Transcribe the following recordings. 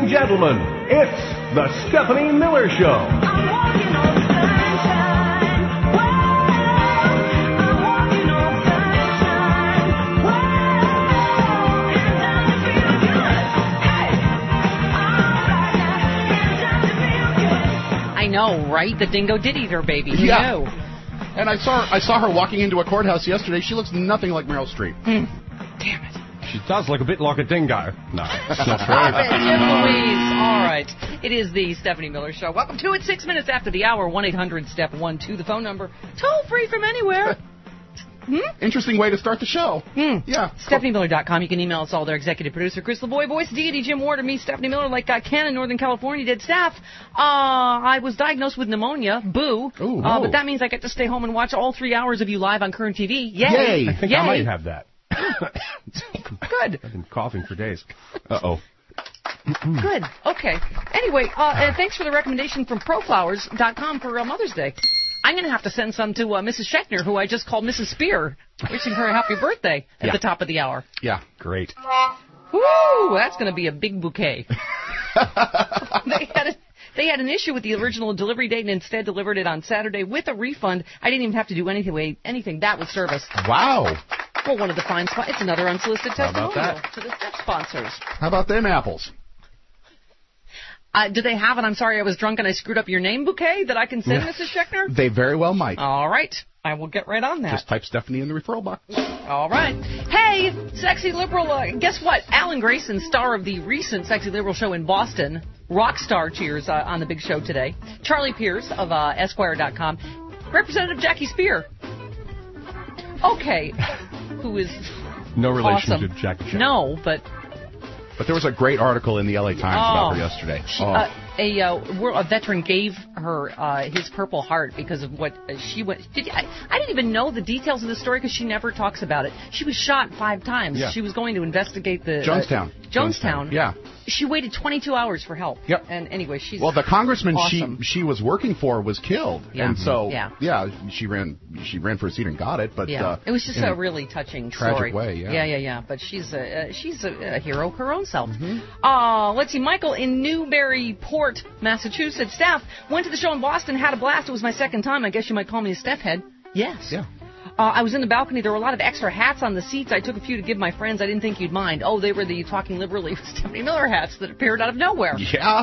and gentlemen, it's the Stephanie Miller Show. I'm walking on sunshine. Whoa, I'm walking on sunshine. Whoa, it's time to feel good. Hey, alright now, it's time to feel good. I know, right? The dingo did eat her baby. Who Yeah. knew? And I saw her walking into a courthouse yesterday. She looks nothing like Meryl Streep. Damn it. She does look a bit like a dingo. No, that's not Stop true. it, Jim Louise. All right. It is the Stephanie Miller Show. Welcome to it. 6 minutes after the hour. 1-800-STEP-1-2. The phone number. Toll free from anywhere. Interesting way to start the show. Yeah. StephanieMiller.com. You can email us all there. Executive producer Chris LeBoy, voice deity Jim Ward, and me, Stephanie Miller, like Ken in Northern California did staff. I was diagnosed with pneumonia. Boo. Ooh. But that means I get to stay home and watch all 3 hours of you live on Current TV. Yay. Yay. I think I might have that. Good. I've been coughing for days. Uh-oh. Good. Okay. Anyway, and thanks for the recommendation from proflowers.com for Mother's Day. I'm going to have to send some to Mrs. Schechner, who I just called Mrs. Spear, wishing her a happy birthday at the top of the hour. Yeah. Great. Woo! That's going to be a big bouquet. They had an issue with the original delivery date and instead delivered it on Saturday with a refund. I didn't even have to do anything. That was service. Wow. Well, one of the fine spots. It's another unsolicited How about testimonial that? to the step sponsors. How about them apples? Do they have an I'm sorry I was drunk and I screwed up your name bouquet that I can send, Mrs. Schechner? They very well might. All right. I will get right on that. Just type Stephanie in the referral box. All right. Hey, Sexy Liberal, guess what? Alan Grayson, star of the recent Sexy Liberal show in Boston, rock star cheers on the big show today. Charlie Pierce of Esquire.com. Representative Jackie Spear. Okay. Who is No relation awesome. to Jackie Chan. No, but But there was a great article in the LA Times about her yesterday. a veteran gave her his Purple Heart because of what she went. I didn't even know the details of the story because she never talks about it. She was shot 5 times. Yeah. She was going to investigate the Jonestown. Jonestown. Yeah. She waited 22 hours for help. Yep. And anyway, she's Well, the congressman awesome. she was working for was killed, Yeah. and so Yeah. she ran for a seat and got it. But Yeah, it was just in a really touching tragic story. way, yeah. Yeah. But she's a hero of her own self. Mm-hmm. Let's see. Michael in Newburyport, Massachusetts. Staff went to the show in Boston, had a blast. It was my second time. I guess you might call me a Steph head. Yes. Yeah. I was in the balcony. There were a lot of extra hats on the seats. I took a few to give my friends. I didn't think you'd mind. Oh, they were the Talking Liberally with Stephanie Miller hats that appeared out of nowhere. Yeah.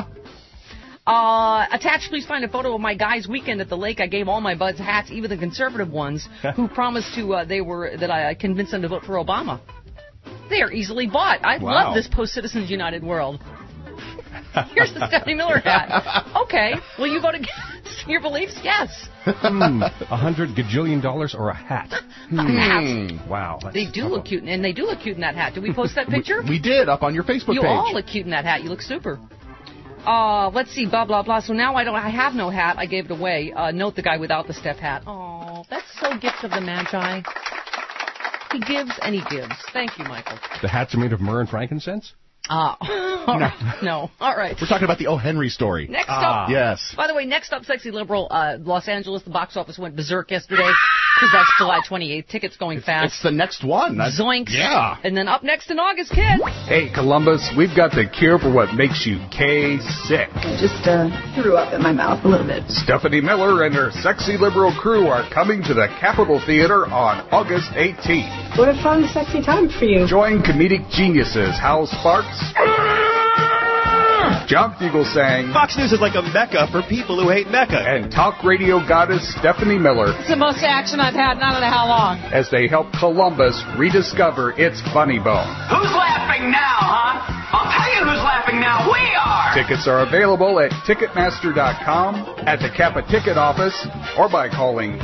Attached, please find a photo of my guys' weekend at the lake. I gave all my buds hats, even the conservative ones, who promised to that I convinced them to vote for Obama. They are easily bought. I love this post-Citizens United world. Here's the Stephanie Miller hat. Okay, will you vote against your beliefs? Yes. $100 gajillion or a hat? A hat. Wow. They do look cute, and they do look cute in that hat. Did we post that picture? We did up on your Facebook You page. all look cute in that hat. You look super. Let's see, blah, blah, blah. So now I have no hat. I gave it away. Note the guy without the Steph hat. Oh, that's so gift of the Magi. He gives and he gives. Thank you, Michael. The hats are made of myrrh and frankincense? No. All right. We're talking about the O. Henry story. Next up. Yes. By the way, next up, Sexy Liberal, Los Angeles, the box office went berserk yesterday because that's July 28th. Tickets going fast. It's the next one. Zoinks. Yeah. And then up next in August, kid. Hey, Columbus, we've got the cure for what makes you K-sick. I just threw up in my mouth a little bit. Stephanie Miller and her sexy liberal crew are coming to the Capitol Theater on August 18th. What a fun, sexy time for you. Join comedic geniuses Hal Sparks, John Fugelsang, Fox News is like a mecca for people who hate Mecca. and talk radio goddess Stephanie Miller It's the most action I've had in I don't know how long. as they help Columbus rediscover its funny bone. Who's laughing now, huh? I'll tell you who's laughing now. We are! Tickets are available at Ticketmaster.com, at the Kappa Ticket office, or by calling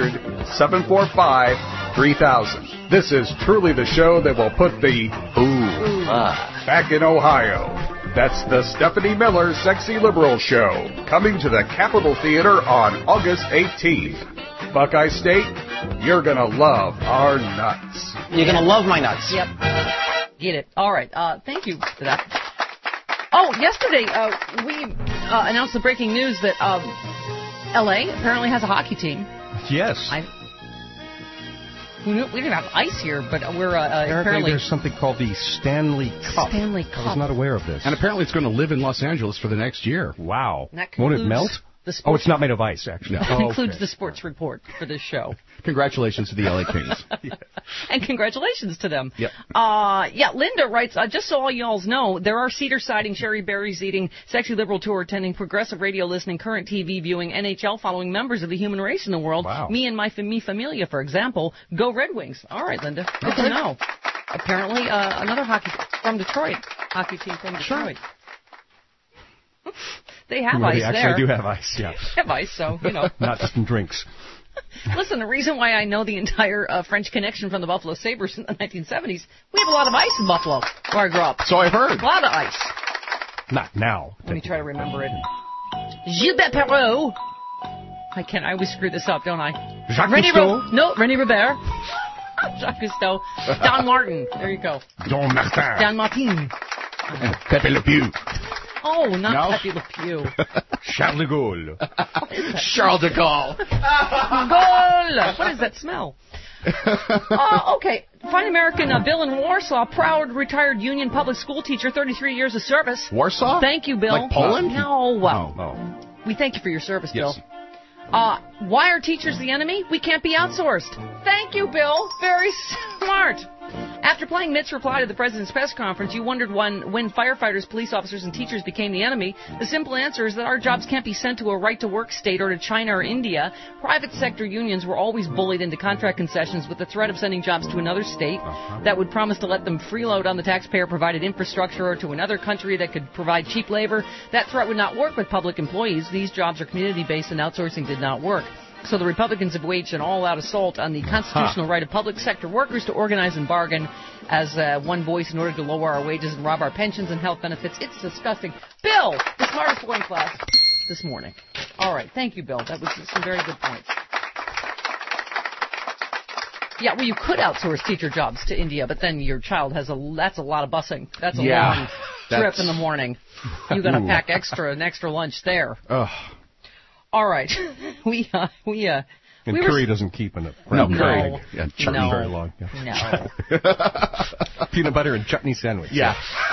800-745-3000. This is truly the show that will put the ooh back in Ohio. That's the Stephanie Miller Sexy Liberal Show, coming to the Capitol Theater on August 18th. Buckeye State, you're gonna love our nuts. You're going to love my nuts. Yep. Get it. All right. Thank you for that. Oh, yesterday we announced the breaking news that L.A. apparently has a hockey team. Yes. We didn't have ice here, but we're Apparently apparently there's something called the Stanley Cup. Stanley I was Cup. not aware of this. And apparently it's going to live in Los Angeles for the next year. Wow. That Won't it concludes melt? the Oh, sports- it's not made of ice, actually. No. That Oh, includes okay. the sports report for this show. Congratulations to the LA Kings. And congratulations to them. Yep. Linda writes, just so all y'alls know, there are cedar siding, cherry berries eating, sexy liberal tour attending, progressive radio listening, current TV viewing, NHL following members of the human race in the world. Wow. Me and my familia, for example. Go Red Wings. All right, Linda. Good to know. Apparently, another hockey from Detroit. Hockey team from Detroit. They have Well, ice they actually there. do have ice, yeah. They have ice, so, you know. Not just in drinks. Listen, the reason why I know the entire French Connection from the Buffalo Sabres in the 1970s, we have a lot of ice in Buffalo, where I grew up. So I heard. A lot of ice. Not now. Let me try to remember it. Gilbert Perrault. I always screw this up, don't I? Jacques René Cousteau. René Robert. Jacques Cousteau. Don Martin. There you go. Don Martin. Don Martin. Pepe Le Pew. Oh, not No? Pepe Le Pew. Charles de Gaulle. Charles de Gaulle. Goal! What is that smell? Okay. Fine American Bill in Warsaw, proud retired Union public school teacher, 33 years of service. Warsaw? Thank you, Bill. Like Poland? No. Oh. We thank you for your service, Yes. Bill. Why are teachers the enemy? We can't be outsourced. Thank you, Bill. Very smart. After playing Mitt's reply to the president's press conference, you wondered when firefighters, police officers, and teachers became the enemy. The simple answer is that our jobs can't be sent to a right-to-work state or to China or India. Private sector unions were always bullied into contract concessions with the threat of sending jobs to another state that would promise to let them freeload on the taxpayer-provided infrastructure or to another country that could provide cheap labor. That threat would not work with public employees. These jobs are community-based and outsourcing did not work. So the Republicans have waged an all-out assault on the constitutional right of public sector workers to organize and bargain as one voice in order to lower our wages and rob our pensions and health benefits. It's disgusting. Bill, the smartest boy in class this morning. All right. Thank you, Bill. That was some very good points. Yeah, well, you could outsource teacher jobs to India, but then your child that's a lot of busing. That's a long trip in the morning. You got to pack an extra lunch there. Ugh. All right. We And we curry were, doesn't keep in it. No, No. curry. Yeah, chutney. No. Very long. Yeah. No. Peanut butter and chutney sandwich. Yeah.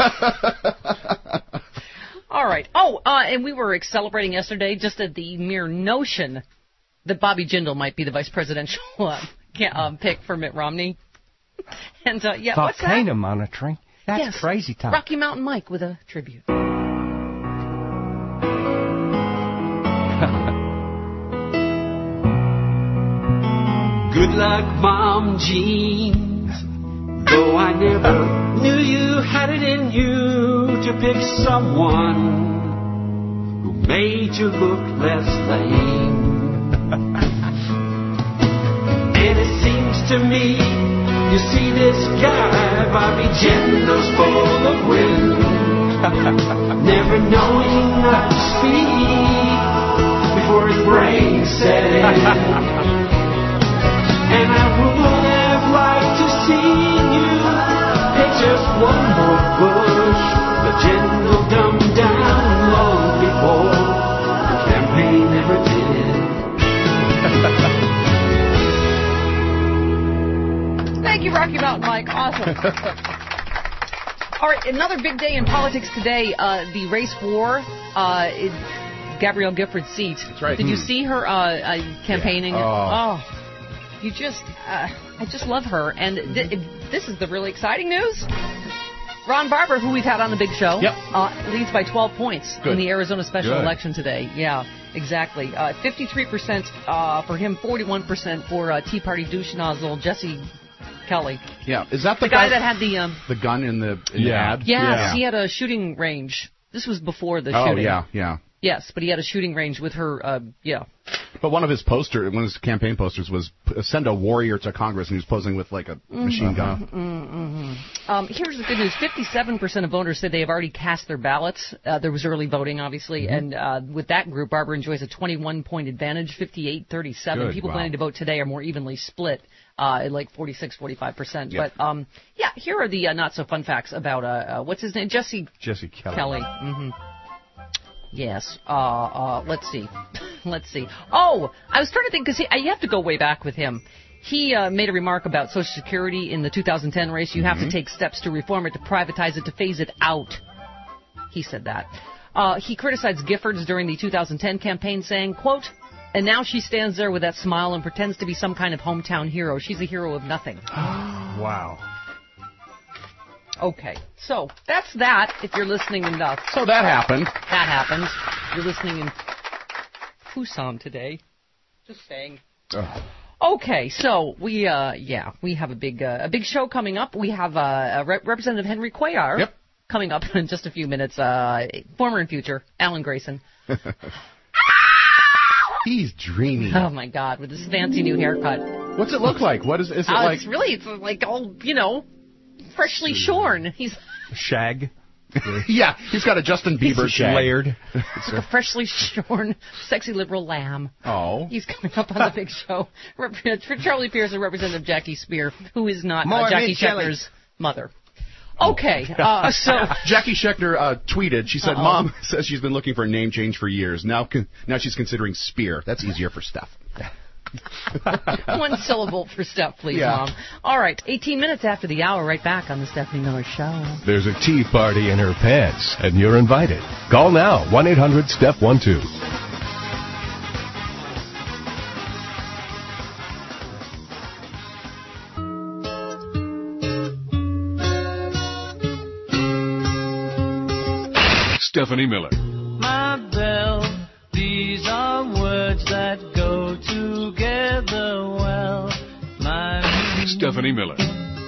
All right. Oh, and we were celebrating yesterday just at the mere notion that Bobby Jindal might be the vice presidential pick for Mitt Romney. And what's that? Volcano monitoring. That's Yes. crazy, Tom. Rocky Mountain Mike with a tribute. Good luck, Mom Jean. Though I never knew you had it in you to pick someone who made you look less lame. And it seems to me, you see this guy, Bobby Jindal's full of wind. Never knowing how to speak before his brain set in. And I would have liked to see you pick just one more bush, but Jindal dumbed down long before the campaign ever did. Thank you, Rocky Mountain Mike. Awesome. All right, another big day in politics today. The race war. Gabrielle Gifford's seat. That's right. Did you see her campaigning? Yeah. You just, I just love her. And this is the really exciting news. Ron Barber, who we've had on the big show, leads by 12 points in the Arizona special election today. Yeah, exactly. 53% for him, 41% for Tea Party douche nozzle Jesse Kelly. Yeah, is that the guy that had the gun in the ad? Yes, he had a shooting range. This was before the shooting. Oh, yeah. Yes, but he had a shooting range with her, But one of his campaign posters was send a warrior to Congress, and he was posing with like a machine gun. Here's the good news. 57% of voters said they have already cast their ballots. There was early voting, obviously, and with that group, Barber enjoys a 21-point advantage, 58-37. People planning to vote today are more evenly split, at like 46-45%. Yeah. But, here are the not-so-fun facts about, what's his name? Jesse Kelly. Mm-hmm. Yes. Let's see. let's see. Oh, I was trying to think, because you have to go way back with him. He made a remark about Social Security in the 2010 race. You have to take steps to reform it, to privatize it, to phase it out. He said that. He criticized Giffords during the 2010 campaign, saying, quote, "And now she stands there with that smile and pretends to be some kind of hometown hero. She's a hero of nothing." Wow. Okay, so that's that. If you're listening in So that happened. that happened. You're listening in Fusan today. Just saying. Okay, so we have a big show coming up. We have Representative Henry Cuellar coming up in just a few minutes. Former and future Alan Grayson. He's dreamy. Oh my God, with his fancy new haircut. What's it look like? What is it like? It's like all freshly shorn. He's Shag. Yeah, he's got a Justin Bieber shag. Layered. It's like a freshly shorn, sexy liberal lamb. Oh. He's coming up on the big show. For Charlie Pierce and Representative Jackie Spear, who is not More Jackie mint jelly. Schechter's mother. Okay, so Jackie Schechter tweeted. She said, "Mom says she's been looking for a name change for years. Now she's considering Spear. That's easier for Steph." one syllable for Steph, please, Yeah. Mom. All right, 18 minutes after the hour, right back on the Stephanie Miller Show. There's a tea party in her pants, and you're invited. Call now, 1-800-STEPH12. Stephanie Miller. My belle, these are words that go together well. My Stephanie Miller.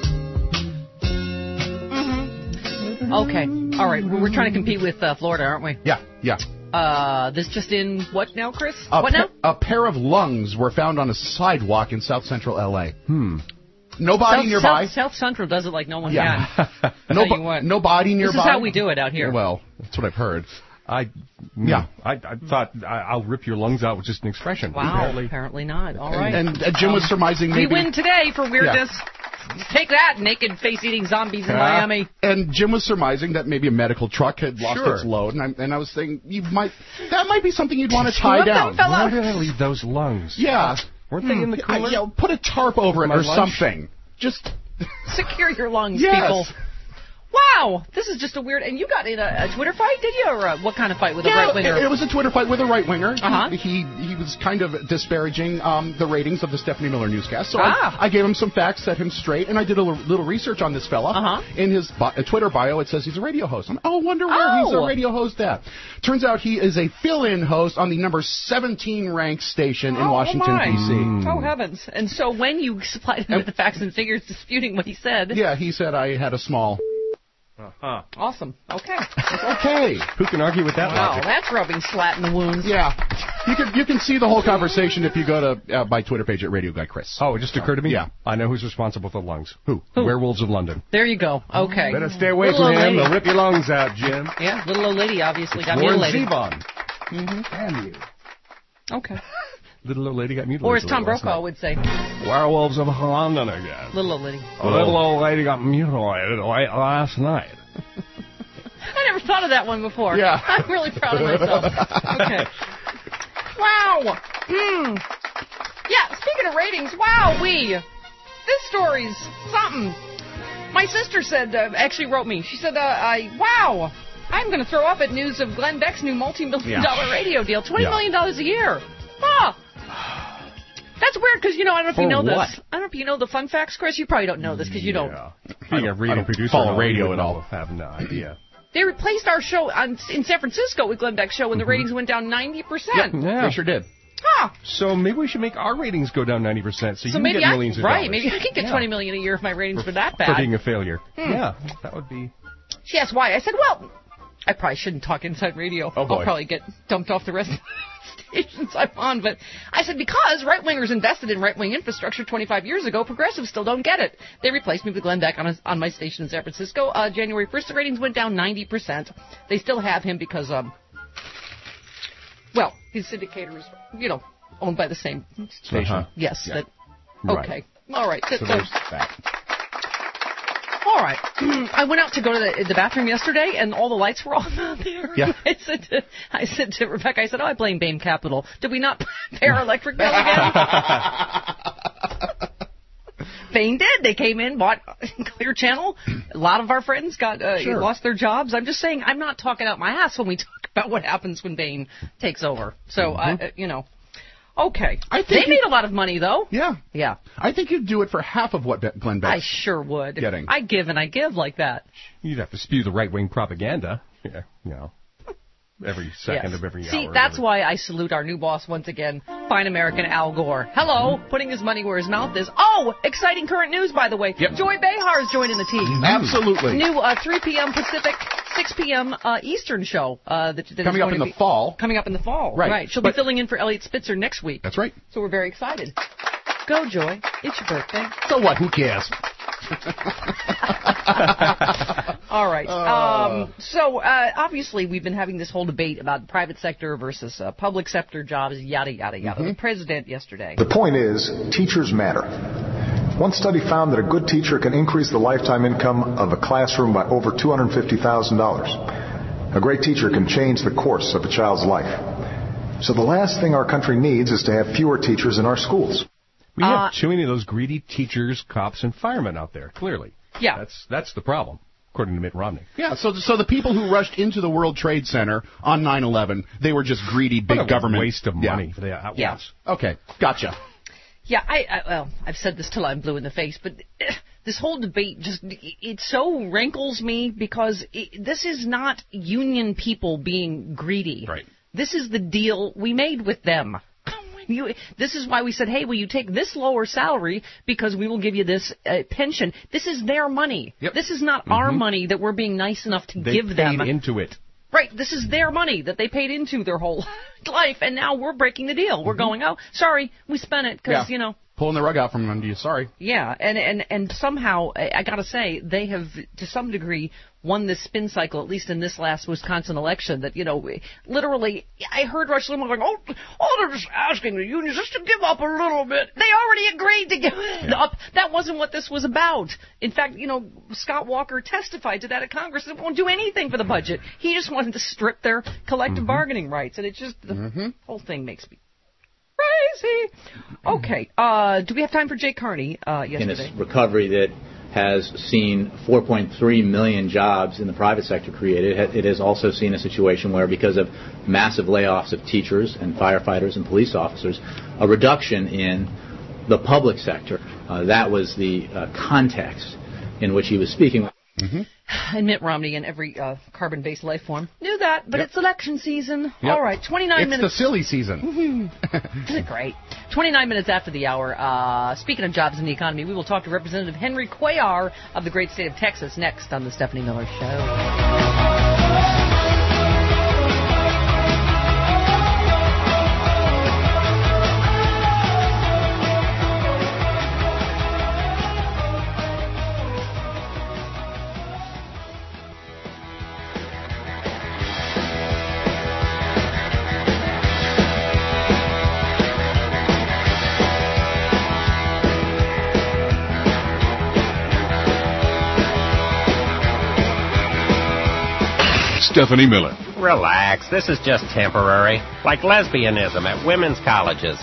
Okay, all right, we're trying to compete with Florida, aren't we? Yeah. This just in, what now, Chris? A What now? A pair of lungs were found on a sidewalk in South Central L.A. Nobody nearby. South Central does it like no one Yeah. can. Tell you what. Nobody nearby. This is how we do it out here. Well, that's what I've heard. I thought I'll rip your lungs out with just an expression. Wow, apparently not. All right. And Jim was surmising maybe... We win today for weirdness. Take that, naked face-eating zombies in Miami. And Jim was surmising that maybe a medical truck had lost its load, and I was thinking that might be something you'd want to tie down. Where did I leave those lungs? Yeah. Weren't they in the cooler? Put a tarp over it or lunch? something. Just secure your lungs, yes. people. Wow, this is just a weird... And you got in a Twitter fight, did you? Or what kind of fight with a right-winger? It was a Twitter fight with a right-winger. Uh-huh. He was kind of disparaging the ratings of the Stephanie Miller newscast. So I gave him some facts, set him straight, and I did a little research on this fella. Uh-huh. In his Twitter bio, it says he's a radio host. Wonder where he's a radio host at. Turns out he is a fill-in host on the number 17 ranked station in Washington, D.C. Oh, heavens. And so when you supplied him with the facts and figures disputing what he said... Yeah, he said I had a small... Awesome. Okay. Okay. Who can argue with that Wow, logic? that's rubbing slat in the wounds. Yeah. You can see the whole conversation if you go to my Twitter page at Radio Guy Chris. Oh, it just occurred to me? Yeah. I know who's responsible for the lungs. Who? Werewolves of London. There you go. Okay. Better stay away Little from old him. lady. They'll rip your lungs out, Jim. Yeah, little old lady obviously got Warren mutilated. Zevon. Mm-hmm. Damn you. Okay. Little old lady got mutilated. Or as Tom last Brokaw night. would say, Werewolves of London again. little old lady. Little old lady got mutilated late last night. I never thought of that one before. Yeah. I'm really proud of myself. Okay. Wow. Yeah, speaking of ratings, this story's something. My sister said, actually wrote me, she said, wow, I'm going to throw up at news of Glenn Beck's new multi-million-dollar radio deal, $20 million a year. That's weird because, I don't know if you know this. I don't know if you know the fun facts, Chris. You probably don't know this because you don't. Being a radio producer, follow I radio wouldn't at all. have no idea. They replaced our show in San Francisco with Glenn Beck's show when the ratings went down 90%. Yeah. They sure did. Huh. So maybe we should make our ratings go down 90% so you can maybe get millions of dollars. Maybe I could get $20 million a year if my ratings were that bad. For being a failure. Yeah, that would be... She asked why. I said, well, I probably shouldn't talk inside radio. Oh, boy. I'll probably get dumped off the rest of the stations I'm on. But I said, because right-wingers invested in right-wing infrastructure 25 years ago, progressives still don't get it. They replaced me with Glenn Beck on my station in San Francisco. January 1st, the ratings went down 90%. They still have him because, his syndicator is, owned by the same station. Uh-huh. Yes. Yeah. Okay. Right. All right. So there's that. All All right. I went out to go to the bathroom yesterday, and all the lights were off out there. Yeah. I said to Rebecca, I said, I blame Bain Capital. Did we not pay our electric bill again? Bain did. They came in, bought Clear Channel. A lot of our friends got lost their jobs. I'm just saying, I'm not talking out my ass when we talk about what happens when Bain takes over. So, okay. They made a lot of money, though. Yeah. Yeah. I think you'd do it for half of what Glenn Beck's I sure would. getting. I give and I give like that. You'd have to spew the right-wing propaganda. Yeah, every second of every hour. See, that's why I salute our new boss once again, fine American Al Gore. Hello, putting his money where his mouth is. Oh, exciting current news, by the way. Yep. Joy Behar is joining the team. Absolutely. New 3 p.m. Pacific, 6 p.m. Eastern show. That Coming up in the fall. Coming up in the fall. Right. She'll be filling in for Elliot Spitzer next week. That's right. So we're very excited. Go, Joy. It's your birthday. So what? Who cares? All right. So obviously we've been having this whole debate about the private sector versus public sector jobs, yada, yada, yada. The president yesterday. The point is, teachers matter. One study found that a good teacher can increase the lifetime income of a classroom by over $250,000. A great teacher can change the course of a child's life. So the last thing our country needs is to have fewer teachers in our schools. We have too many of those greedy teachers, cops, and firemen out there, clearly. Yeah. That's the problem, according to Mitt Romney. Yeah, so the people who rushed into the World Trade Center on 9/11, they were just greedy big government. Waste of money. Yeah. Okay, gotcha. Yeah, I've said this till I'm blue in the face, but this whole debate it so rankles me because this is not union people being greedy. Right. This is the deal we made with them. This is why we said, hey, will you take this lower salary because we will give you this pension. This is their money. Yep. This is not our money that we're being nice enough to give them. They paid into it. Right. This is their money that they paid into their whole life, and now we're breaking the deal. We're going, oh, sorry, we spent it because, Pulling the rug out from under you, sorry. Yeah, and somehow, I got to say, they have, to some degree, won this spin cycle, at least in this last Wisconsin election, that, literally, I heard Rush Limbaugh going, oh, they're just asking the unions just to give up a little bit. They already agreed to give it up. That wasn't what this was about. In fact, Scott Walker testified to that at Congress. They won't do anything for the budget. He just wanted to strip their collective bargaining rights, and it just, the whole thing makes me crazy. Okay. Do we have time for Jay Carney yesterday? In this recovery that has seen 4.3 million jobs in the private sector created, it has also seen a situation where, because of massive layoffs of teachers and firefighters and police officers, a reduction in the public sector. That was the context in which he was speaking. And Mitt Romney and every carbon-based life form knew that, but it's election season. Yep. All right, 29 minutes. It's the silly season. Isn't it great? 29 minutes after the hour. Speaking of jobs and the economy, we will talk to Representative Henry Cuellar of the great state of Texas next on the Stephanie Miller Show. Stephanie Miller. Relax, this is just temporary, like lesbianism at women's colleges.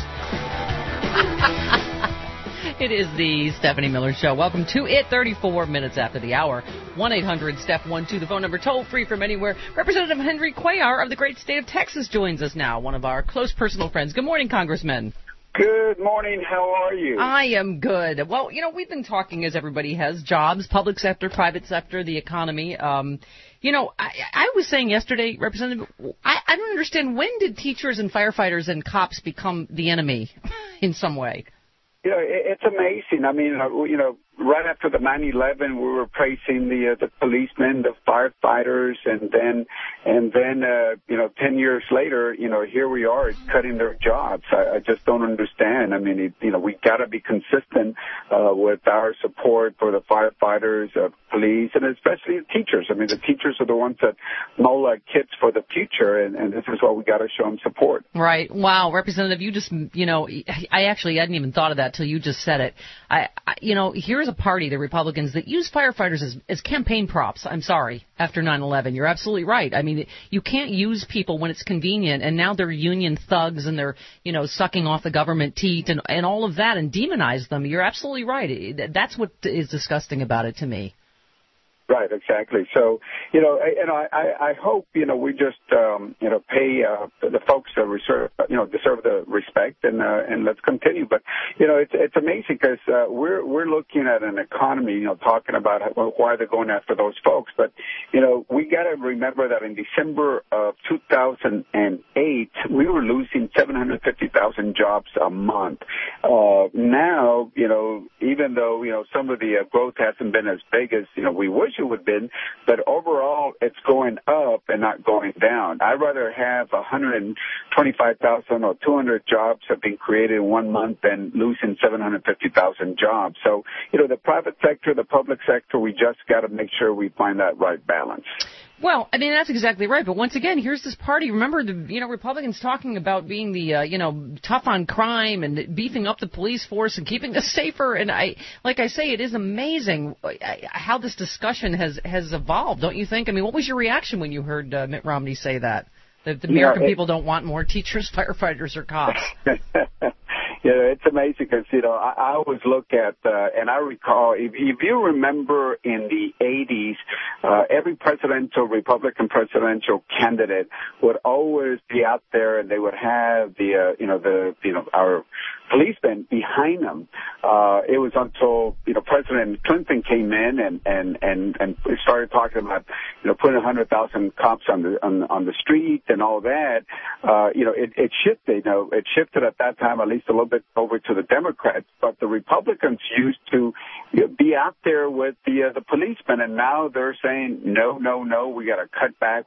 It is the Stephanie Miller Show. Welcome to it, 34 minutes after the hour. 1-800-STEPH12, the phone number, toll free from anywhere. Representative Henry Cuellar of the great state of Texas joins us now, one of our close personal friends. Good morning, Congressman. Good morning. How are you? I am good. Well, we've been talking, as everybody has, jobs, public sector, private sector, the economy. I was saying yesterday, Representative, I don't understand, when did teachers and firefighters and cops become the enemy in some way? It's amazing. I mean, right after the 9/11, we were praising the policemen, the firefighters, and then 10 years later, here we are cutting their jobs. I just don't understand. I mean, we got to be consistent with our support for the firefighters, police, and especially the teachers. I mean, the teachers are the ones that mold our kids for the future, and this is why we got to show them support. Right. Wow, Representative, you just, I actually hadn't even thought of that till you just said it. Here's is a party, the Republicans, that use firefighters as campaign props. I'm sorry, after 9/11. You're absolutely right. I mean, you can't use people when it's convenient, and now they're union thugs and they're, sucking off the government teat and all of that and demonize them. You're absolutely right. That's what is disgusting about it to me. Right, exactly. So, I hope, we just, pay the folks that deserve the respect and let's continue. But, it's amazing because we're looking at an economy, talking about why they're going after those folks. But, we got to remember that in December of 2008, we were losing 750,000 jobs a month. Now, even though, some of the growth hasn't been as big as, we wish it would have been, but overall it's going up and not going down. I'd rather have 125,000 or 200 jobs have been created in 1 month than losing 750,000 jobs. So, the private sector, the public sector, we just got to make sure we find that right balance. Well, I mean, that's exactly right. But once again, here's this party. Remember, Republicans talking about being the, tough on crime and beefing up the police force and keeping us safer. And like I say, it is amazing how this discussion has evolved, don't you think? I mean, what was your reaction when you heard Mitt Romney say that? That the American people don't want more teachers, firefighters, or cops? It's amazing because, I always look at, and I recall, if you remember in the 80s, every Republican presidential candidate would always be out there and they would have our policemen behind them. It was until, President Clinton came in and started talking about, putting 100,000 cops on the street and all that. It shifted, it shifted at that time, at least a little bit over to the Democrats, but the Republicans used to be out there with the policemen, and now they're saying, no, we got to cut back.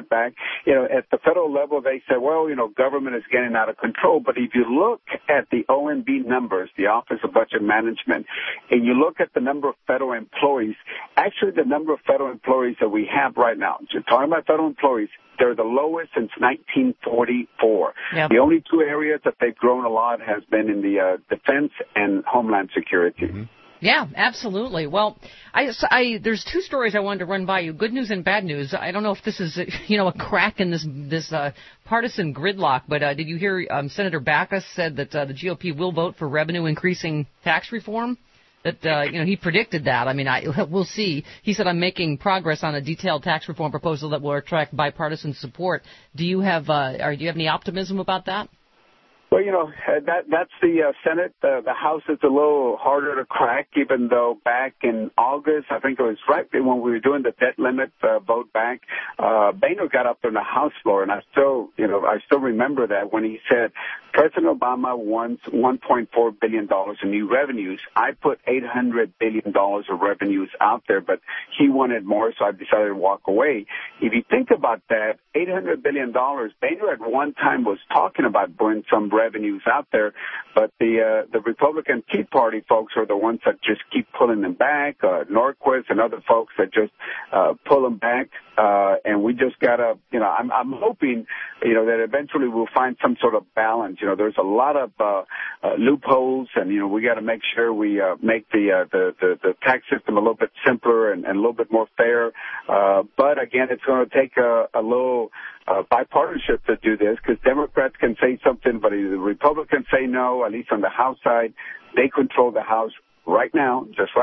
At the federal level, they said, well, government is getting out of control, but if you look at the OMB numbers, the Office of Budget Management, and you look at the number of federal employees, actually the number of federal employees that we have right now, talking about federal employees, they're the lowest since 1944. Yep. The only two areas that they've grown a lot has been in the defense and homeland security. Mm-hmm. Yeah, absolutely. Well, there's two stories I wanted to run by you, good news and bad news. I don't know if this is, a crack in this partisan gridlock, but did you hear Senator Backus said that the GOP will vote for revenue-increasing tax reform? That, he predicted that. I mean, we'll see. He said, I'm making progress on a detailed tax reform proposal that will attract bipartisan support. Do you have any optimism about that? Well, that's the Senate. The House is a little harder to crack, even though back in August, I think it was right when we were doing the debt limit vote back, Boehner got up on the House floor, and I still remember that when he said President Obama wants $1.4 billion in new revenues. I put $800 billion of revenues out there, but he wanted more, so I decided to walk away. If you think about that, $800 billion, Boehner at one time was talking about putting some revenues out there, but the Republican Tea Party folks are the ones that just keep pulling them back, Norquist and other folks that just pull them back, and we just gotta, I'm hoping, that eventually we'll find some sort of balance. There's a lot of loopholes, and we got to make sure we make the tax system a little bit simpler and a little bit more fair. But again, it's going to take a little bipartisanship to do this, because Democrats can say something, but the Republicans say no. At least on the House side, they control the House right now,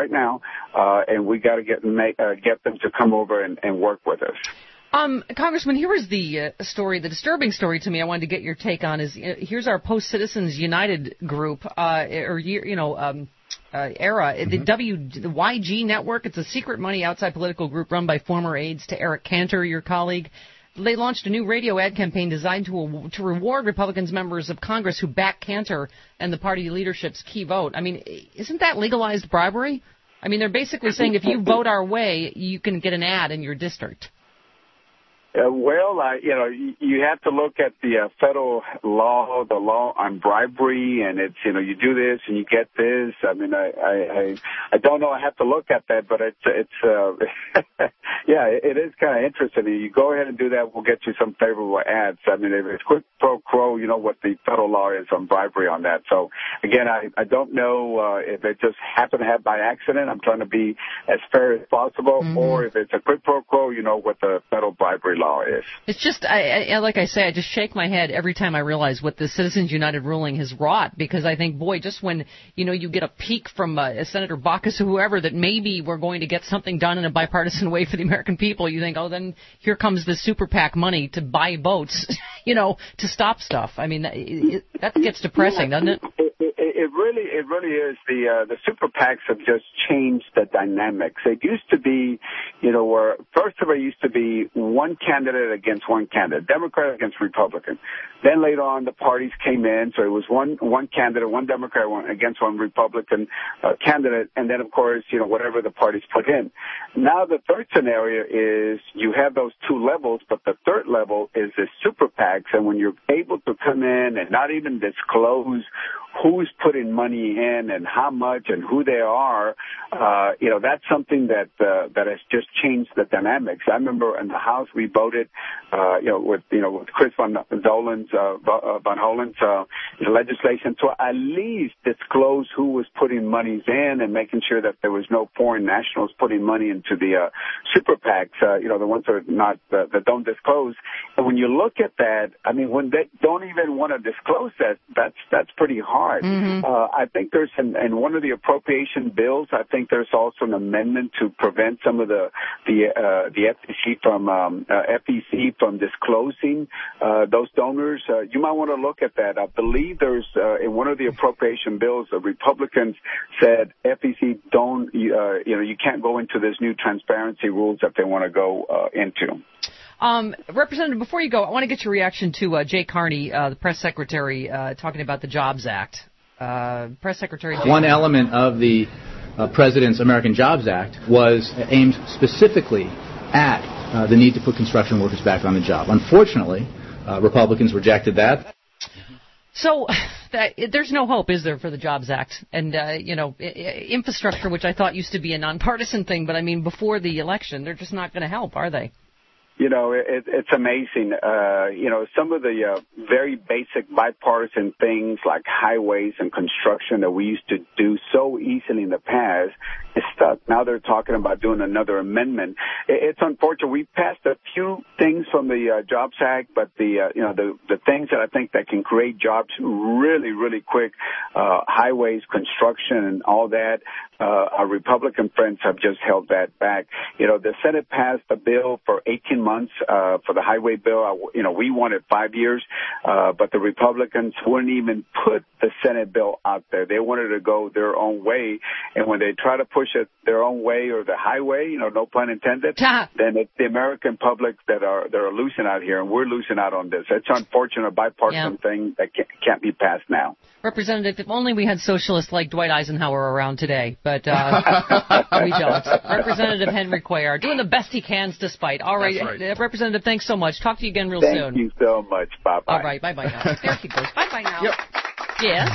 and we got to get them to come over and work with us. Congressman, here was the story, the disturbing story to me I wanted to get your take on is, here's our Post-Citizens United group, era, the YG Network. It's a secret money outside political group run by former aides to Eric Cantor, your colleague. They launched a new radio ad campaign designed to reward Republicans members of Congress who back Cantor and the party leadership's key vote. I mean, isn't that legalized bribery? I mean, they're basically saying if you vote our way, you can get an ad in your district. You have to look at the federal law, the law on bribery, and it's, you do this and you get this. I mean, I don't know. I have to look at that, but it's yeah, it is kind of interesting. You go ahead and do that, we'll get you some favorable ads. I mean, if it's quid pro quo, you know what the federal law is on bribery on that. So again, I don't know if it just happened to have by accident. I'm trying to be as fair as possible, or if it's a quid pro quo, you know what the federal bribery law is. It's just, like I say, I just shake my head every time I realize what the Citizens United ruling has wrought, because I think, boy, just when, you get a peek from Senator Baucus or whoever that maybe we're going to get something done in a bipartisan way for the American people, you think, oh, then here comes the super PAC money to buy votes, to stop stuff. I mean, that gets depressing, doesn't it? It really is. The super PACs have just changed the dynamics. It used to be, where first of all, it used to be one candidate against one candidate, Democrat against Republican. Then later on, the parties came in, so it was one candidate, one Democrat against one Republican candidate, and then of course, whatever the parties put in. Now the third scenario is you have those two levels, but the third level is the super PACs, and when you're able to come in and not even disclose who's putting money in and how much and who they are, that's something that has just changed the dynamics. I remember in the House we voted, with Chris Van Hollen's legislation to at least disclose who was putting monies in and making sure that there was no foreign nationals putting money into the super PACs, the ones that are not that don't disclose. And when you look at that, I mean, when they don't even want to disclose that, that's pretty hard. I think there's in one of the appropriation bills, I think there's also an amendment to prevent some of the FEC from disclosing those donors. You might want to look at that. I believe there's in one of the appropriation bills, the Republicans said FEC you can't go into this new transparency rules that they want to go into. Representative, before you go, I want to get your reaction to Jay Carney, the press secretary, talking about the Jobs Act. Press Secretary Jay One element of the President's American Jobs Act was aimed specifically at the need to put construction workers back on the job. Unfortunately, Republicans rejected that. So there's no hope, is there, for the Jobs Act? And, infrastructure, which I thought used to be a nonpartisan thing, but I mean, before the election, they're just not going to help, are they? It's amazing. Some of the very basic bipartisan things like highways and construction that we used to do so easily in the past is stuck. Now they're talking about doing another amendment. It's unfortunate. We passed a few things from the Jobs Act, but the things that I think that can create jobs really, really quick, highways, construction, and all that, our Republican friends have just held that back. The Senate passed a bill for 18 months for the highway bill. We wanted 5 years, but the Republicans wouldn't even put the Senate bill out there. They wanted to go their own way, and when they try to push it their own way or the highway, no pun intended, then it's the American public that are losing out here, and we're losing out on this. It's unfortunate, a bipartisan thing that can't be passed now. Representative, if only we had socialists like Dwight Eisenhower around today, but we don't. Representative Henry Cuellar doing the best he can despite. All right, Representative, thanks so much. Talk to you again real soon. Thank you so much. Bye-bye. All right, bye-bye now. There he goes. Bye-bye now. Yep. Yes?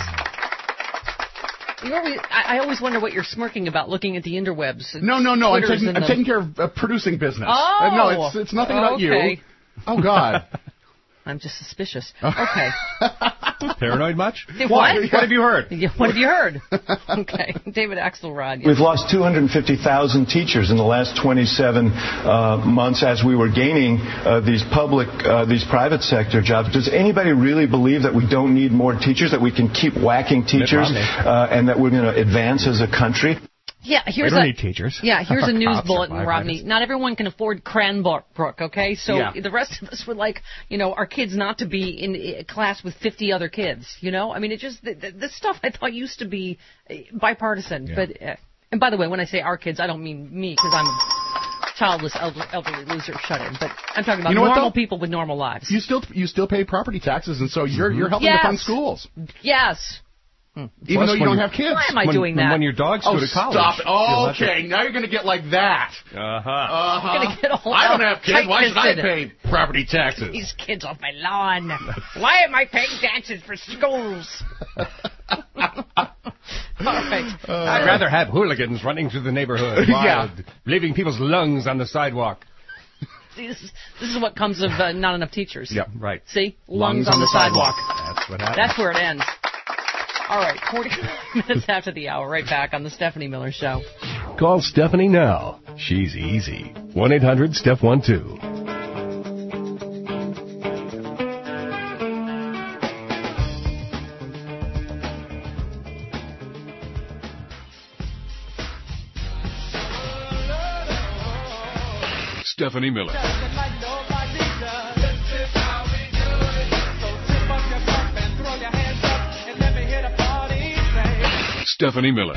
I always wonder what you're smirking about looking at the interwebs. No. I'm taking care of producing business. Oh. No, it's nothing about you. Oh, God. I'm just suspicious. Okay. Paranoid much? What? What have you heard? What have you heard? Okay. David Axelrod. Yes. We've lost 250,000 teachers in the last 27 months as we were gaining these private sector jobs. Does anybody really believe that we don't need more teachers, that we can keep whacking teachers, and that we're going to advance as a country? Yeah, we don't need teachers. Yeah, here's a news bulletin, Rodney. Not everyone can afford Cranbrook, okay? So the rest of us would like, our kids not to be in a class with 50 other kids, I mean, it just, this stuff I thought used to be bipartisan. Yeah. But, and by the way, when I say our kids, I don't mean me, because I'm a childless, elderly loser, shut in. But I'm talking about normal people with normal lives. You still pay property taxes, and so you're helping to fund schools. Yes. Even though you don't have kids. Why am I doing that? When your dogs go to college. Stop it. you'll have Okay, now you're going to get like that. I'm gonna get all I don't have kids. Why should I tight-fisted. pay property taxes? These kids off my lawn. Why am I paying taxes for schools? All right. I'd rather have hooligans running through the neighborhood, wild, leaving people's lungs on the sidewalk. See, this is what comes of not enough teachers. Yep, right. See? Lungs on the sidewalk. That's what happens. That's where it ends. All right, 40 minutes after the hour, right back on the Stephanie Miller Show. Call Stephanie now. She's easy. 1-800-STEP-12. Stephanie Miller. Stephanie Miller.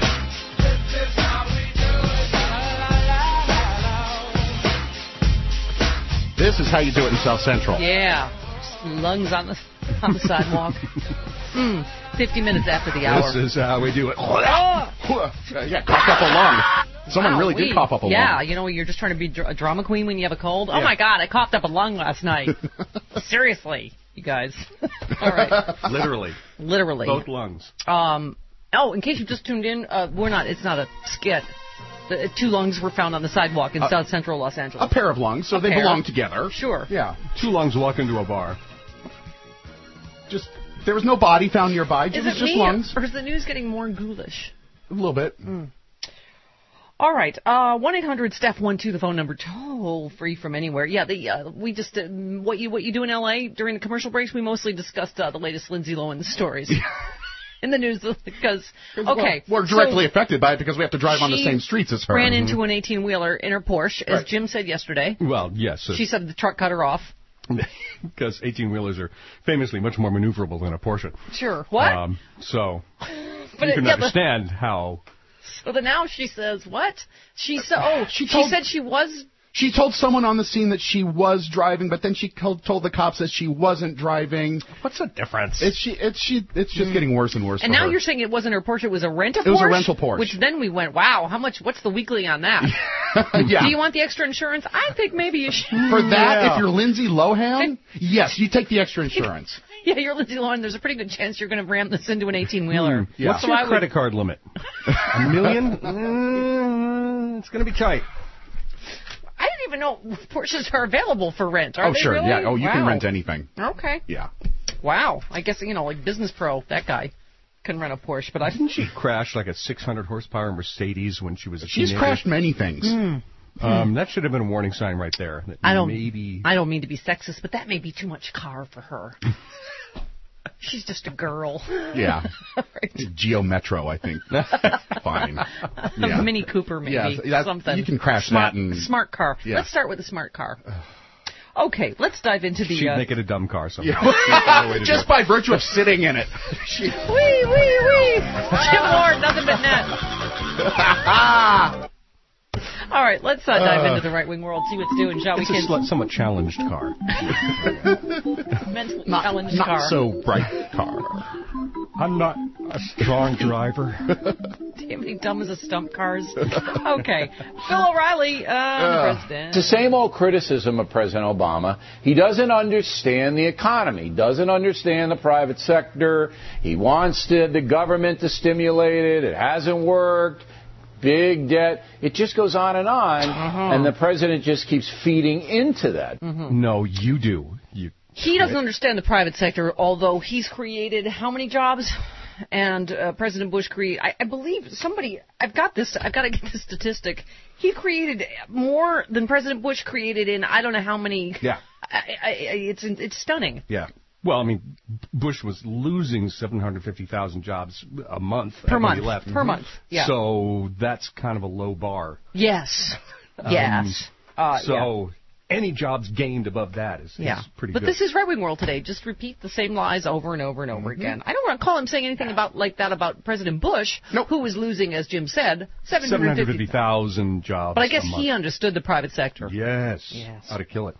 This is how you do it in South Central. Yeah. Just lungs on the sidewalk. 50 minutes after the hour. This is how we do it. Yeah, coughed up a lung. Someone really did cough up a lung. Yeah, you know, you're just trying to be a drama queen when you have a cold. Yeah. Oh, my God, I coughed up a lung last night. Seriously, you guys. All right. Literally. Both lungs. In case you just tuned in, it's not a skit. The 2 lungs were found on the sidewalk in South Central Los Angeles. A pair of lungs, so they belong together. Sure. Yeah. 2 lungs walk into a bar. There was no body found nearby. It was just lungs. Or is the news getting more ghoulish? A little bit. All right. 1-800-STEP-12, the phone number, toll free from anywhere. Yeah, we just what you do in L.A. during the commercial breaks. We mostly discussed the latest Lindsay Lohan stories in the news because we're directly affected by it because we have to drive on the same streets as her. Ran into an 18-wheeler in her Porsche, as Jim said yesterday. Well, yes. She said the truck cut her off. Because 18-wheelers are famously much more maneuverable than a Porsche. Sure. What? So you can understand how. So then now she says what? She said she was. She told someone on the scene that she was driving, but then she told the cops that she wasn't driving. What's the difference? It's just getting worse and worse. And now you're saying it wasn't her Porsche; it was a rental Porsche. It was a rental Porsche. Which then we went, wow, how much? What's the weekly on that? Yeah. Do you want the extra insurance? I think maybe you should. For that, if you're Lindsay Lohan, yes, you take the extra insurance. Yeah, you're Lindsay Lohan. There's a pretty good chance you're going to ram this into an 18-wheeler. Yeah. What's your credit card limit? $1 million? It's going to be tight. I didn't even know Porsches are available for rent. Are they sure. Really? Yeah. Oh, you can rent anything. Okay. Yeah. Wow. I guess, like Business Pro, that guy can rent a Porsche. But Didn't she crash like a 600 horsepower Mercedes when she was a teenager? She's crashed many things. That should have been a warning sign right there. I don't mean to be sexist, but that may be too much car for her. She's just a girl. Yeah. Right. Geo Metro, I think. Fine. Yeah. A Mini Cooper, maybe. Yeah, something. You can crash that. Smart car. Yeah. Let's start with a smart car. Okay, let's dive into the... She'd make it a dumb car somehow. Just by virtue of sitting in it. Wee! Jim Ward, nothing but net. All right, let's dive into the right-wing world, see what's doing, shall we? It's a somewhat challenged car. Mentally challenged car. Not so bright car. I'm not a strong driver. Damn, many dumb as a stump cars. Okay. Bill O'Reilly, the president. It's the same old criticism of President Obama. He doesn't understand the economy, doesn't understand the private sector. He wants the government to stimulate it. It hasn't worked. Big debt. It just goes on, and the president just keeps feeding into that. No, you do. He doesn't understand the private sector, although he's created how many jobs? And President Bush created, I believe I've got to get this statistic. He created more than President Bush created in I don't know how many. Yeah. It's stunning. Yeah. Well, I mean, Bush was losing 750,000 jobs a month per month. He left. Per month. Yeah. So that's kind of a low bar. Yes. Yes. Any jobs gained above that is pretty good. But this is Right Wing World today. Just repeat the same lies over and over and over again. I don't want to call him saying anything about President Bush, who was losing, as Jim said, 750,000 jobs. But I guess he understood the private sector. Yes. How to kill it.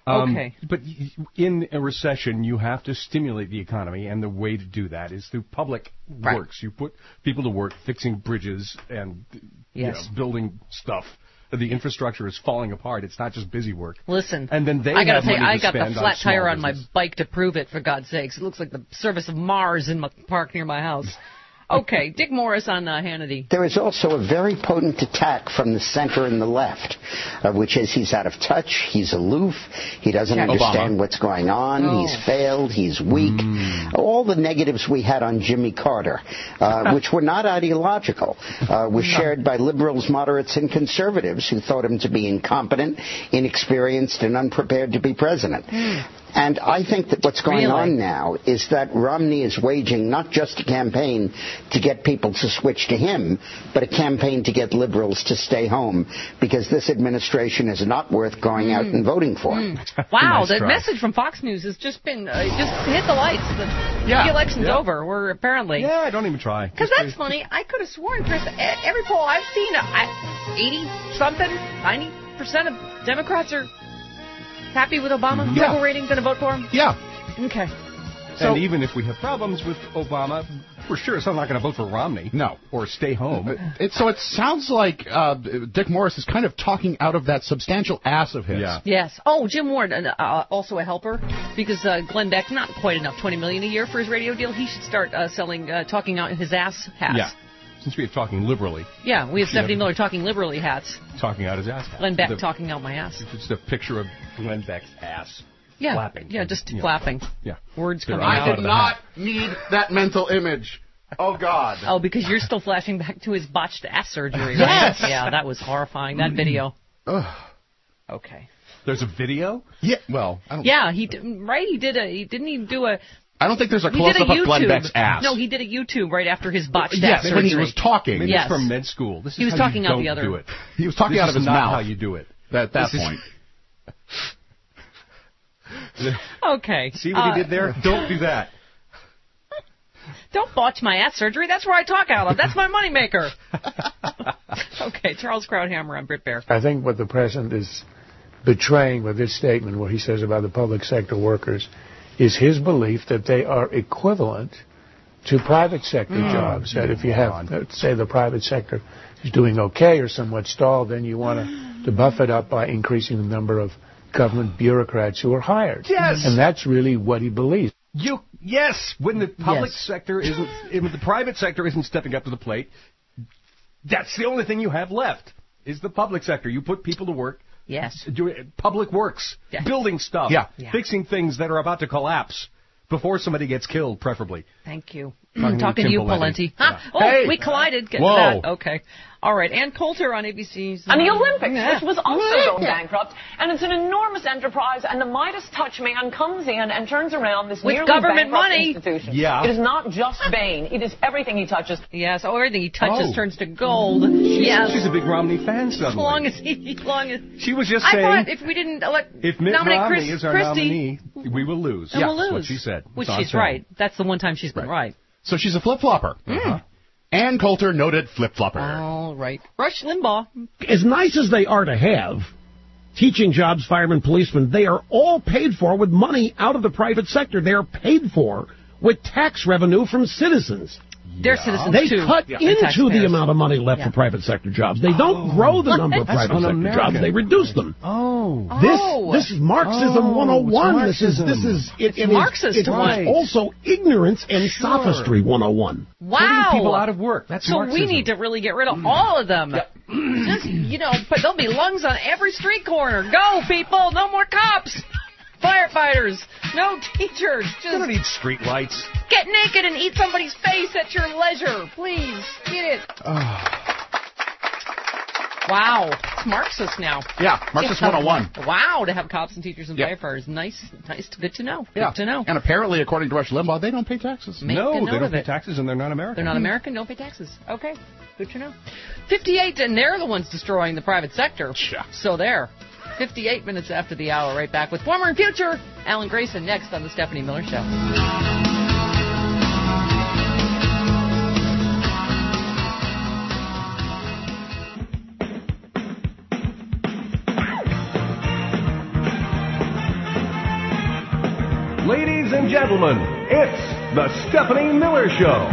Okay. But in a recession, you have to stimulate the economy, and the way to do that is through public works. You put people to work fixing bridges and building stuff. The infrastructure is falling apart. It's not just busy work. Listen, and then I got to say, I got spend the flat tire on business. my bike to prove it, for God's sakes. It looks like the surface of Mars in my park near my house. Okay, Dick Morris on Hannity. There is also a very potent attack from the center and the left, which is he's out of touch, he's aloof, he doesn't understand what's going on, he's failed, he's weak. All the negatives we had on Jimmy Carter, which were not ideological, were shared by liberals, moderates, and conservatives who thought him to be incompetent, inexperienced, and unprepared to be president. And I think that what's going on now is that Romney is waging not just a campaign to get people to switch to him, but a campaign to get liberals to stay home, because this administration is not worth going out and voting for. Wow, that message from Fox News has just been, just hit the lights. The election's over. We're apparently. Yeah, don't even try. Because that's funny. I could have sworn, Chris, every poll I've seen, 80-something, 90% of Democrats are happy with Obama? Approval rating, going to vote for him? Yeah. Okay. And even if we have problems with Obama, we're sure it's not going to vote for Romney. No. Or stay home. So it sounds like Dick Morris is kind of talking out of that substantial ass of his. Yeah. Yes. Oh, Jim Ward, also a helper, because Glenn Beck, not quite enough, $20 million a year for his radio deal. He should start selling talking out his ass hats. Yeah. Since we have talking liberally. Yeah, we have Stephanie Miller talking liberally hats. Talking out his ass. Glenn Beck talking out my ass. It's just a picture of Glenn Beck's ass. Yeah, flapping. Yeah, just flapping. Yeah. Words coming I out. did not need that mental image. Oh, God. Oh, because you're still flashing back to his botched ass surgery, right? Yes! Yeah, that was horrifying, that video. Okay. There's a video? Yeah, well, I don't... Yeah, he didn't even do a... I don't think there's a close-up of Glenn Beck's ass. No, he did a YouTube right after his botched ass yes, surgery. when he was talking. Maybe it's from med school. This is he was how talking you out don't the other... do it. He was talking out of his not mouth. How you do it. At that point. Okay. See what he did there? Don't do that. Don't botch my ass surgery. That's where I talk out of. That's my moneymaker. Okay, Charles Krauthammer on Brit Bear. I think what the president is betraying with this statement, what he says about the public sector workers, is his belief that they are equivalent to private sector jobs. That if you have, say, the private sector is doing okay or somewhat stalled, then you want to buff it up by increasing the number of government bureaucrats who are hired. Yes. And that's really what he believes. Yes, when the public sector isn't, when the private sector isn't stepping up to the plate, that's the only thing you have left, is the public sector. You put people to work. Yes. Doing public works, building stuff, fixing things that are about to collapse before somebody gets killed, preferably. Thank you. Talking to you, Palenti. Yeah. Oh, hey. We collided. Get Whoa. that. Okay. All right. Ann Coulter on ABC's. And the Olympics, which was also going bankrupt, and it's an enormous enterprise, and the Midas touch man comes in and turns around this with nearly government bankrupt money. institution. Yeah. It is not just Bain. It is everything he touches. Yes, everything he touches turns to gold. Yes. She's a big Romney fan suddenly. As long as she was just I saying. thought if we didn't if Mitt nominate Romney is our Christie, nominee, we will lose. And we'll lose. That's what she said. Which she's right. That's the one time she's been right. So she's a flip-flopper. Ann Coulter, noted flip-flopper. All right. Rush Limbaugh. As nice as they are to have, teaching jobs, firemen, policemen, they are all paid for with money out of the private sector. They are paid for with tax revenue from citizens. They're citizens, they too. cut into the amount of money left for private sector jobs. They don't grow the number of private sector jobs. They reduce them. This is Marxism 101. This is Marxist. It is also ignorance and sophistry 101. Wow. Putting people out of work. That's so Marxism. we need to really get rid of all of them. Just, but there'll be lungs on every street corner. Go, people. No more cops. Firefighters. No teachers. Just don't need street lights. Get naked and eat somebody's face at your leisure. Please. Get it. Wow. It's Marxist now. Yeah, Marxist 101. Wow, to have cops and teachers and firefighters. Nice. Good to know. Good to know. And apparently, according to Rush Limbaugh, they don't pay taxes. No, they don't pay taxes, and they're not American. They're not American, don't pay taxes. Okay, good to know. 58, and they're the ones destroying the private sector. So there. 58 minutes after the hour, right back with former and future Alan Grayson next on the Stephanie Miller Show. gentlemen, it's the Stephanie Miller Show.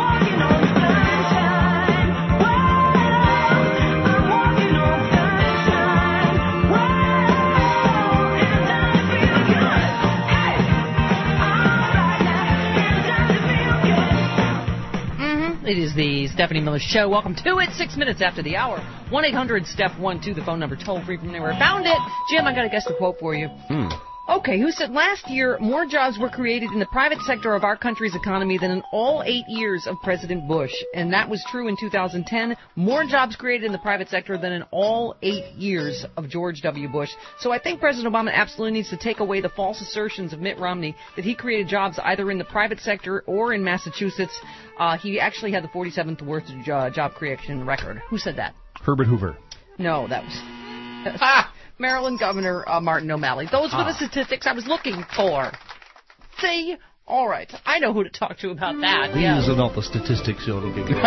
It is the Stephanie Miller Show. Welcome to it. 6 minutes after the hour. 1-800-STEP-12, the phone number, toll free from anywhere. Found it. Jim, I got to guess the quote for you. Okay, who said last year more jobs were created in the private sector of our country's economy than in all 8 years of President Bush. And that was true in 2010. More jobs created in the private sector than in all 8 years of George W. Bush. So I think President Obama absolutely needs to take away the false assertions of Mitt Romney that he created jobs either in the private sector or in Massachusetts. He actually had the 47th worst job creation record. Who said that? Herbert Hoover. No, that was... Maryland Governor Martin O'Malley. Those were the statistics I was looking for. See? All right. I know who to talk to about that. These are not the statistics you're looking for.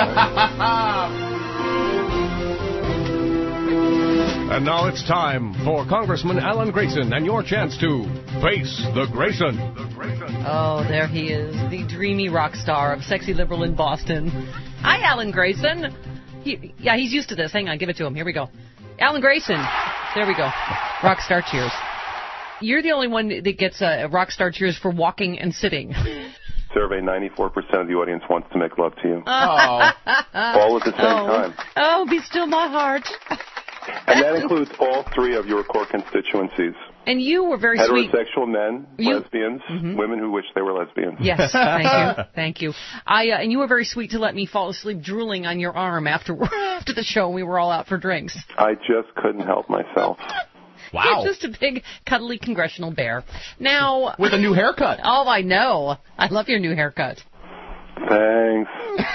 And now it's time for Congressman Alan Grayson and your chance to face the Grayson. Oh, there he is, the dreamy rock star of Sexy Liberal in Boston. Hi, Alan Grayson. He's used to this. Hang on, give it to him. Here we go. Alan Grayson. There we go. Rock star cheers. You're the only one that gets rock star cheers for walking and sitting. Survey, 94% of the audience wants to make love to you. All at the same time. Oh, be still my heart. And that includes all 3 of your core constituencies. And you were very sweet. Heterosexual men, lesbians, women who wish they were lesbians. Yes, thank you. Thank you. And you were very sweet to let me fall asleep drooling on your arm after the show. We were all out for drinks. I just couldn't help myself. Wow. You're just a big, cuddly congressional bear. Now... With a new haircut. Oh, I know. I love your new haircut. Thanks.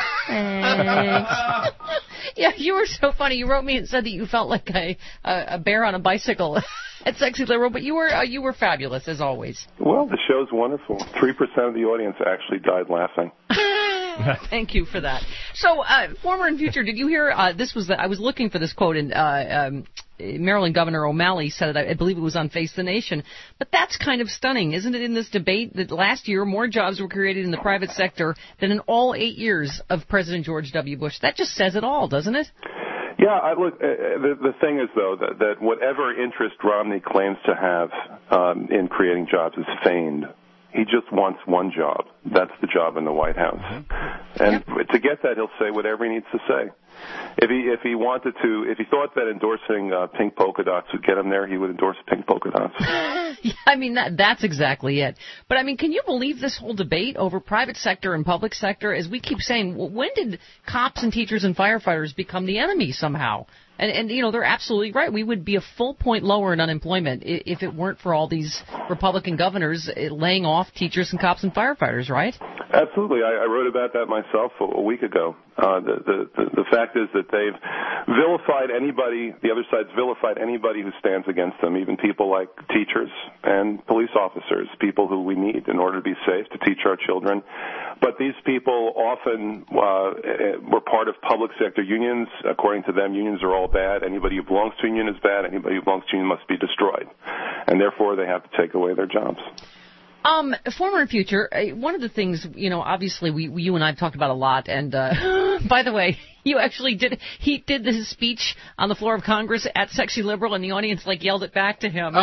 Yeah, you were so funny. You wrote me and said that you felt like a bear on a bicycle at Sexy Liberal, but you were fabulous, as always. Well, the show's wonderful. 3% of the audience actually died laughing. Thank you for that. So, former and future, did you hear, I was looking for this quote, and Maryland Governor O'Malley said it, I believe it was on Face the Nation, but that's kind of stunning, isn't it, in this debate that last year more jobs were created in the private sector than in all 8 years of President George W. Bush. That just says it all, doesn't it? Yeah, look, the thing is, though, that whatever interest Romney claims to have in creating jobs is feigned. He just wants one job. That's the job in the White House. And to get that, he'll say whatever he needs to say. If he thought that endorsing pink polka dots would get him there, he would endorse pink polka dots. Yeah, I mean, that's exactly it. But, I mean, can you believe this whole debate over private sector and public sector? As we keep saying, when did cops and teachers and firefighters become the enemy somehow? And you know, they're absolutely right. We would be a full point lower in unemployment if it weren't for all these Republican governors laying off teachers and cops and firefighters, right? Absolutely. I wrote about that myself a week ago. The fact is that they've vilified anybody, the other side's vilified anybody who stands against them, even people like teachers and police officers, people who we need in order to be safe, to teach our children. But these people often were part of public sector unions. According to them, unions are all bad. Anybody who belongs to a union is bad. Anybody who belongs to a union must be destroyed. And therefore, they have to take away their jobs. Former and future, one of the things, you know, obviously you and I have talked about a lot, and by the way, he did his speech on the floor of Congress at Sexy Liberal, and the audience, yelled it back to him.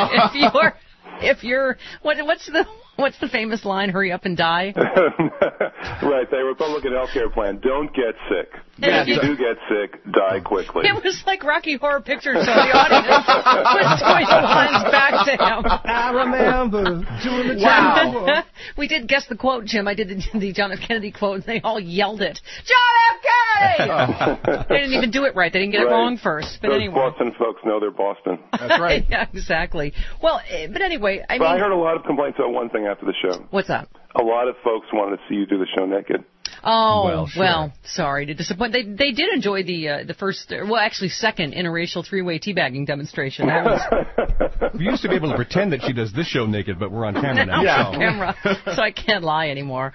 What's the famous line, hurry up and die? Right, the Republican health care plan, don't get sick. If you do get sick, die quickly. It was like Rocky Horror Picture Show. The audience was doing the lines back to him. I remember doing the job. Wow. We did guess the quote, Jim. I did the John F. Kennedy quote, and they all yelled it. John F. Kennedy! They didn't even do it right. They didn't get it wrong first. But those anyway. Boston folks know they're Boston. That's right. Yeah, exactly. Well, but anyway, I heard a lot of complaints about one thing after the show. What's that? A lot of folks wanted to see you do the show naked. Oh, well, sorry to disappoint. They did enjoy the first, second interracial three-way teabagging demonstration. That was... We used to be able to pretend that she does this show naked, but we're on camera now. Yeah, on camera, so I can't lie anymore.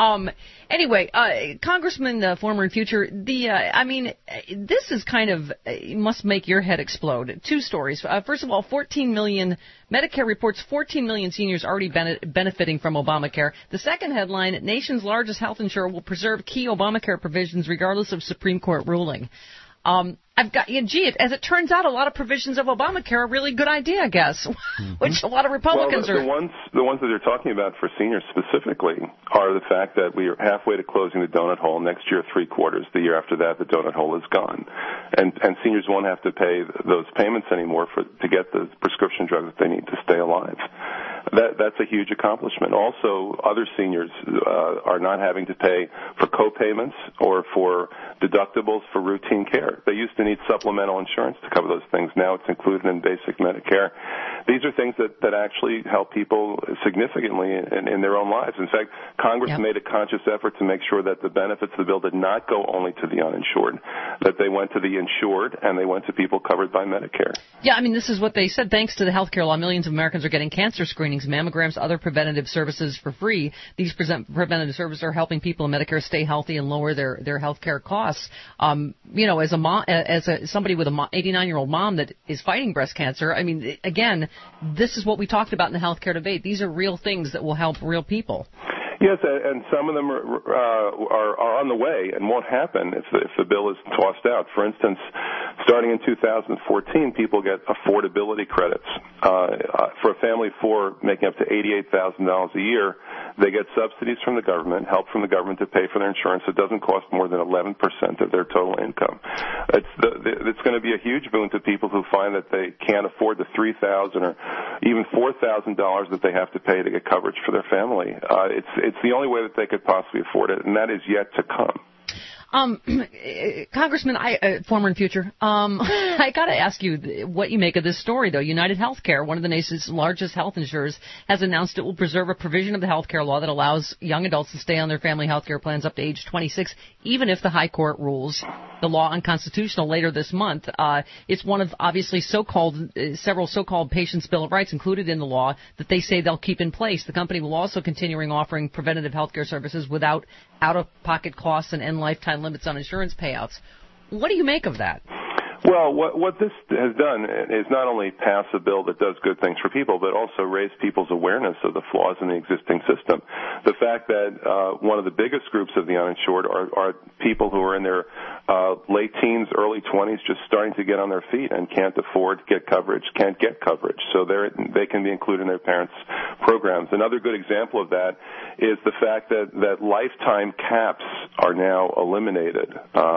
Anyway, Congressman, former and future, this is kind of must make your head explode. Two stories. First of all, 14 million. Medicare reports 14 million seniors already benefiting from Obamacare. The second headline, nation's largest health insurer will preserve key Obamacare provisions regardless of Supreme Court ruling. As it turns out, a lot of provisions of Obamacare are a really good idea, I guess, which a lot of Republicans are. The ones that they're talking about for seniors specifically are the fact that we are halfway to closing the donut hole. Next year, 3/4. The year after that, the donut hole is gone. And seniors won't have to pay those payments anymore to get the prescription drugs that they need to stay alive. That's a huge accomplishment. Also, other seniors are not having to pay for co-payments or for deductibles for routine care. They used to need supplemental insurance to cover those things. Now it's included in basic Medicare. These are things that actually help people significantly in their own lives. In fact, Congress made a conscious effort to make sure that the benefits of the bill did not go only to the uninsured, that they went to the insured and they went to people covered by Medicare. Yeah, this is what they said. Thanks to the health care law, millions of Americans are getting cancer screenings, mammograms, other preventative services for free. These preventative services are helping people in Medicare stay healthy and lower their health care costs. As a mom, somebody with a 89-year-old mom that is fighting breast cancer, again, this is what we talked about in the health care debate. These are real things that will help real people. Yes, and some of them are on the way and won't happen if the bill is tossed out. For instance, starting in 2014, people get affordability credits. For a family of four making up to $88,000 a year, they get subsidies from the government, help from the government to pay for their insurance. It doesn't cost more than 11% of their total income. It's going to be a huge boon to people who find that they can't afford the $3,000 or even $4,000 that they have to pay to get coverage for their family. It's the only way that they could possibly afford it, and that is yet to come. Congressman, former and future, I got to ask you what you make of this story, though. United Healthcare, one of the nation's largest health insurers, has announced it will preserve a provision of the health care law that allows young adults to stay on their family health care plans up to age 26, even if the high court rules the law unconstitutional later this month. It's one of, obviously, several so-called patients' bill of rights included in the law that they say they'll keep in place. The company will also continue offering preventative health care services without out-of-pocket costs and end lifetime limits on insurance payouts. What do you make of that? Well, what this has done is not only pass a bill that does good things for people, but also raise people's awareness of the flaws in the existing system. The fact that one of the biggest groups of the uninsured are people who are in their late teens, early 20s, just starting to get on their feet and can't afford to get coverage, can't get coverage. So they can be included in their parents' programs. Another good example of that is the fact that lifetime caps are now eliminated.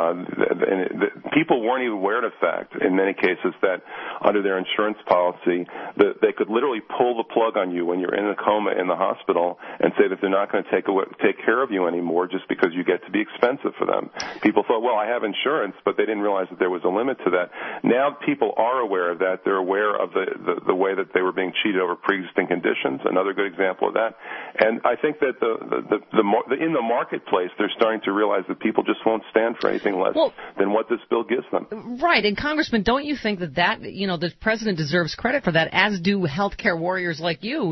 People weren't even aware of the fact, in many cases, that under their insurance policy, that they could literally pull the plug on you when you're in a coma in the hospital and say that they're not going to take care of you anymore just because you get to be expensive for them. People thought, well, I have insurance, but they didn't realize that there was a limit to that. Now people are aware of that. They're aware of the way that they were being cheated over pre-existing conditions. Another good example of that. And I think that in the marketplace, they're starting to realize that people just won't stand for anything less than what this bill gives them. Right. And Congressman, don't you think that the president deserves credit for that, as do healthcare warriors like you?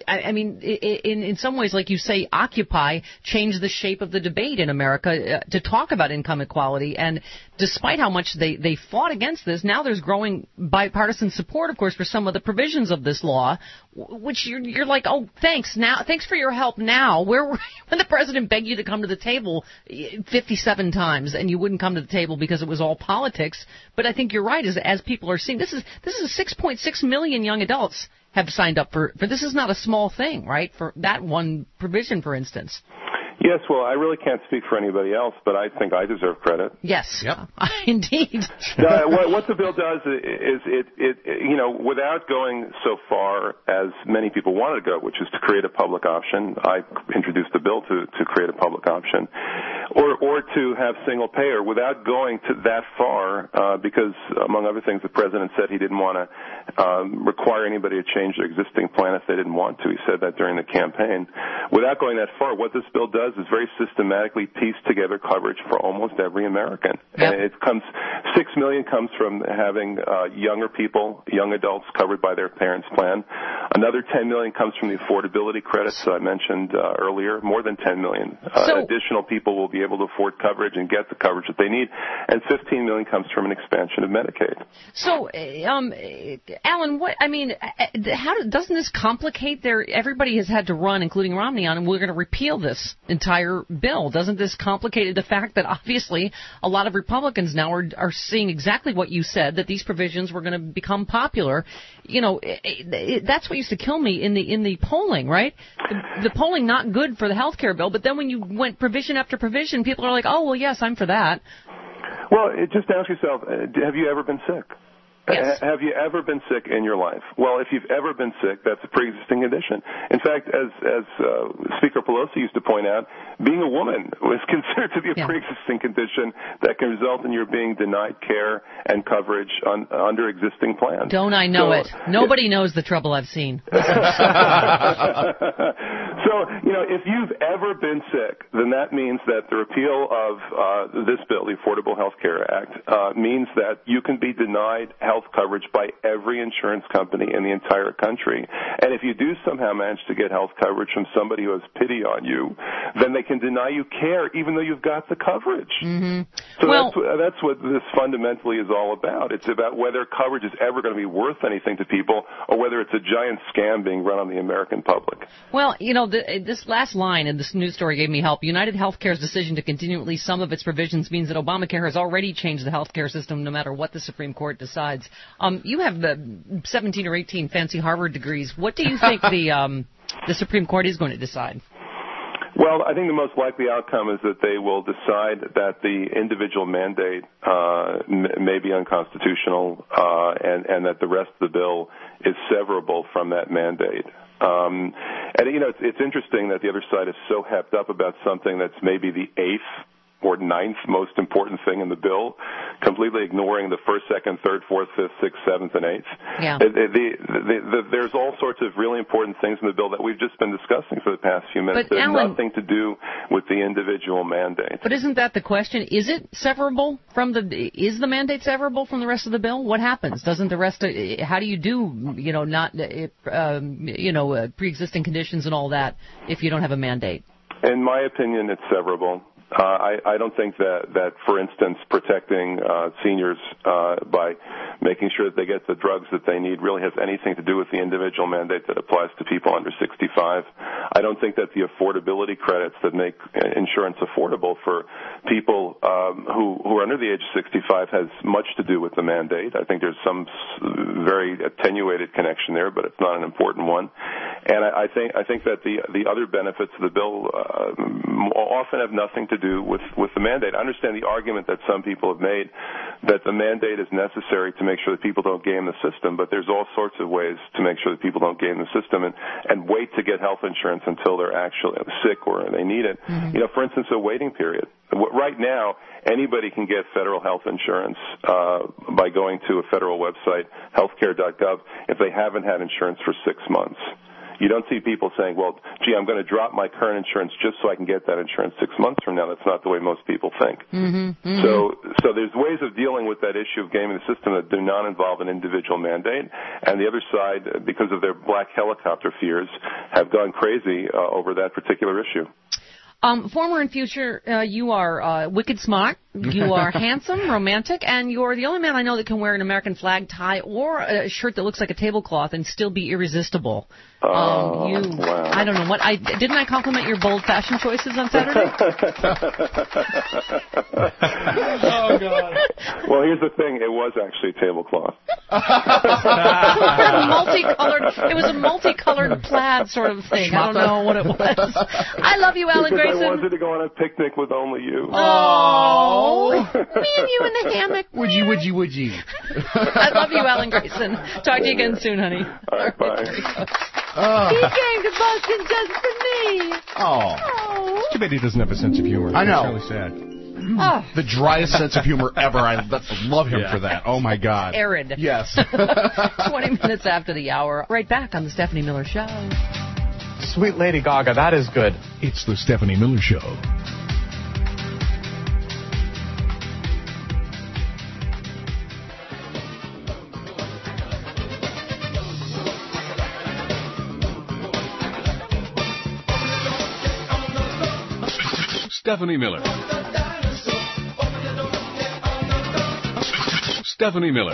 In some ways, like you say, Occupy changed the shape of the debate in America to talk about income equality. And despite how much they fought against this, now there's growing bipartisan support, of course, for some of the provisions of this law, which you're like, oh, thanks for your help now. Where were you when the president begged you to come to the table 57 times and you wouldn't come to the table because it was all politics? But I think you're right, as people are seeing, this is 6.6 million young adults have signed up for this is not a small thing, right? For that one provision, for instance. Yes, well, I really can't speak for anybody else, but I think I deserve credit. Yes, yep. Indeed. What the bill does is it without going so far as many people wanted to go, which is to create a public option. I introduced the bill to create a public option. or to have single payer without going to that far, because among other things, the president said he didn't want to require anybody to change their existing plan if they didn't want to. He said that during the campaign. Without going that far, what this bill does is very systematically piece together coverage for almost every American. Yep. And 6 million comes from having younger people, young adults covered by their parents' plan. Another 10 million comes from the affordability credits I mentioned earlier. More than 10 million additional people will be able to afford coverage and get the coverage that they need. And 15 million comes from an expansion of Medicaid. So, Alan, doesn't this complicate everybody has had to run, including Romney, on, and we're going to repeal this entire bill. Doesn't this complicate the fact that obviously a lot of Republicans now are seeing exactly what you said, that these provisions were going to become popular? You know, that's what used to kill me in the polling, right? The polling not good for the health care bill, but then when you went provision after provision, people are like, oh, well, yes, I'm for that. Well, just ask yourself, have you ever been sick? Yes. Have you ever been sick in your life? Well, if you've ever been sick, that's a pre-existing condition. In fact, as Speaker Pelosi used to point out, being a woman was considered to be a pre-existing condition that can result in your being denied care and coverage under existing plans. Don't I know it? Nobody knows the trouble I've seen. So, you know, if you've ever been sick, then that means that the repeal of this bill, the Affordable Health Care Act, means that you can be denied health coverage by every insurance company in the entire country. And if you do somehow manage to get health coverage from somebody who has pity on you, then they can deny you care even though you've got the coverage. Mm-hmm. So that's what this fundamentally is all about. It's about whether coverage is ever going to be worth anything to people or whether it's a giant scam being run on the American public. Well, you know, this last line in this news story gave me help. United Healthcare's decision to continue at least some of its provisions means that Obamacare has already changed the healthcare system no matter what the Supreme Court decides. You have the 17 or 18 fancy Harvard degrees. What do you think the Supreme Court is going to decide? Well, I think the most likely outcome is that they will decide that the individual mandate may be unconstitutional and that the rest of the bill is severable from that mandate. And, you know, it's interesting that the other side is so hepped up about something that's maybe the eighth or ninth most important thing in the bill, completely ignoring the first, second, third, fourth, fifth, sixth, seventh, and eighth. Yeah. There's all sorts of really important things in the bill that we've just been discussing for the past few minutes but that have Alan, nothing to do with the individual mandate. But isn't that the question? Is it severable from is the mandate severable from the rest of the bill? What happens? Doesn't the rest how do you do, you know, not, pre-existing conditions and all that if you don't have a mandate? In my opinion, it's severable. I don't think that, for instance, protecting seniors by making sure that they get the drugs that they need really has anything to do with the individual mandate that applies to people under 65. I don't think that the affordability credits that make insurance affordable for people who are under the age of 65 has much to do with the mandate. I think there's some very attenuated connection there, but it's not an important one. And I think that the other benefits of the bill often have nothing to do with the mandate. I understand the argument that some people have made that the mandate is necessary to make sure that people don't game the system, but there's all sorts of ways to make sure that people don't game the system and wait to get health insurance until they're actually sick or they need it. Mm-hmm. You know, for instance, a waiting period. Right now, anybody can get federal health insurance by going to a federal website, healthcare.gov, if they haven't had insurance for 6 months. You don't see people saying, well, gee, I'm going to drop my current insurance just so I can get that insurance 6 months from now. That's not the way most people think. Mm-hmm, mm-hmm. So there's ways of dealing with that issue of gaming the system that do not involve an individual mandate. And the other side, because of their black helicopter fears, have gone crazy over that particular issue. Former and future, you are wicked smart, you are handsome, romantic, and you're the only man I know that can wear an American flag tie or a shirt that looks like a tablecloth and still be irresistible. Wow. I don't know what didn't I compliment your bold fashion choices on Saturday? Oh God! Well, here's the thing: it was actually a tablecloth. It was a multicolored plaid sort of thing. I don't know what it was. I love you, Alan Grayson. I wanted to go on a picnic with only you. Oh, me and you in the hammock. Would you? I love you, Alan Grayson. Talk to you again soon, honey. All right, bye. He came to Boston just for me. Oh. It's too bad he doesn't have a sense of humor. I know. It's really sad. The driest sense of humor ever. I love him for that. Oh, my God. Arid. Yes. 20 minutes after the hour. Right back on the Stephanie Miller Show. Sweet Lady Gaga, that is good. It's the Stephanie Miller Show. Stephanie Miller. Stephanie Miller.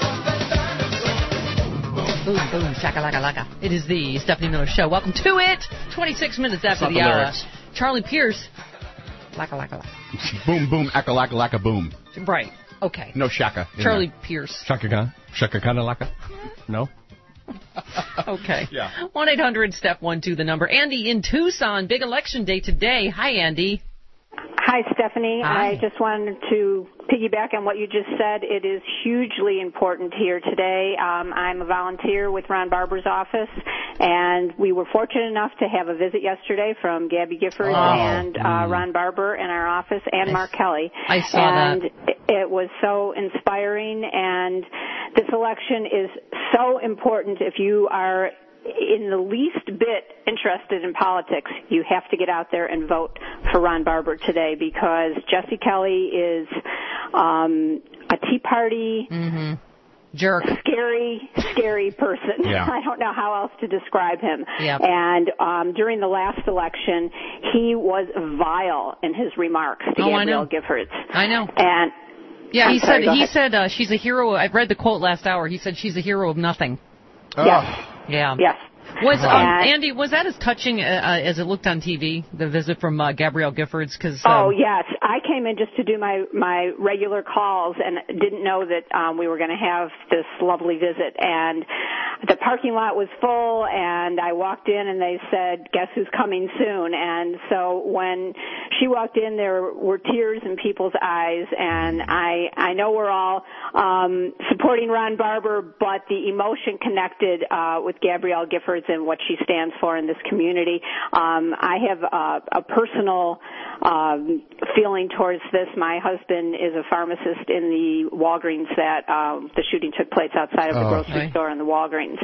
Boom, boom, shaka-laka-laka. It is the Stephanie Miller Show. Welcome to it. 26 minutes after the hour. Lyrics. Charlie Pierce. Laka-laka-laka. Boom, boom, aka-laka-laka, boom. Right. Okay. No shaka. Charlie Pierce. Shaka-kana? Shaka-kana-laka? No? Okay. Yeah. 1-800-STEP-12, the number. Andy in Tucson. Big election day today. Hi, Andy. Hi, Stephanie. Hi. I just wanted to piggyback on what you just said. It is hugely important here today. I'm a volunteer with Ron Barber's office, and we were fortunate enough to have a visit yesterday from Gabby Giffords and Ron Barber in our office, and Mark Kelly. I saw and it was so inspiring, and this election is so important. If you are in the least bit interested in politics, you have to get out there and vote for Ron Barber today, because Jesse Kelly is a Tea Party jerk, scary person. Yeah. I don't know how else to describe him. Yep. And during the last election, he was vile in his remarks to Gabrielle Giffords. I know. And yeah, he said she's a hero. I read the quote last hour. He said she's a hero of nothing. Yes. Yeah. Yes. Was Andy, was that as touching as it looked on TV, the visit from Gabrielle Giffords? Oh, yes. I came in just to do my regular calls and didn't know that we were going to have this lovely visit. And the parking lot was full, and I walked in, and they said, guess who's coming soon? And so when she walked in, there were tears in people's eyes, and I know we're all supporting Ron Barber, but the emotion connected with Gabrielle Giffords and what she stands for in this community. I have a personal feeling towards this. My husband is a pharmacist in the Walgreens that the shooting took place outside of the grocery store in the Walgreens.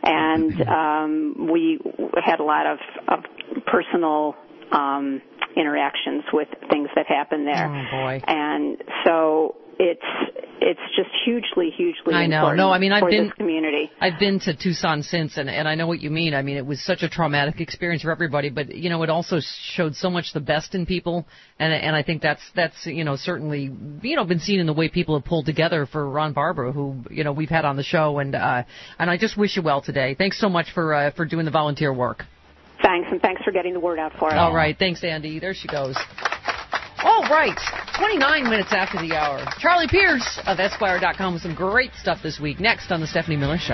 And we had a lot of personal interactions with things that happened there. Oh, boy. And so it's just hugely I know. important No, I mean, for this community. I've been to Tucson since, and I know what you mean. I mean, it was such a traumatic experience for everybody, but, you know, it also showed so much the best in people, and I think that's you know, certainly, you know, been seen in the way people have pulled together for Ron Barber, who, you know, we've had on the show, and I just wish you well today. Thanks so much for doing the volunteer work. Thanks, and thanks for getting the word out for us. All right. Thanks, Andy. There she goes. All right, 29 minutes after the hour. Charlie Pierce of Esquire.com with some great stuff this week. Next on the Stephanie Miller Show.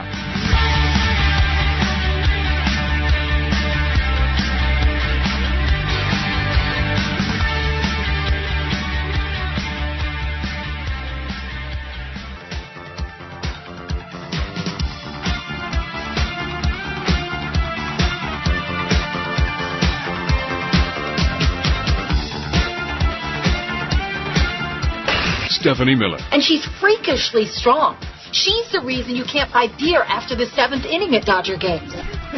Stephanie Miller. And she's freakishly strong. She's the reason you can't buy beer after the 7th inning at Dodger games.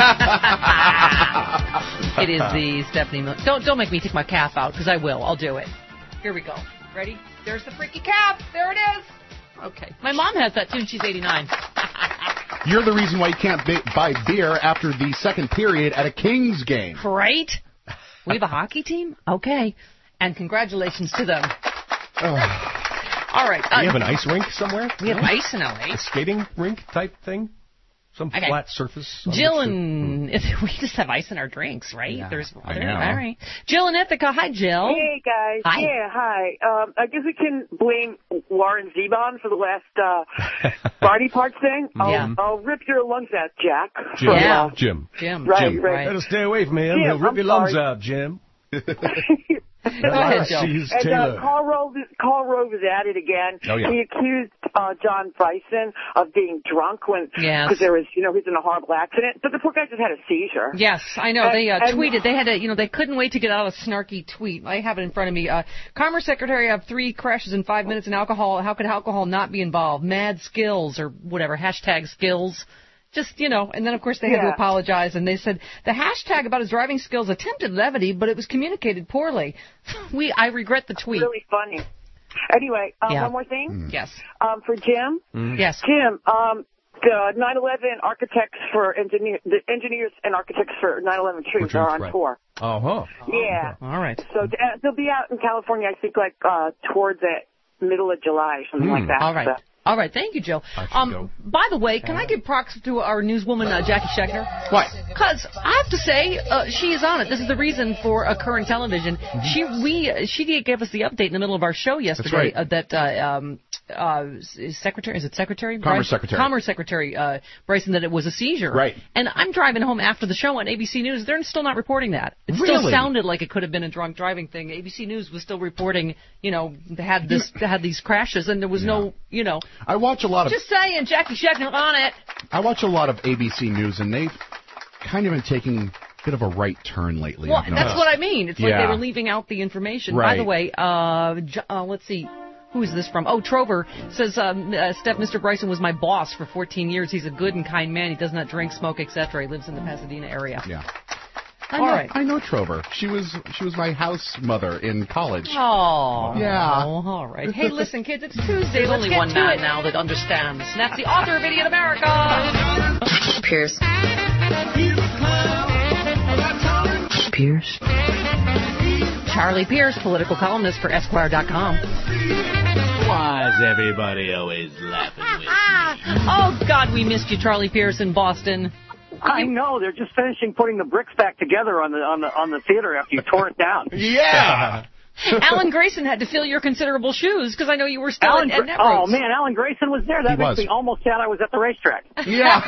It is the Stephanie Miller. Don't make me take my calf out, because I will. I'll do it. Here we go. Ready? There's the freaky calf. There it is. Okay. My mom has that, too, and she's 89. You're the reason why you can't buy beer after the second period at a Kings game. Right? We have a hockey team? Okay. And congratulations to them. All right. We have an ice rink somewhere? We have ice in L.A. A skating rink type thing? Some flat surface? Jill and... We just have ice in our drinks, right? Yeah, There's I know. All right. Jill and Ithaca. Hi, Jill. Hey, guys. Hi. Yeah, hi. I guess we can blame Warren Zevon for the last body part thing. I'll rip your lungs out, Jack. Jim. Right. Better stay away from him. He'll rip your lungs out, Jim. Go ahead, Jill. And Carl Rove is at it again. Oh, yeah. He accused John Bryson of being drunk when because there was he was in a horrible accident, but the poor guy just had a seizure. Yes, I know. They tweeted. They had they couldn't wait to get out a snarky tweet. I have it in front of me. Commerce Secretary of 3 crashes in 5 minutes in alcohol. How could alcohol not be involved? Mad skills or whatever. Hashtag skills. Just, and then of course they had to apologize, and they said the hashtag about his driving skills attempted levity, but it was communicated poorly. I regret the tweet. Really funny. Anyway, one more thing. Yes. For Jim. Yes. Jim, the 9/11 architects for the engineers and architects for 9/11 truth are on tour. Yeah. All right. So they'll be out in California, I think, towards the middle of July, something like that. All right. So. All right, thank you, Joe. By the way, can I give props to our newswoman, Jackie Schechner? Why? Because I have to say, she is on it. This is the reason for current television. Mm-hmm. She gave us the update in the middle of our show yesterday. That's right. Secretary? Commerce Secretary. Commerce Secretary Bryson, that it was a seizure. Right. And I'm driving home after the show on ABC News. They're still not reporting that. It really? Still sounded like it could have been a drunk driving thing. ABC News was still reporting, they had these crashes, and there was no. I watch a lot of. Just saying, Jackie Schechner on it. I watch a lot of ABC News, and they've kind of been taking a bit of a right turn lately. Well, that's what I mean. It's like they were leaving out the information. Right. By the way, let's see. Who is this from? Oh, Trover says, Mr. Bryson was my boss for 14 years. He's a good and kind man. He does not drink, smoke, etc. He lives in the Pasadena area. Yeah. All right. I know Trover. She was my house mother in college. Oh. Yeah. All right. Hey, listen, kids, it's Tuesday. There's only one man now that understands. And that's the author of Idiot America. Pierce. Charlie Pierce, political columnist for Esquire.com. Why is everybody always laughing with me? Oh, God, we missed you, Charlie Pierce in Boston. I know. They're just finishing putting the bricks back together on the theater after you tore it down. Yeah. Alan Grayson had to fill your considerable shoes because I know you were still at Netroots. Oh, man, Alan Grayson was there. That makes me almost sad I was at the racetrack. Yeah.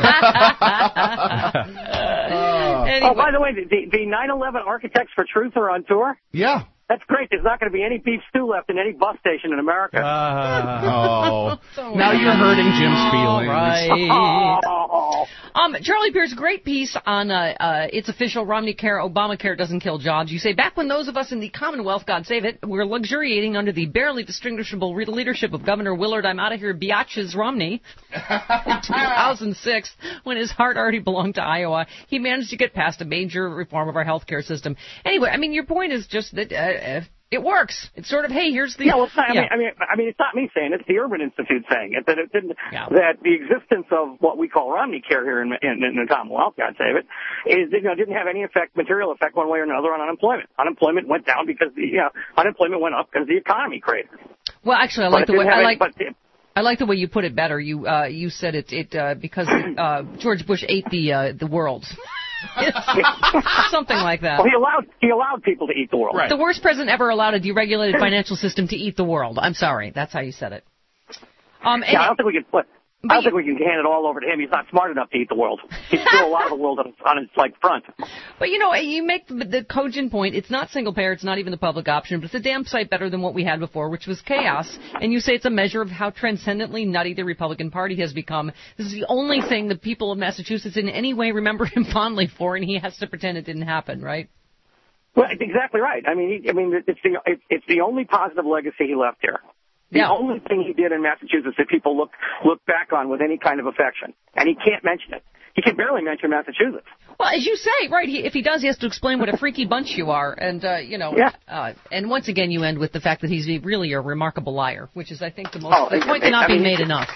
Anyway. Oh, by the way, the 9/11 Architects for Truth are on tour? Yeah. That's great. There's not going to be any beef stew left in any bus station in America. Now you're hurting Jim's feelings. Right. Charlie Pierce, great piece on It's Official, Romney Care, Obamacare doesn't kill jobs. You say, back when those of us in the Commonwealth, God save it, were luxuriating under the barely distinguishable leadership of Governor Willard I'm out of here biatches Romney in 2006, when his heart already belonged to Iowa, he managed to get past a major reform of our health care system. Anyway, I mean, your point is just that it works. It's sort of, hey, here's the... Yeah, well, it's not, I mean, it's not me saying it. It's the Urban Institute saying it. That the existence of what we call Romney Care here in the Commonwealth, God save it, didn't have any material effect one way or another on unemployment. Unemployment went down because unemployment went up because the economy cratered. Well, actually, I like the way you put it better. You said it because George Bush ate the world. Something like that. Well, he allowed people to eat the world. Right. The worst president ever allowed a deregulated financial system to eat the world. I'm sorry, that's how you said it. I don't think we can hand it all over to him. He's not smart enough to eat the world. He's still a lot of the world on his front. But you make the cogent point. It's not single payer. It's not even the public option. But it's a damn sight better than what we had before, which was chaos. And you say it's a measure of how transcendently nutty the Republican Party has become. This is the only thing the people of Massachusetts in any way remember him fondly for, and he has to pretend it didn't happen, right? Well, exactly right. I mean, it's the only positive legacy he left here. The only thing he did in Massachusetts that people look back on with any kind of affection. And he can't mention it. He can barely mention Massachusetts. Well, as you say, right, if he does, he has to explain what a freaky bunch you are. And, and once again you end with the fact that he's really a remarkable liar, which is, I think, the point cannot be made enough.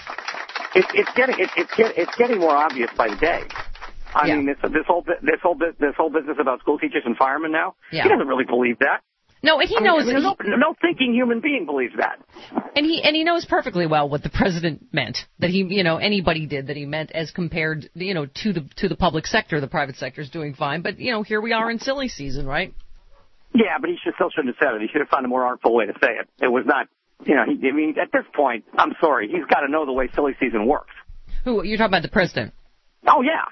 It's getting more obvious by the day. I mean, this whole business about school teachers and firemen now, he doesn't really believe that. No, and he knows. No thinking human being believes that. And he knows perfectly well what the president meant. That anybody did that he meant as compared, to the public sector. The private sector is doing fine, but here we are in silly season, right? Yeah, but he still shouldn't have said it. He should have found a more artful way to say it. It was not. At this point, I'm sorry, he's got to know the way silly season works. Who you're talking about? The president? Oh yeah.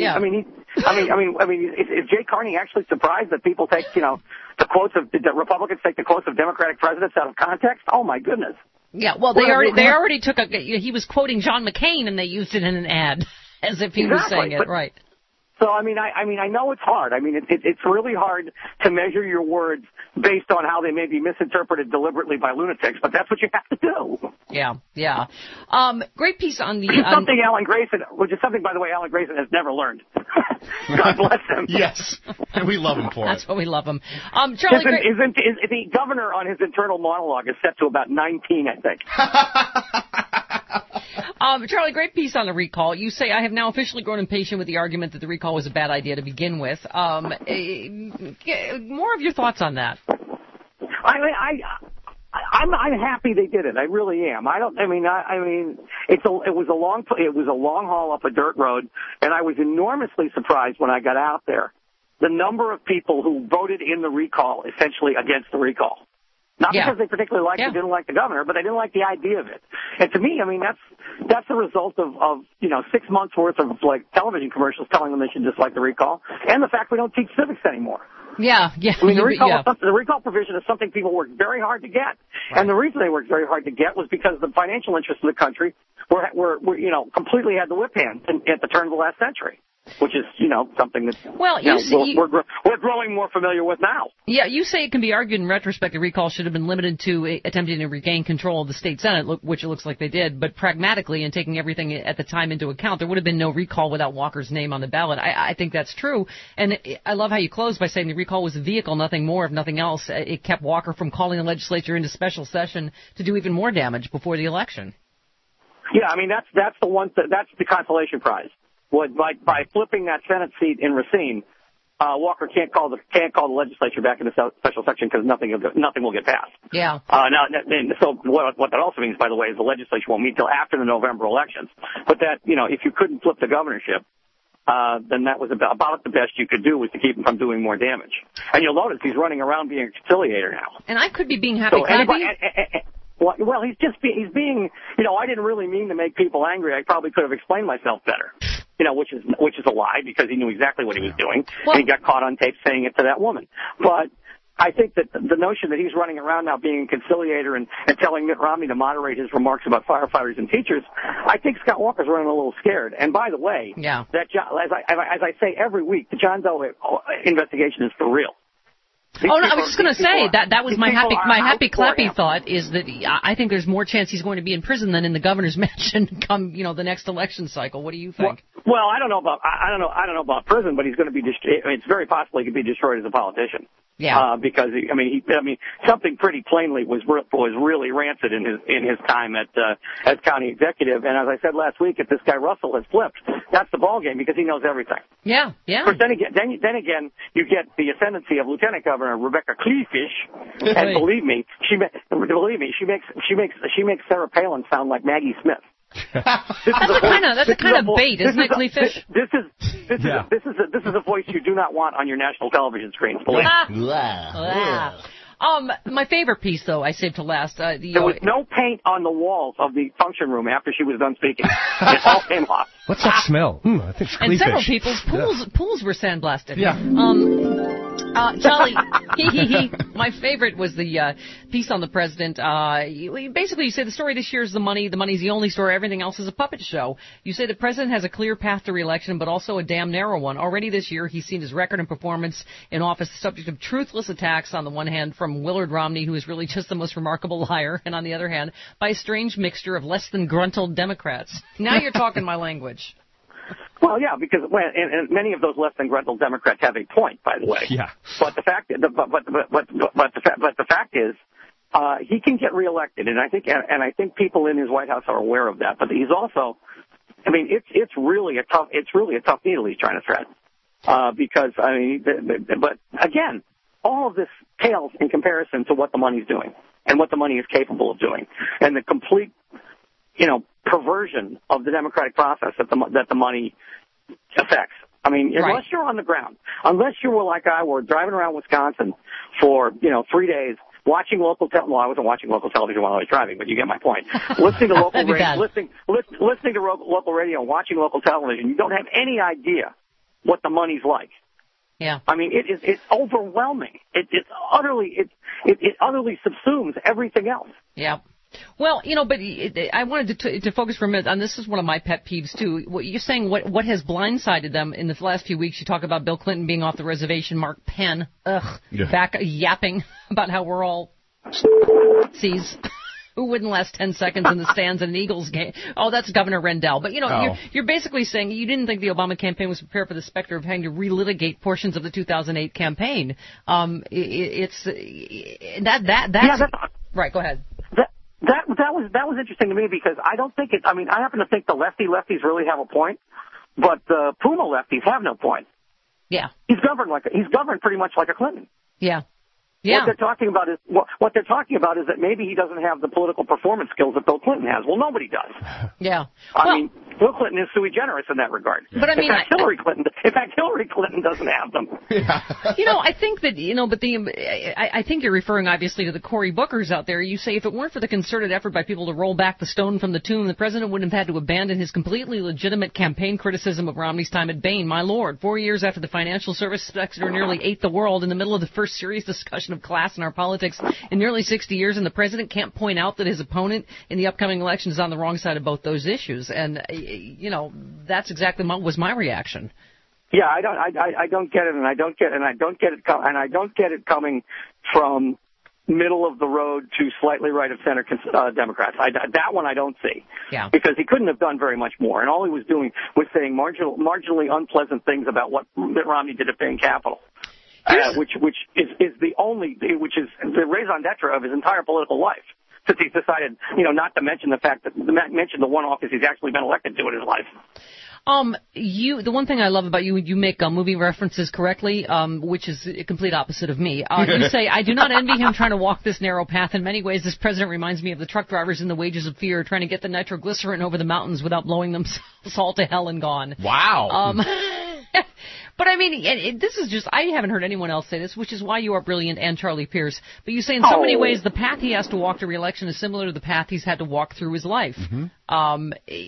Is Jay Carney actually surprised that people take the quotes of the Republicans take the quotes of Democratic presidents out of context? Oh my goodness. Yeah, well, they already took he was quoting John McCain, and they used it in an ad as if he was saying it, right. So, I know it's hard. It's really hard to measure your words based on how they may be misinterpreted deliberately by lunatics, but that's what you have to do. Yeah. Great piece on the... something Alan Grayson, which is something, by the way, Alan Grayson has never learned. God bless him. Yes, and we love him for That's it. what we love him. Charlie, the governor on his internal monologue is set to about 19, I think. Charlie, great piece on the recall. You say, I have now officially grown impatient with the argument that the recall was a bad idea to begin with. More of your thoughts on that. I'm happy they did it. I really am. It was a long haul up a dirt road, and I was enormously surprised when I got out there. The number of people who voted in the recall, essentially against the recall. Not because they particularly didn't like the governor, but they didn't like the idea of it. And to me, that's the result of 6 months worth of television commercials telling them they should dislike the recall, and the fact we don't teach civics anymore. Yeah. The recall provision is something people worked very hard to get, and the reason they worked very hard to get was because the financial interests of the country were completely had the whip hand at the turn of the last century. Which is, something that we're growing more familiar with now. Yeah, you say it can be argued in retrospect the recall should have been limited to attempting to regain control of the state Senate, which it looks like they did. But pragmatically, and taking everything at the time into account, there would have been no recall without Walker's name on the ballot. I think that's true. And I love how you close by saying the recall was a vehicle, nothing more, if nothing else. It kept Walker from calling the legislature into special session to do even more damage before the election. Yeah, that's the consolation prize. By flipping that Senate seat in Racine, Walker can't call the legislature back into special section because nothing will get passed. Yeah. So what that also means, by the way, is the legislature won't meet till after the November elections. But that if you couldn't flip the governorship, then that was about the best you could do, was to keep him from doing more damage. And you'll notice he's running around being a conciliator now. And I could be being happy-clappy. Well, he's being. I didn't really mean to make people angry. I probably could have explained myself better. Which is a lie, because he knew exactly what he was doing, and he got caught on tape saying it to that woman. But I think that the notion that he's running around now being a conciliator and telling Mitt Romney to moderate his remarks about firefighters and teachers, I think Scott Walker's running a little scared. And by the way, that as I say every week, the John Doe investigation is for real. I was just going to say that was my happy clappy thought, is that I think there's more chance he's going to be in prison than in the governor's mansion come the next election cycle. What do you think? Well, I don't know about prison, but he's going to be. It's very possible he could be destroyed as a politician. Yeah. Because something pretty plainly was really rancid in his time as county executive. And as I said last week, if this guy Russell has flipped, that's the ball game, because he knows everything. Yeah. Of course, then again, you get the ascendancy of Lieutenant Governor Rebecca Kleefisch, and believe me, she makes Sarah Palin sound like Maggie Smith. That's a kind of bait, isn't it, Kleefisch? This is a voice you do not want on your national television screens. My favorite piece, though, I saved to last. There was no paint on the walls of the function room after she was done speaking. It all came off. What's that smell? I think it's Kleefisch. And several people's pools were sandblasted. Yeah. Charlie, my favorite was the piece on the president. Basically, you say the story this year is the money. The money's the only story. Everything else is a puppet show. You say the president has a clear path to re-election, but also a damn narrow one. Already this year, he's seen his record and performance in office the subject of truthless attacks, on the one hand, from Willard Romney, who is really just the most remarkable liar, and on the other hand, by a strange mixture of less than gruntled Democrats. Now you're talking my language. Well, yeah, because and many of those less than gruntled Democrats have a point, by the way. Yeah. But the fact is, he can get reelected, and I think people in his White House are aware of that. But he's also, it's really a tough needle he's trying to thread, because but again, all of this pales in comparison to what the money's doing and what the money is capable of doing, and the complete, perversion of the democratic process that the money affects. Unless you're on the ground, unless you were like I were driving around Wisconsin for 3 days, watching local television. Well, I wasn't watching local television while I was driving, but you get my point. Listening to local radio, listening to local radio, watching local television. You don't have any idea what the money's like. Yeah. It's overwhelming. It utterly subsumes everything else. Yeah. Well, but I wanted to focus for a minute on this. Is one of my pet peeves too. What you're saying, what has blindsided them in the last few weeks? You talk about Bill Clinton being off the reservation, Mark Penn, back yapping about how we're all sees. Who wouldn't last 10 seconds in the stands at an Eagles game? Oh, that's Governor Rendell. But, you're basically saying you didn't think the Obama campaign was prepared for the specter of having to relitigate portions of the 2008 campaign. That's right. Go ahead. That was interesting to me because I don't think I happen to think the lefties really have a point, but the Puma lefties have no point. Yeah. He's governed pretty much like a Clinton. Yeah. Yeah. What they're talking about is that maybe he doesn't have the political performance skills that Bill Clinton has. Well, nobody does. Yeah. I mean, Bill Clinton is sui generis in that regard. But I mean, Hillary Clinton doesn't have them. Yeah. I think that I think you're referring obviously to the Cory Bookers out there. You say if it weren't for the concerted effort by people to roll back the stone from the tomb, the president wouldn't have had to abandon his completely legitimate campaign criticism of Romney's time at Bain. My lord, 4 years after the financial service sector nearly ate the world in the middle of the first serious discussion of class in our politics in nearly 60 years, and the president can't point out that his opponent in the upcoming election is on the wrong side of both those issues. And that's exactly was my reaction. Yeah, I don't get it, and I don't get it coming from middle of the road to slightly right of center Democrats. That one I don't see. Yeah. Because he couldn't have done very much more, and all he was doing was saying marginally unpleasant things about what Mitt Romney did at Bain Capital. Which is the raison d'etre of his entire political life, since he's decided, not to mention the fact that mention the one office he's actually been elected to in his life. The one thing I love about you make movie references correctly, which is a complete opposite of me. You say, I do not envy him trying to walk this narrow path. In many ways, this president reminds me of the truck drivers in The Wages of Fear, trying to get the nitroglycerin over the mountains without blowing themselves all to hell and gone. Wow. But I mean, this is just, I haven't heard anyone else say this, which is why you are brilliant and Charlie Pierce. But you say in so many ways the path he has to walk to re-election is similar to the path he's had to walk through his life. Mm-hmm.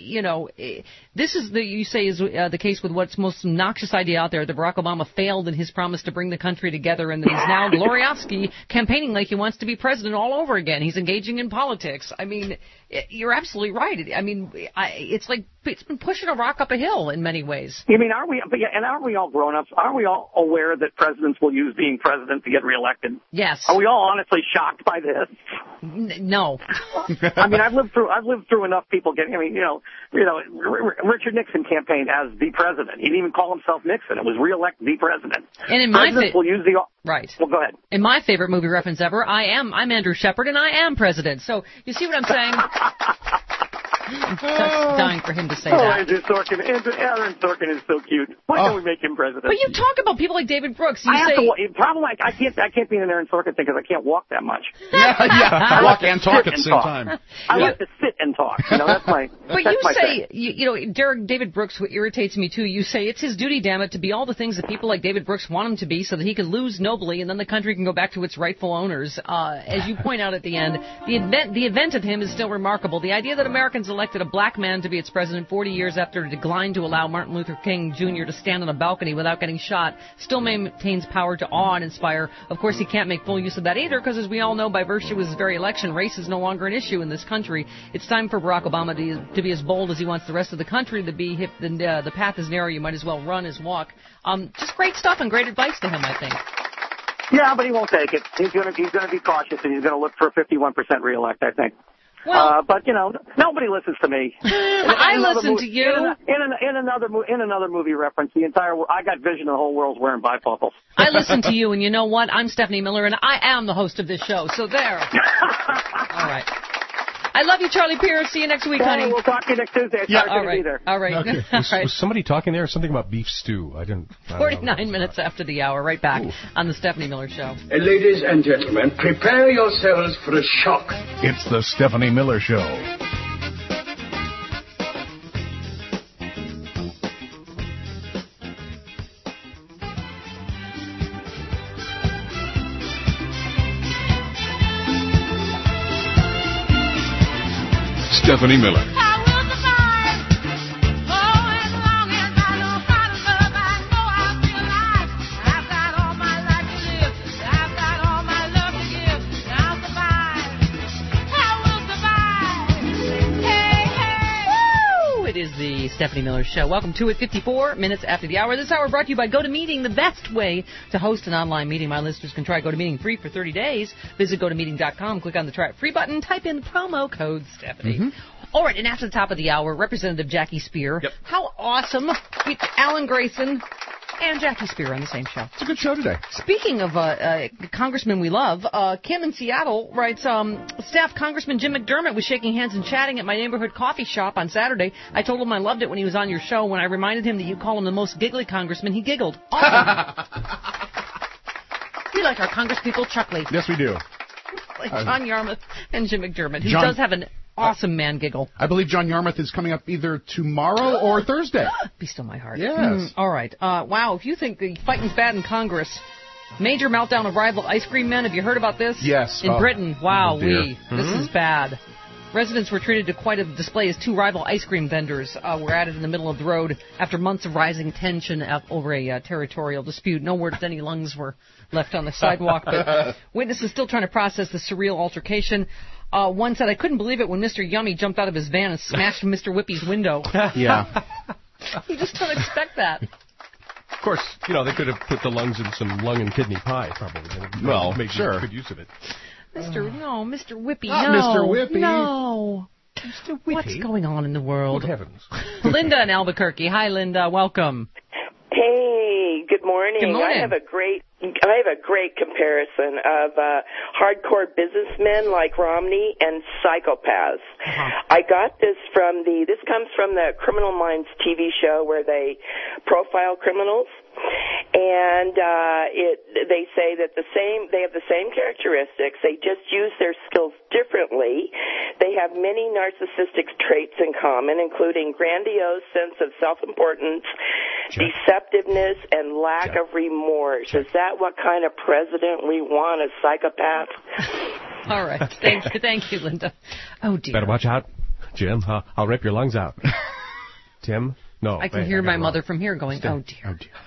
This is you say is the case with what's most obnoxious idea out there, that Barack Obama failed in his promise to bring the country together, and that he's now Glorioski campaigning like he wants to be president all over again. He's engaging in politics. I mean, you're absolutely right. I mean, it's like it's been pushing a rock up a hill in many ways. You mean, aren't we all grown-ups? Aren't we all aware that presidents will use being president to get reelected? Yes. Are we all honestly shocked by this? No. I mean, I've lived through enough people getting. I mean, Richard Nixon campaigned as the president. He didn't even call himself Nixon. It was reelect the president. And in my will use the right. Well, go ahead. In my favorite movie reference ever, I'm Andrew Shepard, and I am president. So you see what I'm saying? I'm just dying for him to say that. Andrew Sorkin. Aaron Sorkin is so cute. Why don't we make him president? But you talk about people like David Brooks. I can't be in an Aaron Sorkin thing because I can't walk that much. Yeah. Walk and talk at the same time. I like to sit and talk. That's my. But you say, David Brooks, what irritates me too. You say it's his duty, damn it, to be all the things that people like David Brooks want him to be, so that he can lose nobly, and then the country can go back to its rightful owners. As you point out at the end, the event of him is still remarkable. The idea that Americans elected a black man to be its president 40 years after it declined to allow Martin Luther King Jr. to stand on a balcony without getting shot still maintains power to awe and inspire. Of course, he can't make full use of that either, because as we all know, by virtue of his very election, race is no longer an issue in this country. It's time for Barack Obama to be as bold as he wants the rest of the country to be. The path is narrow. You might as well run as walk. Just great stuff and great advice to him, I think. Yeah, but he won't take it. He's going to be cautious, and he's going to look for a 51% reelect, I think. Well, but nobody listens to me. I listen to you. In another movie reference, I got vision of the whole world's wearing bifocals. I listen to you, and you know what? I'm Stephanie Miller, and I am the host of this show. So there. All right. I love you, Charlie Pierce. See you next week, honey. We'll talk to you next Tuesday. All right. All right. Okay. Was somebody talking there? Something about beef stew. I don't 49 minutes after the hour. Right back on the Stephanie Miller Show. Ladies and gentlemen, prepare yourselves for a shock. It's the Stephanie Miller Show. Stephanie Miller. Stephanie Miller Show. Welcome to it, 54 minutes after the hour. This hour brought to you by GoToMeeting, the best way to host an online meeting. My listeners can try GoToMeeting free for 30 days. Visit GoToMeeting.com, click on the Try It Free button, type in the promo code Stephanie. All right, and after the top of the hour, Representative Jackie Speer. Yep. How awesome. Alan Grayson and Jackie Speer on the same show. It's a good show today. Speaking of congressmen we love, Kim in Seattle writes, Staff Congressman Jim McDermott was shaking hands and chatting at my neighborhood coffee shop on Saturday. I told him I loved it when he was on your show. When I reminded him that you call him the most giggly congressman, he giggled. Awesome. We like our congresspeople chuckly. Yes, we do. Like John Yarmouth and Jim McDermott, who does have an awesome man giggle. I believe John Yarmouth is coming up either tomorrow or Thursday. Be still my heart. Yes. All right. Wow, if you think the fighting's bad in Congress, major meltdown of rival ice cream men. Have you heard about this? Yes. In Britain. Wow, this is bad. Residents were treated to quite a display as two rival ice cream vendors were added in the middle of the road after months of rising tension over a territorial dispute. No word if any lungs were left on the sidewalk, but witnesses still trying to process the surreal altercation. One said, I couldn't believe it when Mr. Yummy jumped out of his van and smashed Mr. Whippy's window. Yeah. You just don't expect that. Of course, they could have put the lungs in some lung and kidney pie, probably. Well, made sure. Good use of it. Mr. Whippy, Not no. Mr. Whippy. No. Mr. Whippy? What's going on in the world? Good heavens. Linda in Albuquerque. Hi, Linda. Welcome. Hey, good morning. Good morning. I have a great comparison of hardcore businessmen like Romney and psychopaths. I got this this comes from the Criminal Minds TV show where they profile criminals. And they say that they have the same characteristics. They just use their skills differently. They have many narcissistic traits in common, including grandiose sense of self-importance, deceptiveness, and lack of remorse. Is that what kind of president we want? A psychopath? All right. Thank you, Linda. Oh dear. Better watch out, Jim. I'll rip your lungs out. Tim? No. I can hear my mother from here going, oh dear. Oh dear.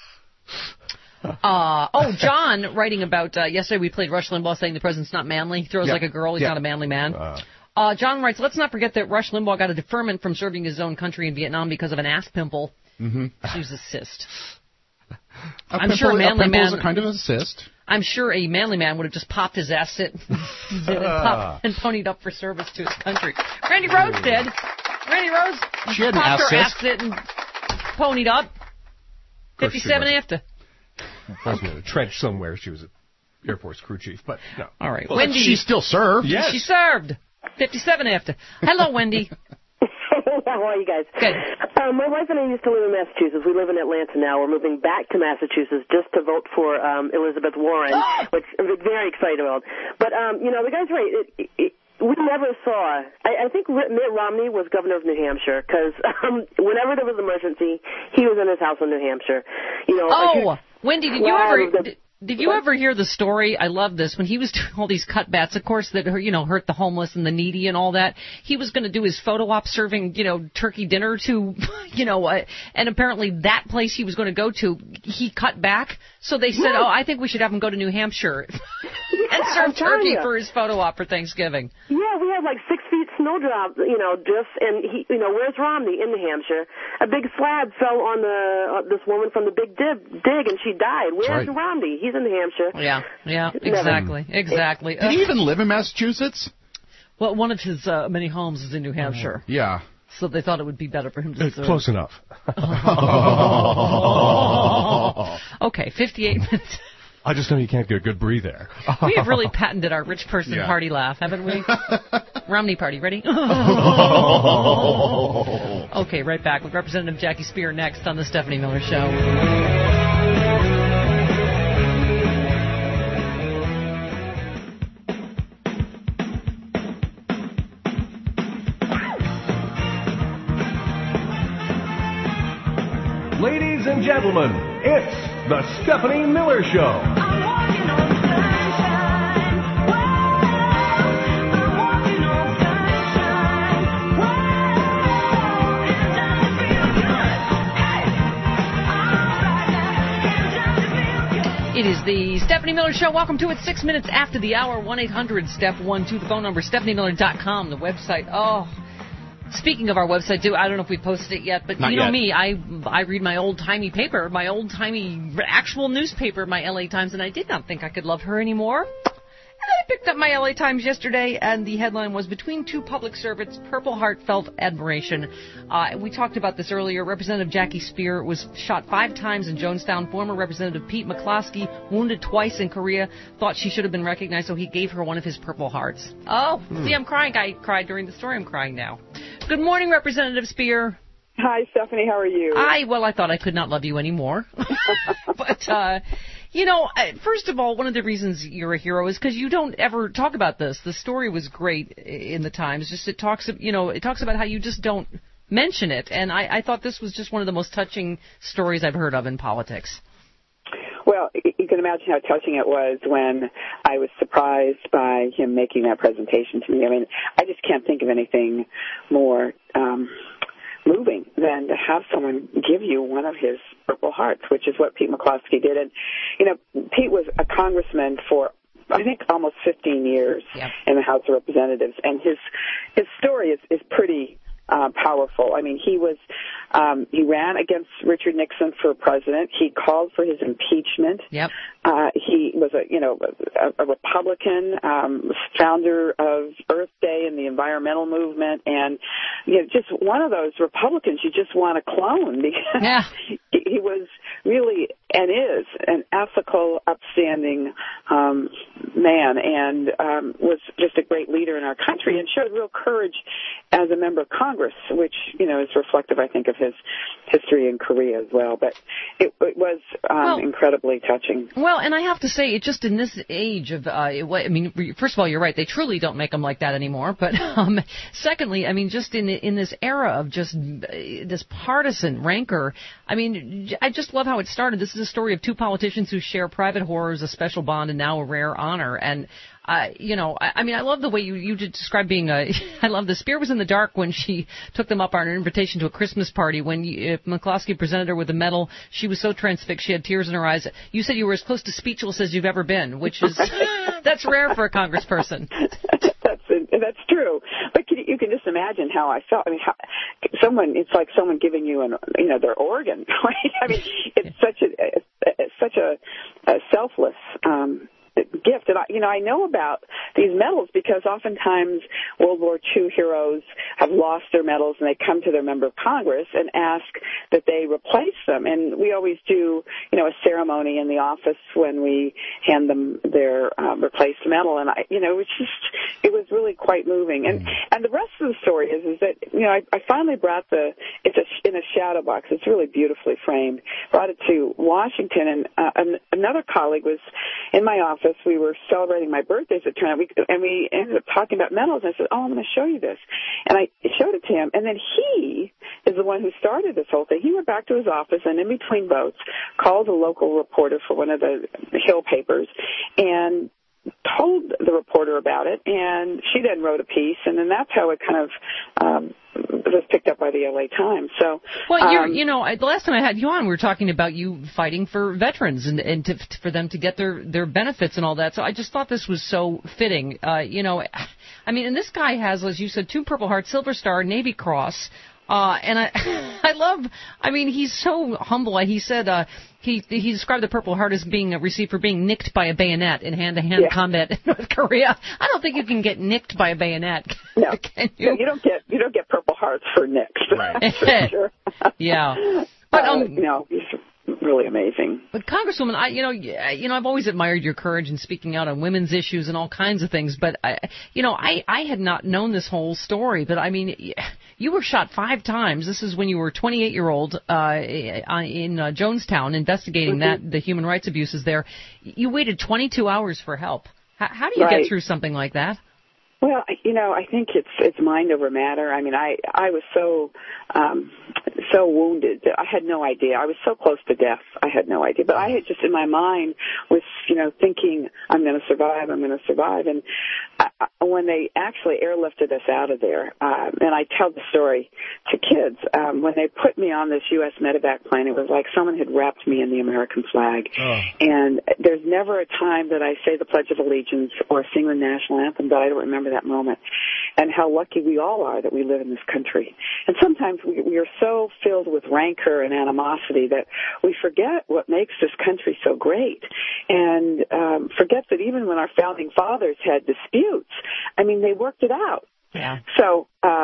John writing about yesterday we played Rush Limbaugh saying the president's not manly. He throws like a girl. He's not a manly man. John writes, let's not forget that Rush Limbaugh got a deferment from serving his own country in Vietnam because of an ass pimple. She was a cyst. I'm sure a manly man is a kind of a cyst. I'm sure a manly man would have just popped his ass and ponied up for service to his country. Randy Rhodes did. Randy Rhodes she had popped her ass ass and ponied up. 57 after. Wasn't in a trench somewhere. She was an Air Force crew chief, but no. All right. Well, Wendy. She still served. Yes. She served. 57 after. Hello, Wendy. How are you guys? Good. My wife and I used to live in Massachusetts. We live in Atlanta now. We're moving back to Massachusetts just to vote for Elizabeth Warren, which I'm very excited about. But, the guy's right. We never saw. I think Mitt Romney was governor of New Hampshire because whenever there was an emergency, he was in his house in New Hampshire. Wendy, did you ever hear the story? I love this. When he was doing all these cutbacks, of course, that hurt the homeless and the needy and all that. He was going to do his photo op serving turkey dinner to and apparently that place he was going to go to, he cut back. So they said, I think we should have him go to New Hampshire and serve turkey for his photo op for Thanksgiving. Yeah, we had like 6 feet snowdrop, and he, where's Romney? In New Hampshire. A big slab fell on this woman from the Big Dig, and she died. Where's Romney? He's in New Hampshire. Yeah, exactly. Did he even live in Massachusetts? Well, one of his many homes is in New Hampshire. Yeah. So they thought it would be better for him to serve. Close enough. Okay, 58 minutes. I just know you can't get a good breathe there. We have really patented our rich person party laugh, haven't we? Romney party, ready? Okay, right back with Representative Jackie Speer next on the Stephanie Miller Show. Ladies and gentlemen, it's the Stephanie Miller Show. It is the Stephanie Miller Show. Welcome to it. 6 minutes after the hour. 1-800-STEP-12. The phone number, StephanieMiller.com. The website. Speaking of our website, I don't know if we posted it yet, but Not you know yet. me, I read my old-timey paper, my old-timey actual newspaper, my LA Times, and I did not think I could love her anymore. And then I picked up my LA Times yesterday, and the headline was, Between Two Public Servants, Purple Heart Felt Admiration. We talked about this earlier. Representative Jackie Speer was shot 5 times in Jonestown. Former Representative Pete McCloskey, wounded twice in Korea, thought she should have been recognized, so he gave her one of his Purple Hearts. Oh, see, I'm crying. I cried during the story. I'm crying now. Good morning, Representative Speer. Hi, Stephanie. How are you? I thought I could not love you anymore. But, you know, first of all, one of the reasons you're a hero is because you don't ever talk about this. The story was great in the Times. Just it talks about how you just don't mention it. And I thought this was just one of the most touching stories I've heard of in politics. Well, you can imagine how touching it was when I was surprised by him making that presentation to me. I mean, I just can't think of anything more moving than to have someone give you one of his Purple Hearts, which is what Pete McCloskey did. And, you know, Pete was a congressman for, I think, almost 15 years in the House of Representatives, and his story is pretty powerful. I mean, he ran against Richard Nixon for president. He called for his impeachment. Yep. He was a Republican, founder of Earth Day and the environmental movement, and just one of those Republicans you just want to clone because he was really and is an ethical, upstanding man, and was just a great leader in our country and showed real courage as a member of Congress, which is reflective, I think, of his history in Korea as well. But it was incredibly touching. Well, and I have to say, it just in this age of, first of all, you're right, they truly don't make them like that anymore. But secondly, I mean, just in this era of just this partisan rancor, I mean, I just love how it started. This is a story of 2 politicians who share private horrors, a special bond, and now a rare honor. And I love the way you describe being I love the Spear was in the dark when she took them up on an invitation to a Christmas party. When McCloskey presented her with a medal, she was so transfixed she had tears in her eyes. You said you were as close to speechless as you've ever been, which is, that's rare for a congressperson. That's true. But you can just imagine how I felt. I mean, it's like someone giving you their organ, right? I mean, it's such a selfless gift. And I know about these medals because oftentimes World War II heroes have lost their medals and they come to their member of Congress and ask that they replace them. And we always do, a ceremony in the office when we hand them their replaced medal. And it was really quite moving. And the rest of the story is that, I finally brought it's in a shadow box. It's really beautifully framed. Brought it to Washington, and another colleague was in my office. We were celebrating my birthday, as it turned out, and we ended up talking about medals. And I said, I'm going to show you this. And I showed it to him. And then he is the one who started this whole thing. He went back to his office and in between votes called a local reporter for one of the Hill papers and told the reporter about it, and she then wrote a piece, and then that's how it kind of was picked up by the LA Times. So, well, the last time I had you on, we were talking about you fighting for veterans and for them to get their benefits and all that. So I just thought this was so fitting. And this guy has, as you said, 2 Purple Heart, Silver Star, Navy Cross. And I love, he's so humble. He said, he described the Purple Heart as being received for being nicked by a bayonet in hand-to-hand combat in North Korea. I don't think you can get nicked by a bayonet. No, can you? You don't get Purple Hearts for nicks. Right. For sure. Yeah. But, he's really amazing. But Congresswoman, I've always admired your courage in speaking out on women's issues and all kinds of things. But I had not known this whole story. But you were shot 5 times. This is when you were a 28-year-old in Jonestown investigating the human rights abuses there. You waited 22 hours for help. How do you get through something like that? Well, I think it's mind over matter. I mean, I was so wounded that I had no idea. I was so close to death. I had no idea. But I had just in my mind was, thinking I'm going to survive. And when they actually airlifted us out of there, and I tell the story to kids, when they put me on this U.S. medevac plane, it was like someone had wrapped me in the American flag. Oh. And there's never a time that I say the Pledge of Allegiance or sing the national anthem that I don't remember that moment. and how lucky we all are that we live in this country. And sometimes we are so filled with rancor and animosity that we forget what makes this country so great, and forget that even when our founding fathers had disputes, I mean, they worked it out. Yeah. So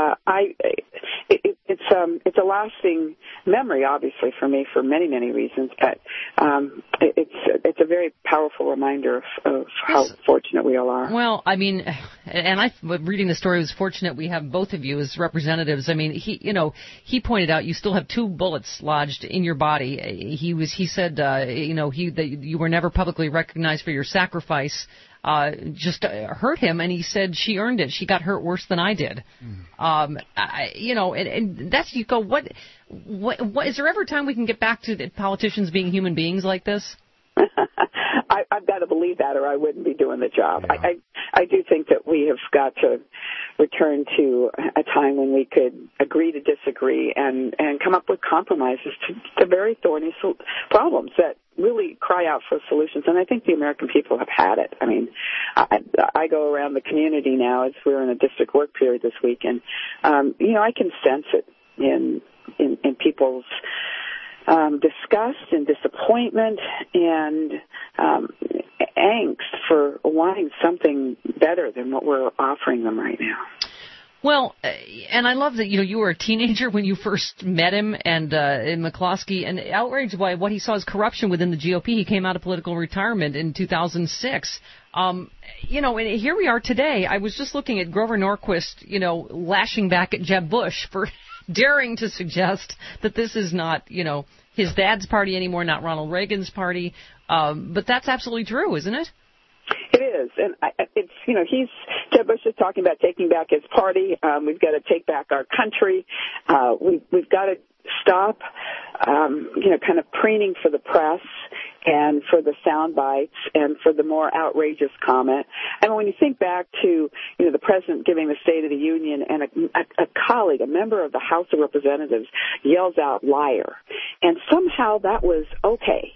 it's a lasting memory, obviously, for me for many, many reasons. But it's a very powerful reminder of how fortunate we all are. Well, I mean, and reading the story, was fortunate we have both of you as representatives. I mean, he pointed out you still have 2 bullets lodged in your body. He said that you were never publicly recognized for your sacrifice. Just hurt him, and he said she earned it. She got hurt worse than I did. And that's, you go, what is there ever a time we can get back to the politicians being human beings like this? I've got to believe that, or I wouldn't be doing the job. Yeah. I do think that we have got to return to a time when we could agree to disagree and come up with compromises to very thorny problems that really cry out for solutions. And I think the American people have had it. I mean, I go around the community now as we're in a district work period this week, and I can sense it in people's disgust and disappointment and angst for wanting something better than what we're offering them right now. Well, and I love that you were a teenager when you first met him, and in McCloskey, and outraged by what he saw as corruption within the GOP. He came out of political retirement in 2006. And here we are today. I was just looking at Grover Norquist, lashing back at Jeb Bush for daring to suggest that this is not, his dad's party anymore, not Ronald Reagan's party. But that's absolutely true, isn't it? It is, and Jeb Bush is talking about taking back his party. We've got to take back our country. We've got to stop, kind of preening for the press and for the sound bites and for the more outrageous comment. And when you think back to, the president giving the State of the Union and a colleague, a member of the House of Representatives, yells out liar, and somehow that was okay.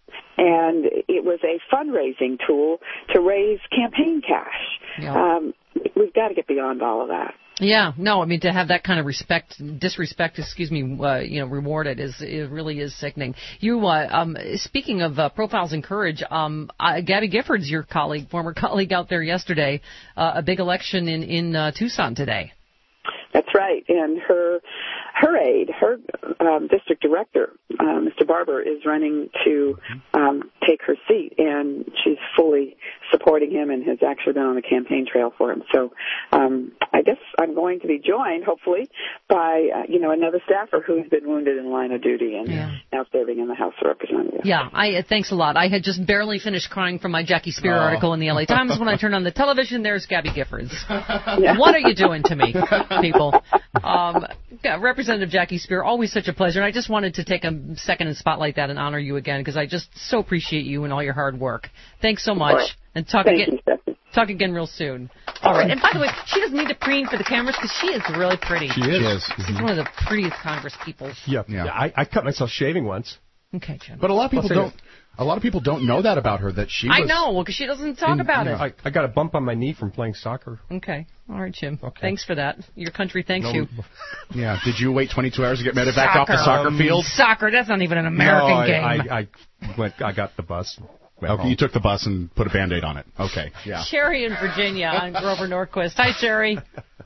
And it was a fundraising tool to raise campaign cash. Yeah. We've got to get beyond all of that. Yeah, no, I mean, to have that kind of disrespect, rewarded it really is sickening. You, speaking of profiles in courage, Gabby Giffords, your colleague, former colleague out there yesterday, a big election in Tucson today. That's right, and her aide, her district director, Mr. Barber, is running to take her seat, and she's fully supporting him and has actually been on the campaign trail for him. So I guess I'm going to be joined, hopefully, by another staffer who's been wounded in line of duty and now serving in the House of Representatives. Yeah, thanks a lot. I had just barely finished crying from my Jackie Spear article in the LA Times. When I turned on the television, there's Gabby Giffords. Yeah. What are you doing to me, people? Representative Jackie Spear, always such a pleasure. And I just wanted to take a second and spotlight that and honor you again, because I just so appreciate you and all your hard work. Thanks so much. Right. And talk again real soon. All right. And by the way, she doesn't need to preen for the cameras because she is really pretty. She is. She's one of the prettiest Congress people. Yeah. I cut myself shaving once. Okay, Jim. But a lot of people don't. A lot of people don't know that about her, that she was... I know, because she doesn't talk about it. I got a bump on my knee from playing soccer. Okay. All right, Jim. Okay. Thanks for that. Your country thanks you. Yeah. Did you wait 22 hours to get back off the soccer field? Soccer, that's not even an American game. I got the bus. Okay, you took the bus and put a Band-Aid on it. Okay, yeah. Sherry in Virginia on Grover Norquist. Hi, Sherry.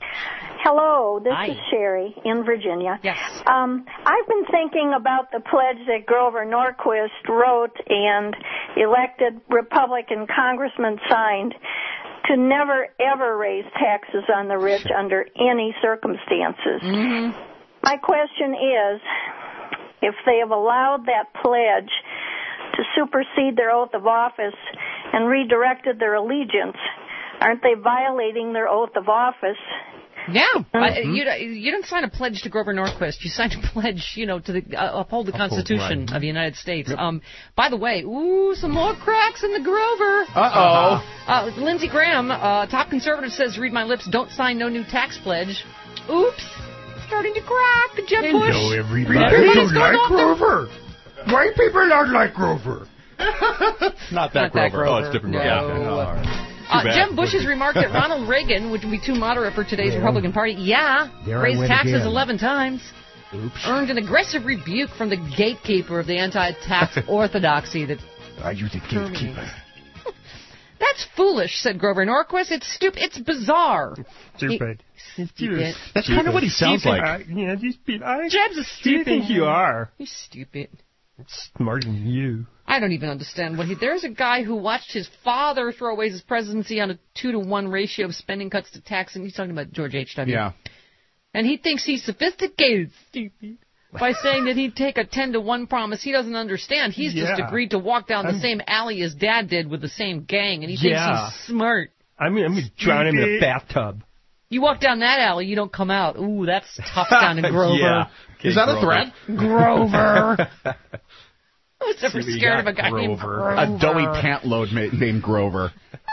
Hello, this is Sherry in Virginia. Yes. I've been thinking about the pledge that Grover Norquist wrote and elected Republican congressman signed to never, ever raise taxes on the rich under any circumstances. Mm-hmm. My question is, if they have allowed that pledge to supersede their oath of office and redirected their allegiance, aren't they violating their oath of office? Yeah, you didn't sign a pledge to Grover Norquist. You signed a pledge, to uphold the Constitution of the United States. Yep. By the way, some more cracks in the Grover. Uh-oh. Lindsey Graham, top conservative, says, read my lips, don't sign no new tax pledge. Oops, starting to crack. Jeb Bush. Hello, everybody. Don't like Grover. White people don't like Grover. Not that Grover. Oh, it's different. No. Yeah. Jeb Bush has remarked that Ronald Reagan would be too moderate for today's Republican Party. Yeah, raised taxes 11 times. Oops. Earned an aggressive rebuke from the gatekeeper of the anti-tax orthodoxy that... Are you the gatekeeper? That's foolish, said Grover Norquist. It's stupid. It's bizarre. Stupid. Stupid. That's kind of what he sounds like. Jeb's a stupid. Do you think you are? He's stupid. It's smarter than you. I don't even understand what he... There's a guy who watched his father throw away his presidency on a 2-to-1 ratio of spending cuts to tax, and he's talking about George H.W. Yeah. And he thinks he's sophisticated, stupid, by saying that he'd take a 10-to-1 promise he doesn't understand. He's just agreed to walk down the same alley his dad did with the same gang, and he thinks he's smart. I'm going to drown him in a bathtub. You walk down that alley, you don't come out. Ooh, that's tough down in Grover. Yeah. Is that a threat? Grover. I was never scared of a guy named Grover. A doughy pant load named Grover.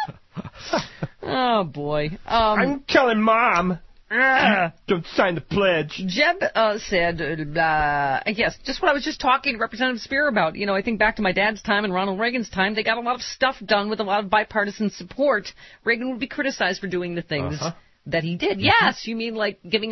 Oh, boy. I'm telling Mom. Don't sign the pledge. Jeb said, yes, just what I was just talking to Representative Spear about. You know, I think back to my dad's time and Ronald Reagan's time, they got a lot of stuff done with a lot of bipartisan support. Reagan would be criticized for doing the things that he did. Yes, you mean like giving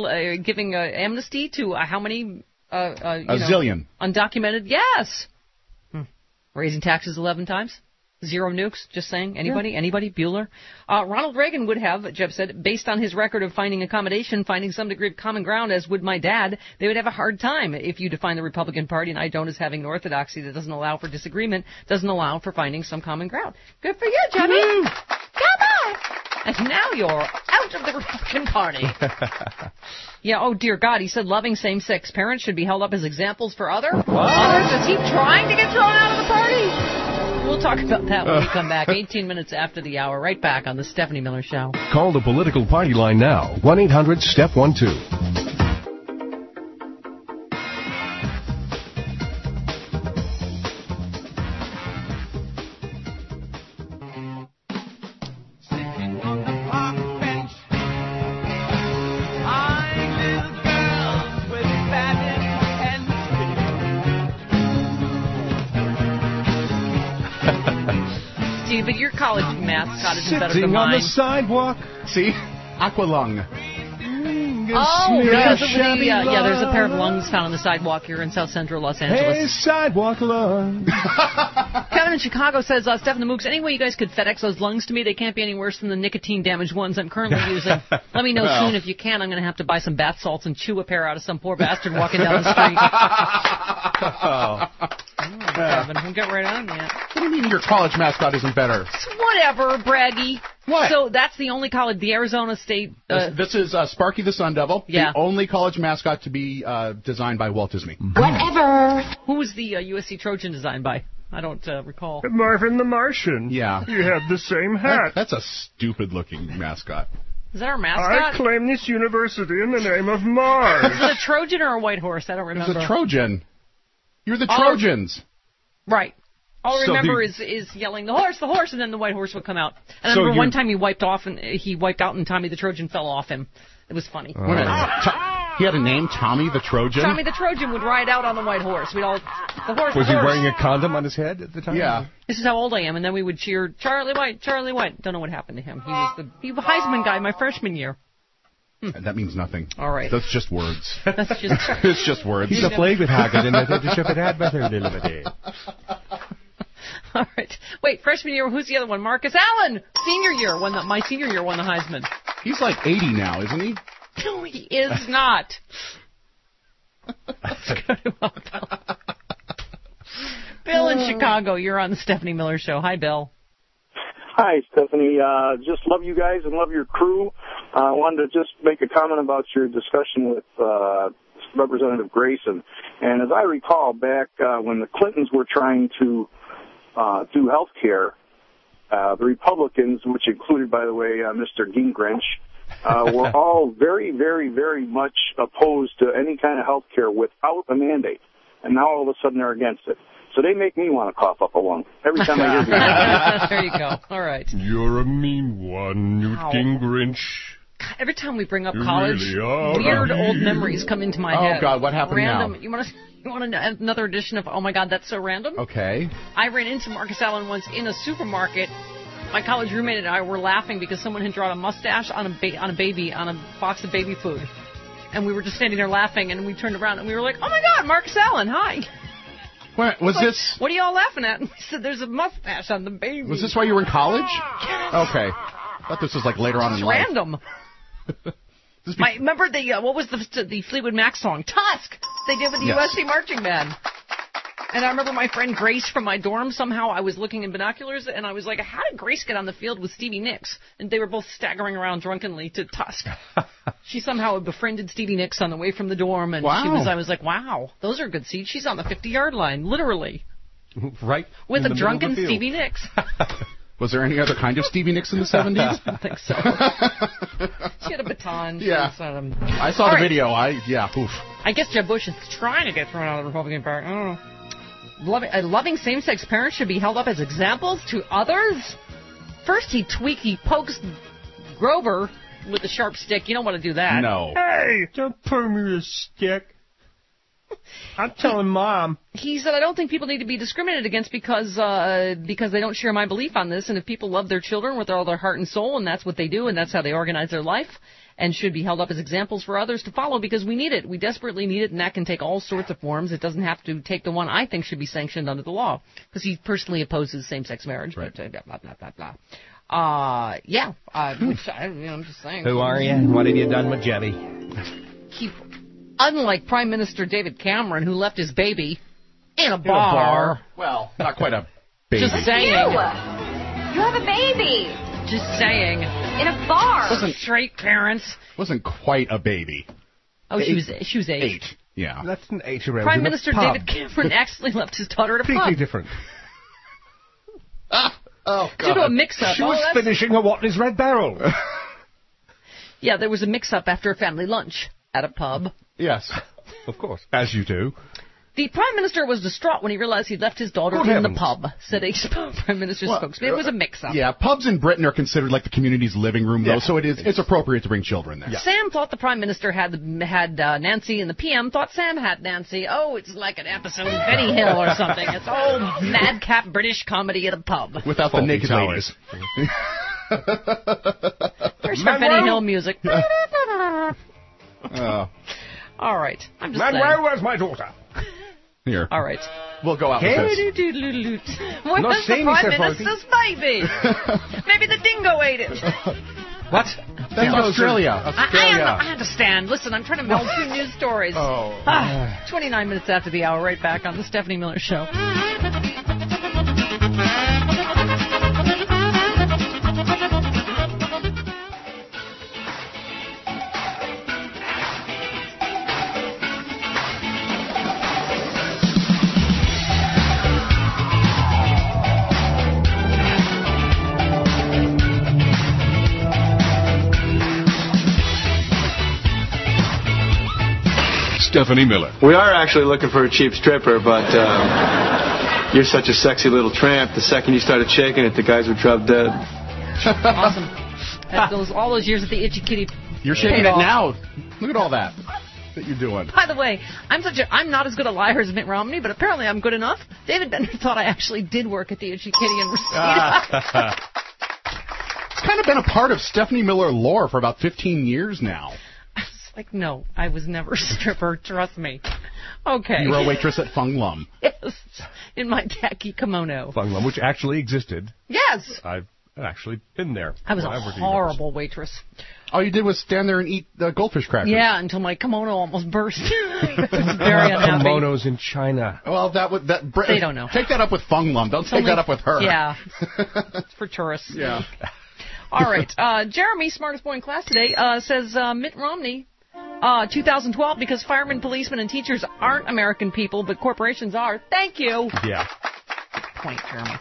amnesty to how many? A zillion. Undocumented? Yes. Raising taxes 11 times? 0 nukes, just saying. Anybody? Yeah. Anybody? Bueller? Ronald Reagan would have, Jeb said, based on his record of finding accommodation, finding some degree of common ground, as would my dad, they would have a hard time if you define the Republican Party, and I don't, as having an orthodoxy that doesn't allow for disagreement, doesn't allow for finding some common ground. Good for you, Jimmy! Come on! And now you're out of the Republican Party. Yeah, oh dear God, he said loving same-sex parents should be held up as examples for others. Is he trying to get thrown out of the party? We'll talk about that when we come back. 18 minutes after the hour. Right back on the Stephanie Miller Show. Call the political party line now. 1-800-STEP-12. But your college mascot isn't better Sitting than mine. on the sidewalk. See? Aqualung. Oh, because of the, there's a pair of lungs found on the sidewalk here in South Central Los Angeles. Hey, sidewalk lung. Kevin in Chicago says, Steph and the Mooks, any way you guys could FedEx those lungs to me? They can't be any worse than the nicotine-damaged ones I'm currently using. Let me know soon if you can. I'm going to have to buy some bath salts and chew a pair out of some poor bastard walking down the street. Kevin, we'll get right on that. What do you mean your college mascot isn't better? Whatever, Braggy. What? So that's the only college, the Arizona State... This is Sparky the Sun Devil, the only college mascot to be designed by Walt Disney. Whatever. Who was the USC Trojan designed by? I don't recall. Marvin the Martian. Yeah. You have the same hat. That's a stupid-looking mascot. Is that our mascot? I claim this university in the name of Mars. Is it a Trojan or a white horse? I don't remember. It's a Trojan. You're the Trojans. Right. All I remember is yelling, the horse, and then the white horse would come out. And I remember one time he wiped out and Tommy the Trojan fell off him. It was funny. He had a name, Tommy the Trojan? Tommy the Trojan would ride out on the white horse. Was he wearing a condom on his head at the time? Yeah. This is how old I am. And then we would cheer, Charlie White, Charlie White. Don't know what happened to him. He was the Heisman guy my freshman year. That means nothing. All right. That's just words. It's just words. He's a plague with Haggard, and the ship had better delivery. All right. Wait, freshman year, who's the other one? Marcus Allen! My senior year won the Heisman. He's like 80 now, isn't he? No, he is not. Bill in Chicago, you're on the Stephanie Miller Show. Hi, Bill. Hi, Stephanie. Just love you guys and love your crew. I wanted to just make a comment about your discussion with Representative Grayson. And as I recall, back when the Clintons were trying to do health care, the Republicans, which included, by the way, Mr. Gingrich, were all very, very, very much opposed to any kind of health care without a mandate. And now all of a sudden they're against it. So they make me want to cough up a lung every time I hear them. There you go. All right. You're a mean one, Newt Gingrich. Every time we bring up college, weird old memories come into my head. Oh, God, what happened now? You want another edition of Oh, My God, That's So Random? Okay. I ran into Marcus Allen once in a supermarket. my college roommate and I were laughing because someone had drawn a mustache on a box of baby food. And we were just standing there laughing, and we turned around and we were like, "Oh my God, Marcus Allen, hi." What was this? What are y'all laughing at? And we said, "There's a mustache on the baby." Was this while you were in college? Okay. I thought this was like later on in life. Random. Remember what was the Fleetwood Mac song? Tusk! They did with the USC Marching Band. And I remember my friend Grace from my dorm, somehow I was looking in binoculars, and I was like, how did Grace get on the field with Stevie Nicks? And they were both staggering around drunkenly to Tusk. She somehow befriended Stevie Nicks on the way from the dorm, and I was like, wow, those are good seats. She's on the 50-yard line, literally. Right. With a drunken Stevie Nicks. Was there any other kind of Stevie Nicks in the 70s? I don't think so. She had a baton. Yeah. I saw the video. Oof. I guess Jeb Bush is trying to get thrown out of the Republican Party. I don't know. Loving same-sex parents should be held up as examples to others? First he pokes Grover with a sharp stick. You don't want to do that. No. Hey, don't put me with a stick. I'm telling Mom. He said, I don't think people need to be discriminated against because they don't share my belief on this. And if people love their children with all their heart and soul, and that's what they do, and that's how they organize their life, and should be held up as examples for others to follow because we need it. We desperately need it, and that can take all sorts of forms. It doesn't have to take the one I think should be sanctioned under the law because he personally opposes same-sex marriage. Right. But, blah, blah, blah, blah. I'm just saying. Who are you? What have you done with Jebby? Unlike Prime Minister David Cameron, who left his baby in a bar. Well, not quite a baby. Just saying. You have a baby. Just saying. In a bar. Wasn't straight parents. Wasn't quite a baby. Oh, she was 8. 8. Yeah. That's an 8-year-old. Prime Minister David Cameron actually left his daughter at a pub. Completely different. Oh, God. Due to a mix-up. She was finishing a Watley's Red Barrel. Yeah, there was a mix-up after a family lunch at a pub. Yes. Of course. As you do. The Prime Minister was distraught when he realized he'd left his daughter in the pub, said a Prime Minister's spokesman. It was a mix-up. Yeah, pubs in Britain are considered like the community's living room, though, so it's appropriate to bring children there. Yeah. Sam thought the Prime Minister had Nancy, and the PM thought Sam had Nancy. Oh, it's like an episode of Benny Hill or something. It's old madcap British comedy at a pub. Without the naked ladies. There's some Benny Hill music. All right. I'm just saying. Where's my daughter? Here. All right. We'll go out with this. Where's the Prime Minister's baby? Maybe the dingo ate it. What? That's Australia. I understand. Listen, I'm trying to meld two news stories. 29 minutes after the hour, right back on the Stephanie Miller Show. Stephanie Miller. We are actually looking for a cheap stripper, but you're such a sexy little tramp. The second you started shaking it, the guys would drop dead. Awesome. All those years at the Itchy Kitty. You're shaking it now. Look at all that you're doing. By the way, I'm not as good a liar as Mitt Romney, but apparently I'm good enough. David Bender thought I actually did work at the Itchy Kitty in Reseda. It's kind of been a part of Stephanie Miller lore for about 15 years now. Like, no, I was never a stripper, trust me. Okay. You were a waitress at Fung Lum. Yes, in my tacky kimono. Fung Lum, which actually existed. Yes. I've actually been there. I was a horrible waitress. All you did was stand there and eat goldfish crackers. Yeah, until my kimono almost burst. It was very unhappy. Kimonos in China. Well, they don't know. Take that up with Fung Lum. Don't take that up with her. Yeah. It's for tourists. Yeah. All right. Jeremy, smartest boy in class today, says Mitt Romney... 2012, because firemen, policemen, and teachers aren't American people, but corporations are. Thank you. Yeah. Good point, Jeremy.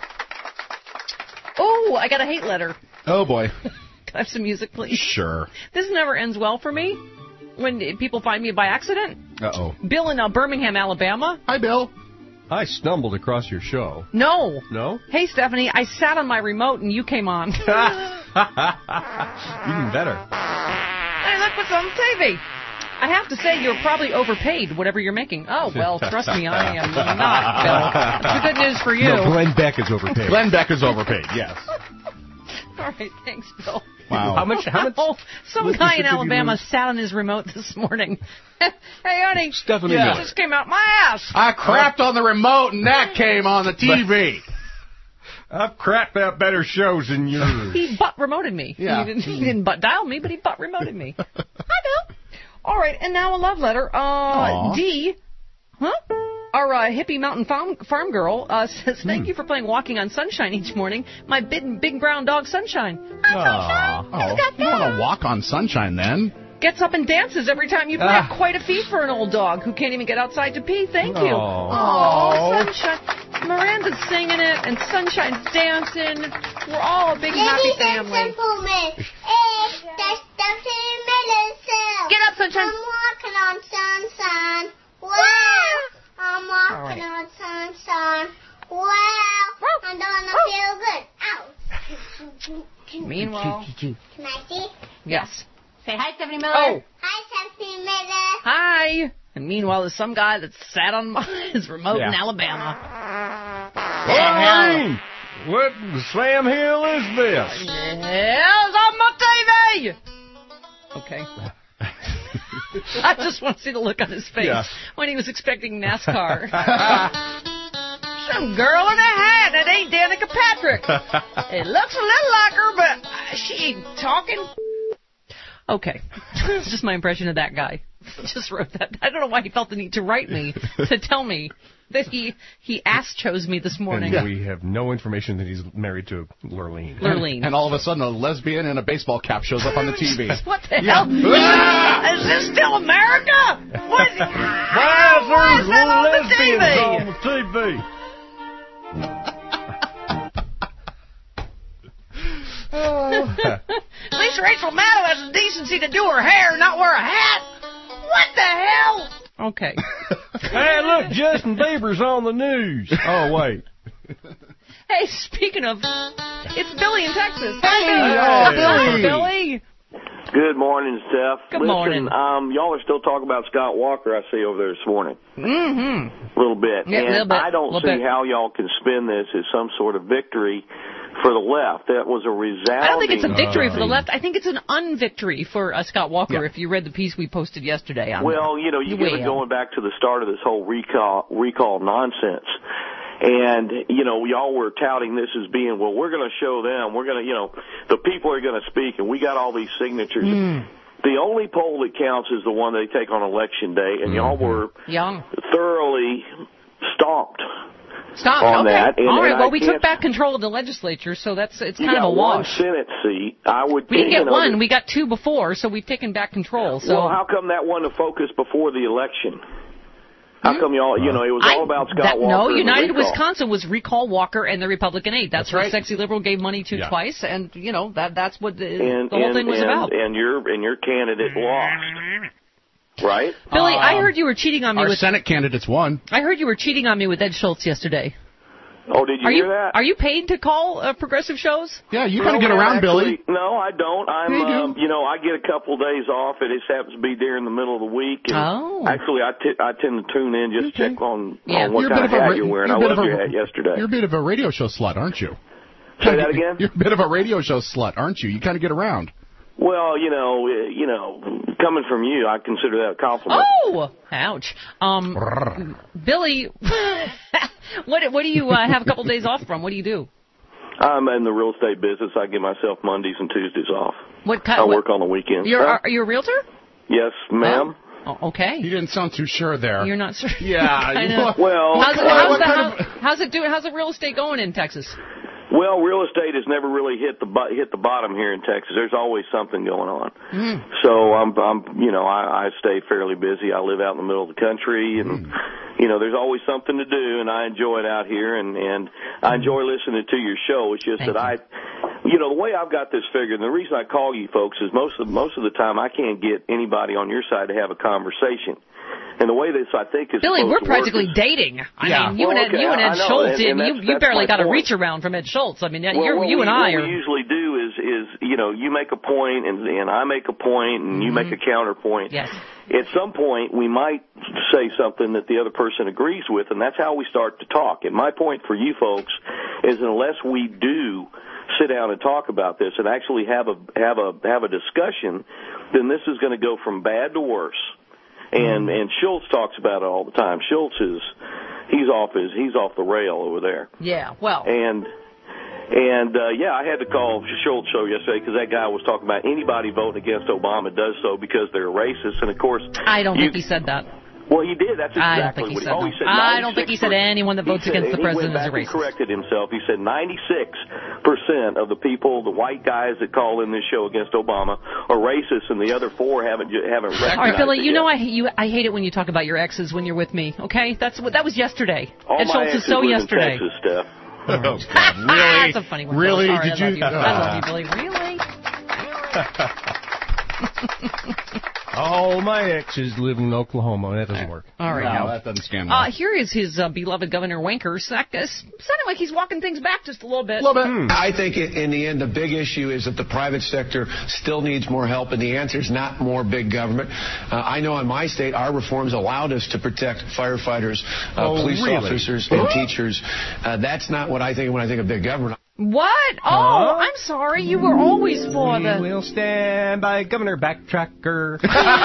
Oh, I got a hate letter. Oh, boy. Can I have some music, please? Sure. This never ends well for me when people find me by accident. Uh-oh. Bill in Birmingham, Alabama. Hi, Bill. I stumbled across your show. No. No? Hey, Stephanie, I sat on my remote and you came on. Even better. Hey, look what's on TV. I have to say, you're probably overpaid, whatever you're making. Oh, well, trust me, I am not, Bill. That's the good news for you. No, Glenn Beck is overpaid. Glenn Beck is overpaid, yes. right, thanks, Bill. Wow. How much? Some guy in Alabama sat on his remote this morning. Hey, honey, Stephanie it just came out my ass. I crapped on the remote, and that came on the TV. I've crapped out better shows than yours. He butt remoted me. Yeah. He didn't butt dial me, but he butt remoted me. Hi, Bill. All right, and now a love letter. D. Our hippie mountain farm girl says, thank you for playing Walking on Sunshine each morning. My big brown dog, Sunshine. Hi, Sunshine. You want to walk on Sunshine, then? Gets up and dances every time you play. Quite a feat for an old dog who can't even get outside to pee. Thank you. Oh, Sunshine. Miranda's singing it, and Sunshine's dancing. We're all a big happy family. It's the Stephanie Miller Show. Get up, Sunshine. I'm walking on sunshine. Wow. I'm walking on sunshine. Wow. I'm gonna feel good. Ow. Meanwhile. Can I see? Yes. Say hi, Stephanie Miller. Oh. Hi, Stephanie Miller. Hi. And meanwhile, there's some guy that sat on his remote in Alabama. Hey, what Sam Hill is this? Hell's on my TV? Okay. I just want to see the look on his face when he was expecting NASCAR. Some girl in a hat that ain't Danica Patrick. It looks a little like her, but she ain't talking. Okay. It's just my impression of that guy. Just wrote that. I don't know why he felt the need to write me to tell me that he chose me this morning. And we have no information that he's married to Lurleen. And all of a sudden, a lesbian in a baseball cap shows up on the TV. What the hell? Is this still America? Why is that on the TV? At least Rachel Maddow has the decency to do her hair, not wear a hat. What the hell? Okay. Hey, look, Justin Bieber's on the news. Oh, wait. Hey, speaking of, it's Billy in Texas. Hey, Billy. Good morning, Steph. Good morning. Y'all are still talking about Scott Walker, I see over there this morning. Mm-hmm. A little bit. Yeah, and little bit. I don't see how y'all can spin this as some sort of victory for the left. That was a resounding... I don't think it's a victory for the left. I think it's an unvictory for Scott Walker, if you read the piece we posted yesterday. Well, you get it going back to the start of this whole recall nonsense. And, y'all were touting this as being, well, we're going to show them. We're going to, the people are going to speak, and we got all these signatures. The only poll that counts is the one they take on Election Day, and y'all were thoroughly stomped. On that. And, all right. Well, we took back control of the legislature, so it's kind of a wash. One Senate seat. We didn't get one. We got two before, so we've taken back control. So. Well, how come that wasn't a focus before the election? How come y'all, it was all about Scott Walker? No, United Wisconsin was recall Walker and the Republican aid. That's what Sexy Liberal gave money to twice, and that's what the whole thing was about. And your candidate lost. Right? Billy, I heard you were cheating on me. Our Senate candidates won. I heard you were cheating on me with Ed Schultz yesterday. Oh, did you hear that? Are you paid to call progressive shows? Yeah, you kind of get around, actually, Billy. No, I don't. I get a couple of days off. It just happens to be during the middle of the week. And actually, I tend to tune in just to check on what kind of hat you're wearing. I loved your hat yesterday. You're a bit of a radio show slut, aren't you? Say that again? You're a bit of a radio show slut, aren't you? You kind of get around. Well, coming from you, I consider that a compliment. Oh, ouch. Billy, what do you have a couple days off from? What do you do? I'm in the real estate business. I give myself Mondays and Tuesdays off. I work on the weekends. Are you a realtor? Yes, ma'am. Oh, okay. You didn't sound too sure there. You're not sure. Yeah. I know. Well, how's the real estate going in Texas? Well, real estate has never really hit the bottom here in Texas. There's always something going on. So I stay fairly busy. I live out in the middle of the country, and there's always something to do, and I enjoy it out here, and I enjoy listening to your show. It's just the way I've got this figured, and the reason I call you folks is most of the time I can't get anybody on your side to have a conversation. And the way this, I think, is Billy, we're practically dating. I mean, you and Ed Schultz, you barely got a reach around from Ed Schultz. I mean, you and I are. What we usually do is you make a point, and I make a point, and you make a counterpoint. Yes. At some point, we might say something that the other person agrees with, and that's how we start to talk. And my point for you folks is unless we do sit down and talk about this and actually have a discussion, then this is going to go from bad to worse. And Schultz talks about it all the time. Schultz he's off the rail over there. Yeah, well. And I had to call Schultz show yesterday because that guy was talking about anybody voting against Obama does so because they're racist. And of course, I don't think he said that. Well, he did. That's exactly what he said. I don't think he said anyone that votes against the president is a racist. He corrected himself. He said 96% of the people, the white guys that call in this show against Obama, are racist, and the other 4 haven't recognized All right, Billy, it yet. I hate it when you talk about your exes when you're with me. Okay, that was yesterday. All and my Schultz exes is so live yesterday. In Texas, Steph. Oh, God. Really? That's a funny one. Really? Sorry, Did you? I love you, Billy. Really? All my exes live in Oklahoma. That doesn't work. All right. No, that doesn't stand well. Here is his beloved Governor Wanker. Sounding like he's walking things back just a little bit. I think in the end, the big issue is that the private sector still needs more help, and the answer is not more big government. I know in my state, our reforms allowed us to protect firefighters, police officers, and teachers. That's not what I think when I think of big government. What? Oh, I'm sorry. You were always for the... We will stand by Governor Backtracker.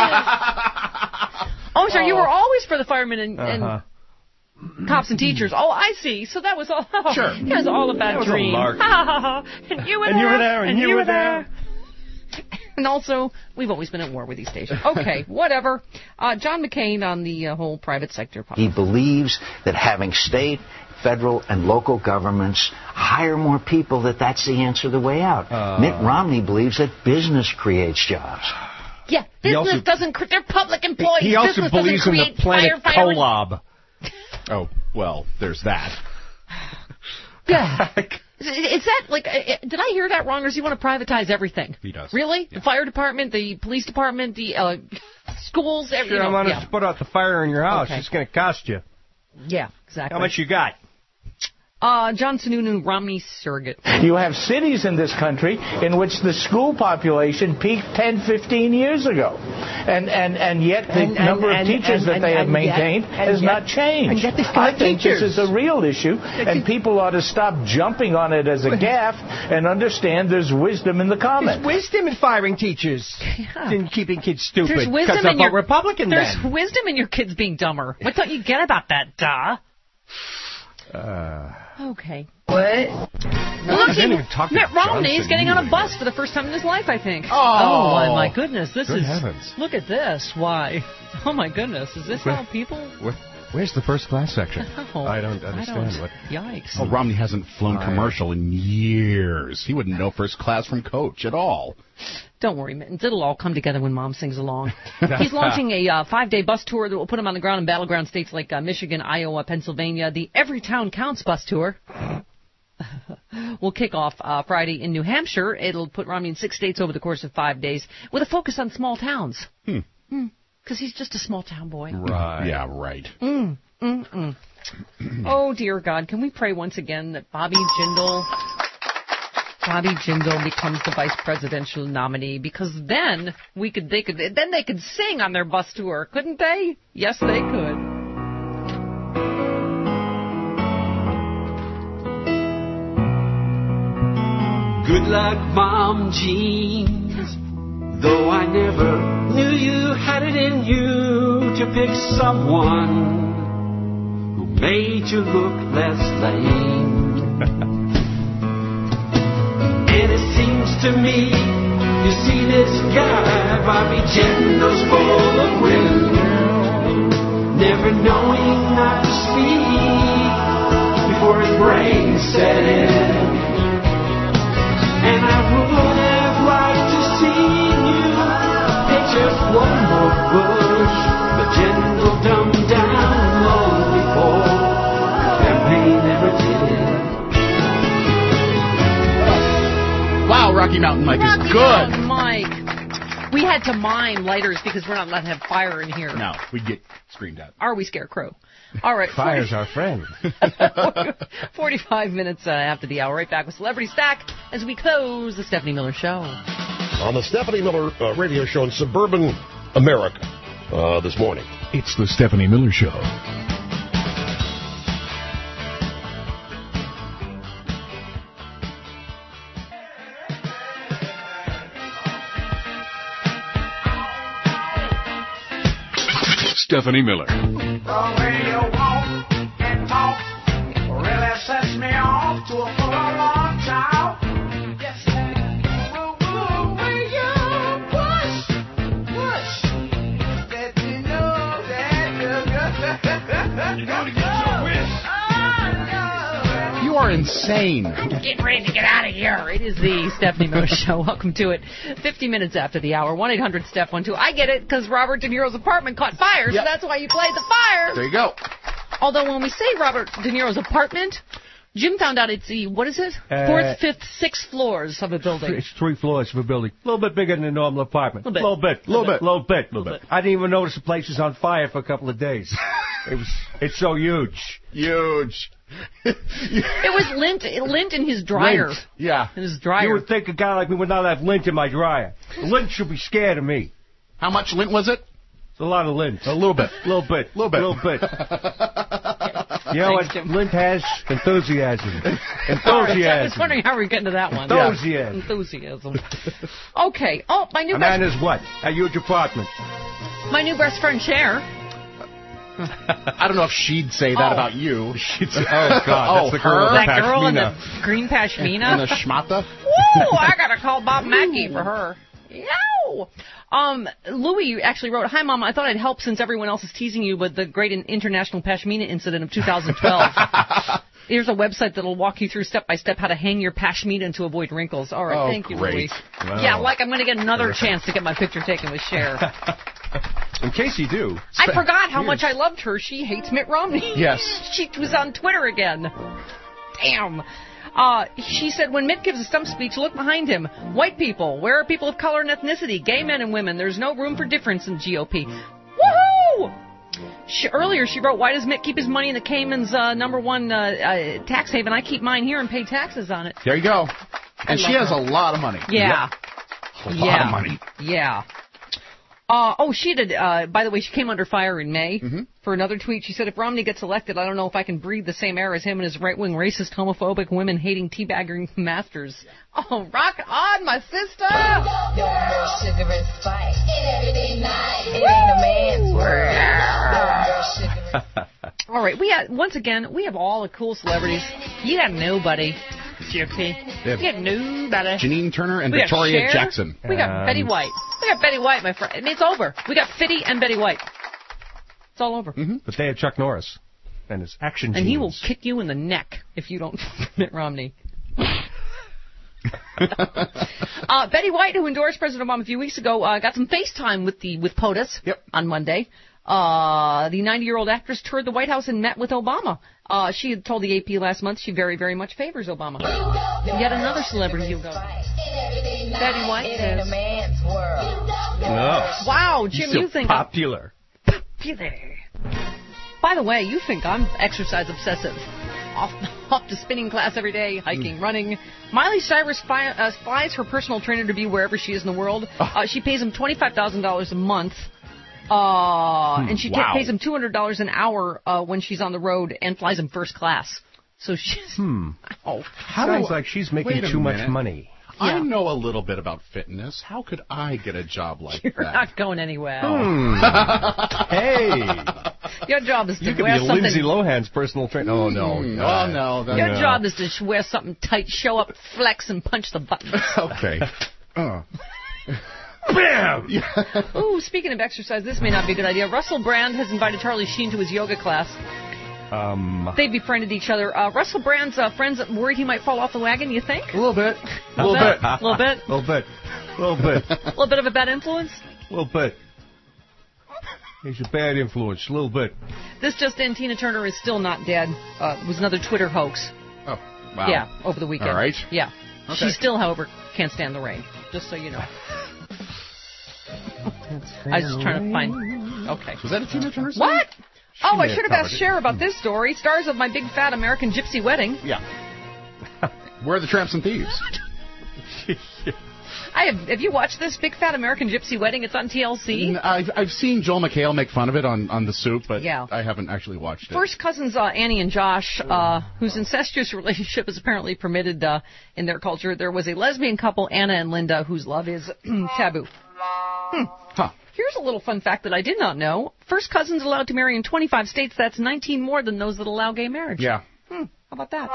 Oh, sorry. You were always for the firemen and cops and teachers. Oh, I see. So that was all... Sure. It was all about dreams. And you were there. And you were there. And also, we've always been at war with these stations. Okay, whatever. John McCain on the whole private sector policy. He believes that having state, federal, and local governments hire more people, that's the answer, the way out. Mitt Romney believes that business creates jobs. Yeah, business doesn't... They're public employees. He also believes in the Planet Kolob. Oh, well, there's that. Yeah. Is that, like, did I hear that wrong, or does he want to privatize everything? He does. Really? Yeah. The fire department, the police department, the schools, everything? Sure, I'm going to put out the fire in your house. Okay. It's going to cost you. Yeah, exactly. How much you got? John Sununu, Romney surrogate. You have cities in this country in which the school population peaked 10, 15 years ago. And yet the number of teachers that they have maintained has not changed. I think this is a real issue, and people ought to stop jumping on it as a gaffe and understand there's wisdom in the comment. There's wisdom in firing teachers and keeping kids stupid. There's wisdom in your Republican There's wisdom in your kids being dumber. What don't you get about that, duh? Okay. What? Look, Mitt Romney is getting on a bus for the first time in his life, I think. Oh my goodness. Good heavens. Look at this. Why? Oh, my goodness. Is this how people... Where's the first class section? Oh, I don't understand. What. Yikes. Oh, Romney hasn't flown commercial in years. He wouldn't know first class from coach at all. Don't worry, Mittens. It'll all come together when Mom sings along. He's launching a 5-day bus tour that will put him on the ground in battleground states like Michigan, Iowa, Pennsylvania. The Every Town Counts bus tour will kick off Friday in New Hampshire. It'll put Romney in 6 states over the course of 5 days with a focus on small towns. Because he's just a small-town boy. Right. Yeah, right. Oh, dear God. Can we pray once again that Bobby Jindal becomes the vice presidential nominee? Because then they could sing on their bus tour, couldn't they? Yes, they could. Good luck, Mom Jeans. Though I never knew you had it in you to pick someone who made you look less lame. And it seems to me, you see this guy, Bobby Jindal's full of wind, never knowing not to speak before his brain set in. And I would have liked to see just one more push, but Jindal dumbed down long before the campaign ever did. Wow, Rocky Mountain Mike is good. Mountain Mike. We had to mine lighters because we're not allowed to have fire in here. No, we'd get screamed at. Are we, Scarecrow? All right. Fire's our friend. 45 minutes after the hour. Right back with Celebrity Stack as we close the Stephanie Miller Show. On the Stephanie Miller radio show in suburban America this morning. It's the Stephanie Miller Show. Stephanie Miller. The way you walk and talk really sets me off to a full on talk. Yes, when you push, let me know that you're gonna get your wish. You are insane. Get ready to get out of here. It is the Stephanie Miller Show. Welcome to it. 50 minutes after the hour. 1-800-STEPH-12. I get it, because Robert De Niro's apartment caught fire, so that's why you played the fire. There you go. Although when we say Robert De Niro's apartment, Jim found out it's the, what is it? 4th, 5th, 6th floors of a building. It's 3 floors of a building. A little bit bigger than a normal apartment. A little bit. I didn't even notice the place was on fire for a couple of days. It's so huge. Huge. It was lint in his dryer. Lint. Yeah. In his dryer. You would think a guy like me would not have lint in my dryer. Lint should be scared of me. How much lint was it? It's a lot of lint. A little bit. You know what? Lint has enthusiasm. I was wondering how we're getting to that one. Enthusiasm. Okay. Oh, my new man is what? A huge apartment. My new best friend, Cher. I don't know if she'd say that about you. She'd say, oh, God, that's the girl. That girl in the green pashmina. And the schmata. Woo! I got to call Bob Mackey for her. Yo! Louis actually wrote, "Hi, Mom. I thought I'd help since everyone else is teasing you with the great international pashmina incident of 2012. Here's a website that'll walk you through step by step how to hang your pashmina to avoid wrinkles." All right, thank you, Louis. Wow. Yeah, like I'm going to get another chance to get my picture taken with Cher. In case you do. I forgot how much I loved her. She hates Mitt Romney. Yes. She was on Twitter again. Damn. She said, when Mitt gives a stump speech, look behind him. White people. Where are people of color and ethnicity? Gay men and women. There's no room for difference in GOP. Woohoo! Earlier she wrote, why does Mitt keep his money in the Cayman's #1 tax haven? I keep mine here and pay taxes on it. There you go. And she has a lot of money. Yeah. Yep. A lot of money. Yeah. She did, by the way, she came under fire in May for another tweet. She said, if Romney gets elected, I don't know if I can breathe the same air as him and his right-wing, racist, homophobic, women-hating, teabagging masters. Oh, rock on, my sister! No more sugar and spice. Every night. It ain't a man's world. All right, once again, we have all the cool celebrities. You got nobody. GOP. We got nobody. Janine Turner and Victoria Jackson. We got Betty White. We got Betty White, my friend. I mean, it's over. We got Fitty and Betty White. It's all over. But they have Chuck Norris and his action and genes. He will kick you in the neck if you don't Mitt Romney. Betty White, who endorsed President Obama a few weeks ago, got some FaceTime with POTUS on Monday. The 90-year-old actress toured the White House and met with Obama. She had told the AP last month she very, very much favors Obama. Yet another celebrity who goes. Betty White says. No. Wow, Jim, you think popular. Popular. By the way, you think I'm exercise obsessive. Off to spinning class every day, hiking, running. Miley Cyrus flies her personal trainer to be wherever she is in the world. She pays him $25,000 a month. And she pays him $200 an hour when she's on the road and flies him first class. So she's... Sounds like she's making too much money. Yeah. I know a little bit about fitness. How could I get a job like You're that? You're not going anywhere. Hey. Your job is to you could wear be something... Lindsay Lohan's personal trainer. Oh, no. No. Your job is to wear something tight, show up, flex, and punch the buttons. Okay. Bam! Ooh, speaking of exercise, this may not be a good idea. Russell Brand has invited Charlie Sheen to his yoga class. They befriended each other. Russell Brand's friends worried he might fall off the wagon, you think? A little bit. A little bit. A little bit. A little bit of a bad influence? A little bit. He's a bad influence, a little bit. This just in, Tina Turner is still not dead. It was another Twitter hoax. Oh, wow. Yeah, over the weekend. All right. Yeah. Okay. She still, however, can't stand the rain, just so you know. I was just trying to find... Okay. Was that a Tina Turner song? What? I should have asked Cher about this story. Stars of My Big Fat American Gypsy Wedding. Yeah. Where are the Tramps and Thieves? Have you watched this Big Fat American Gypsy Wedding? It's on TLC. I've seen Joel McHale make fun of it on The Soup, but yeah. I haven't actually watched it. First cousins Annie and Josh, whose incestuous relationship is apparently permitted in their culture. There was a lesbian couple, Anna and Linda, whose love is taboo. Huh. Here's a little fun fact that I did not know. first cousins allowed to marry in 25 states. That's 19 more than those that allow gay marriage. Yeah. How about that?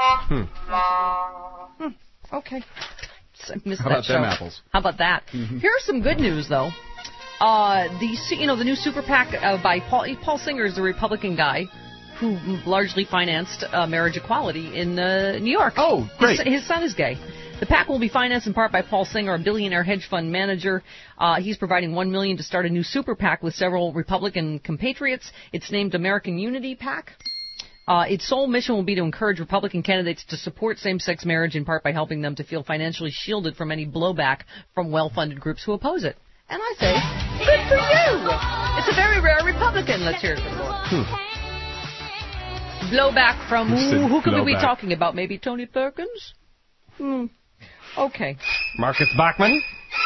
Okay. I missed How that about show. them apples? How about that? Here's some good news, though. The new super PAC by Paul Singer is the Republican guy who largely financed marriage equality in New York. Oh, great. His son is gay. The PAC will be financed in part by Paul Singer, a billionaire hedge fund manager. He's providing $1 million to start a new super PAC with several Republican compatriots. It's named American Unity PAC. Its sole mission will be to encourage Republican candidates to support same-sex marriage, in part by helping them to feel financially shielded from any blowback from well-funded groups who oppose it. And I say, good for you! It's a very rare Republican. Let's hear it for the Lord. Blowback from who could we be talking about? Maybe Tony Perkins? Okay. Marcus Bachmann?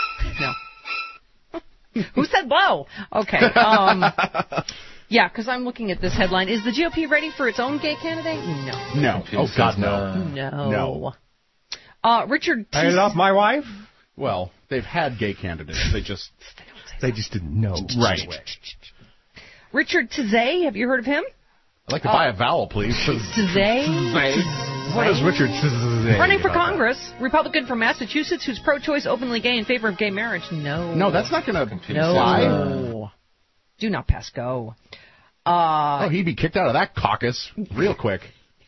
No. Who said blow? Okay. Yeah, because I'm looking at this headline. Is the GOP ready for its own gay candidate? No. No. Oh, God, no. No. Richard T. I love my wife? Well, they've had gay candidates. They just didn't know. Right. Richard Tizay, have you heard of him? I'd like to buy a vowel, please. Tizay? What is Richard Tizay? Running for Congress, Republican from Massachusetts, who's pro-choice, openly gay, in favor of gay marriage. No. No, that's not going to fly. No. Do not pass go. He'd be kicked out of that caucus real quick.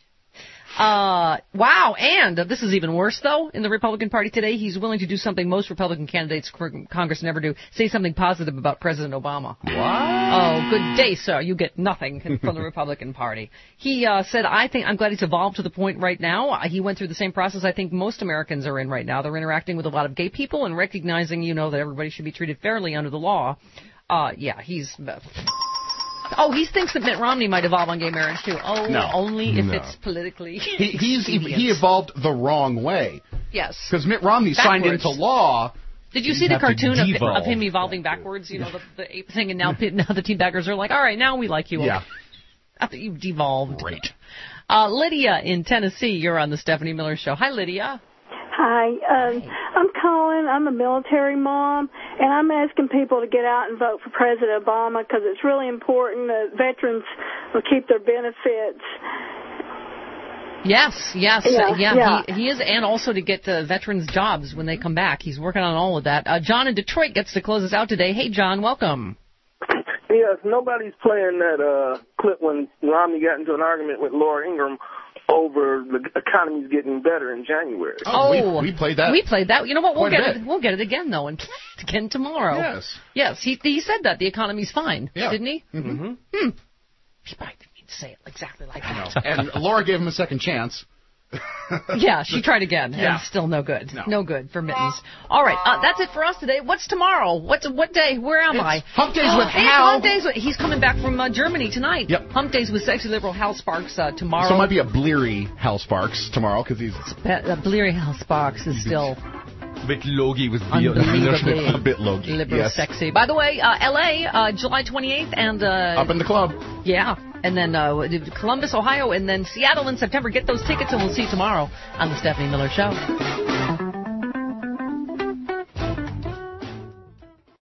Wow, and this is even worse, though, in the Republican Party today. He's willing to do something most Republican candidates for Congress never do, say something positive about President Obama. Wow. Oh, good day, sir. You get nothing from the Republican Party. He said, I'm glad he's evolved to the point right now. He went through the same process I think most Americans are in right now. They're interacting with a lot of gay people and recognizing, that everybody should be treated fairly under the law. He's... he thinks that Mitt Romney might evolve on gay marriage, too. Only if it's politically He evolved the wrong way. Yes. Because Mitt Romney signed into law. Did you see the cartoon of him evolving backwards? The ape thing, and now the teabaggers are like, all right, now we like you. Yeah. After you've devolved. Great. Lydia in Tennessee, you're on the Stephanie Miller Show. Hi, Lydia. Hi. I'm calling. I'm a military mom, and I'm asking people to get out and vote for President Obama because it's really important that veterans will keep their benefits. Yes. Yeah. He is, and also to get veterans jobs when they come back. He's working on all of that. John in Detroit gets to close us out today. Hey, John, welcome. Yes, nobody's playing that clip when Romney got into an argument with Laura Ingraham over the economy's getting better in January. We played that. We played that. You know what? We'll get it again, though, and play it again tomorrow. Yes. He said that the economy's fine, didn't he? Mm-hmm. He probably didn't mean to say it exactly like that. And Laura gave him a second chance. Yeah, she tried again, and still no good. No good for Mittens. All right, that's it for us today. What's tomorrow? What day? Where am I? Hump Days with Hal. Hump Days. He's coming back from Germany tonight. Yep. Hump Days with sexy liberal Hal Sparks tomorrow. So it might be a bleary Hal Sparks tomorrow because he's bleary Hal Sparks is still a bit logy with a bit logy. Liberal sexy. By the way, L.A. July 28th and up in the club. Yeah. And then Columbus, Ohio, and then Seattle in September. Get those tickets, and we'll see you tomorrow on the Stephanie Miller Show.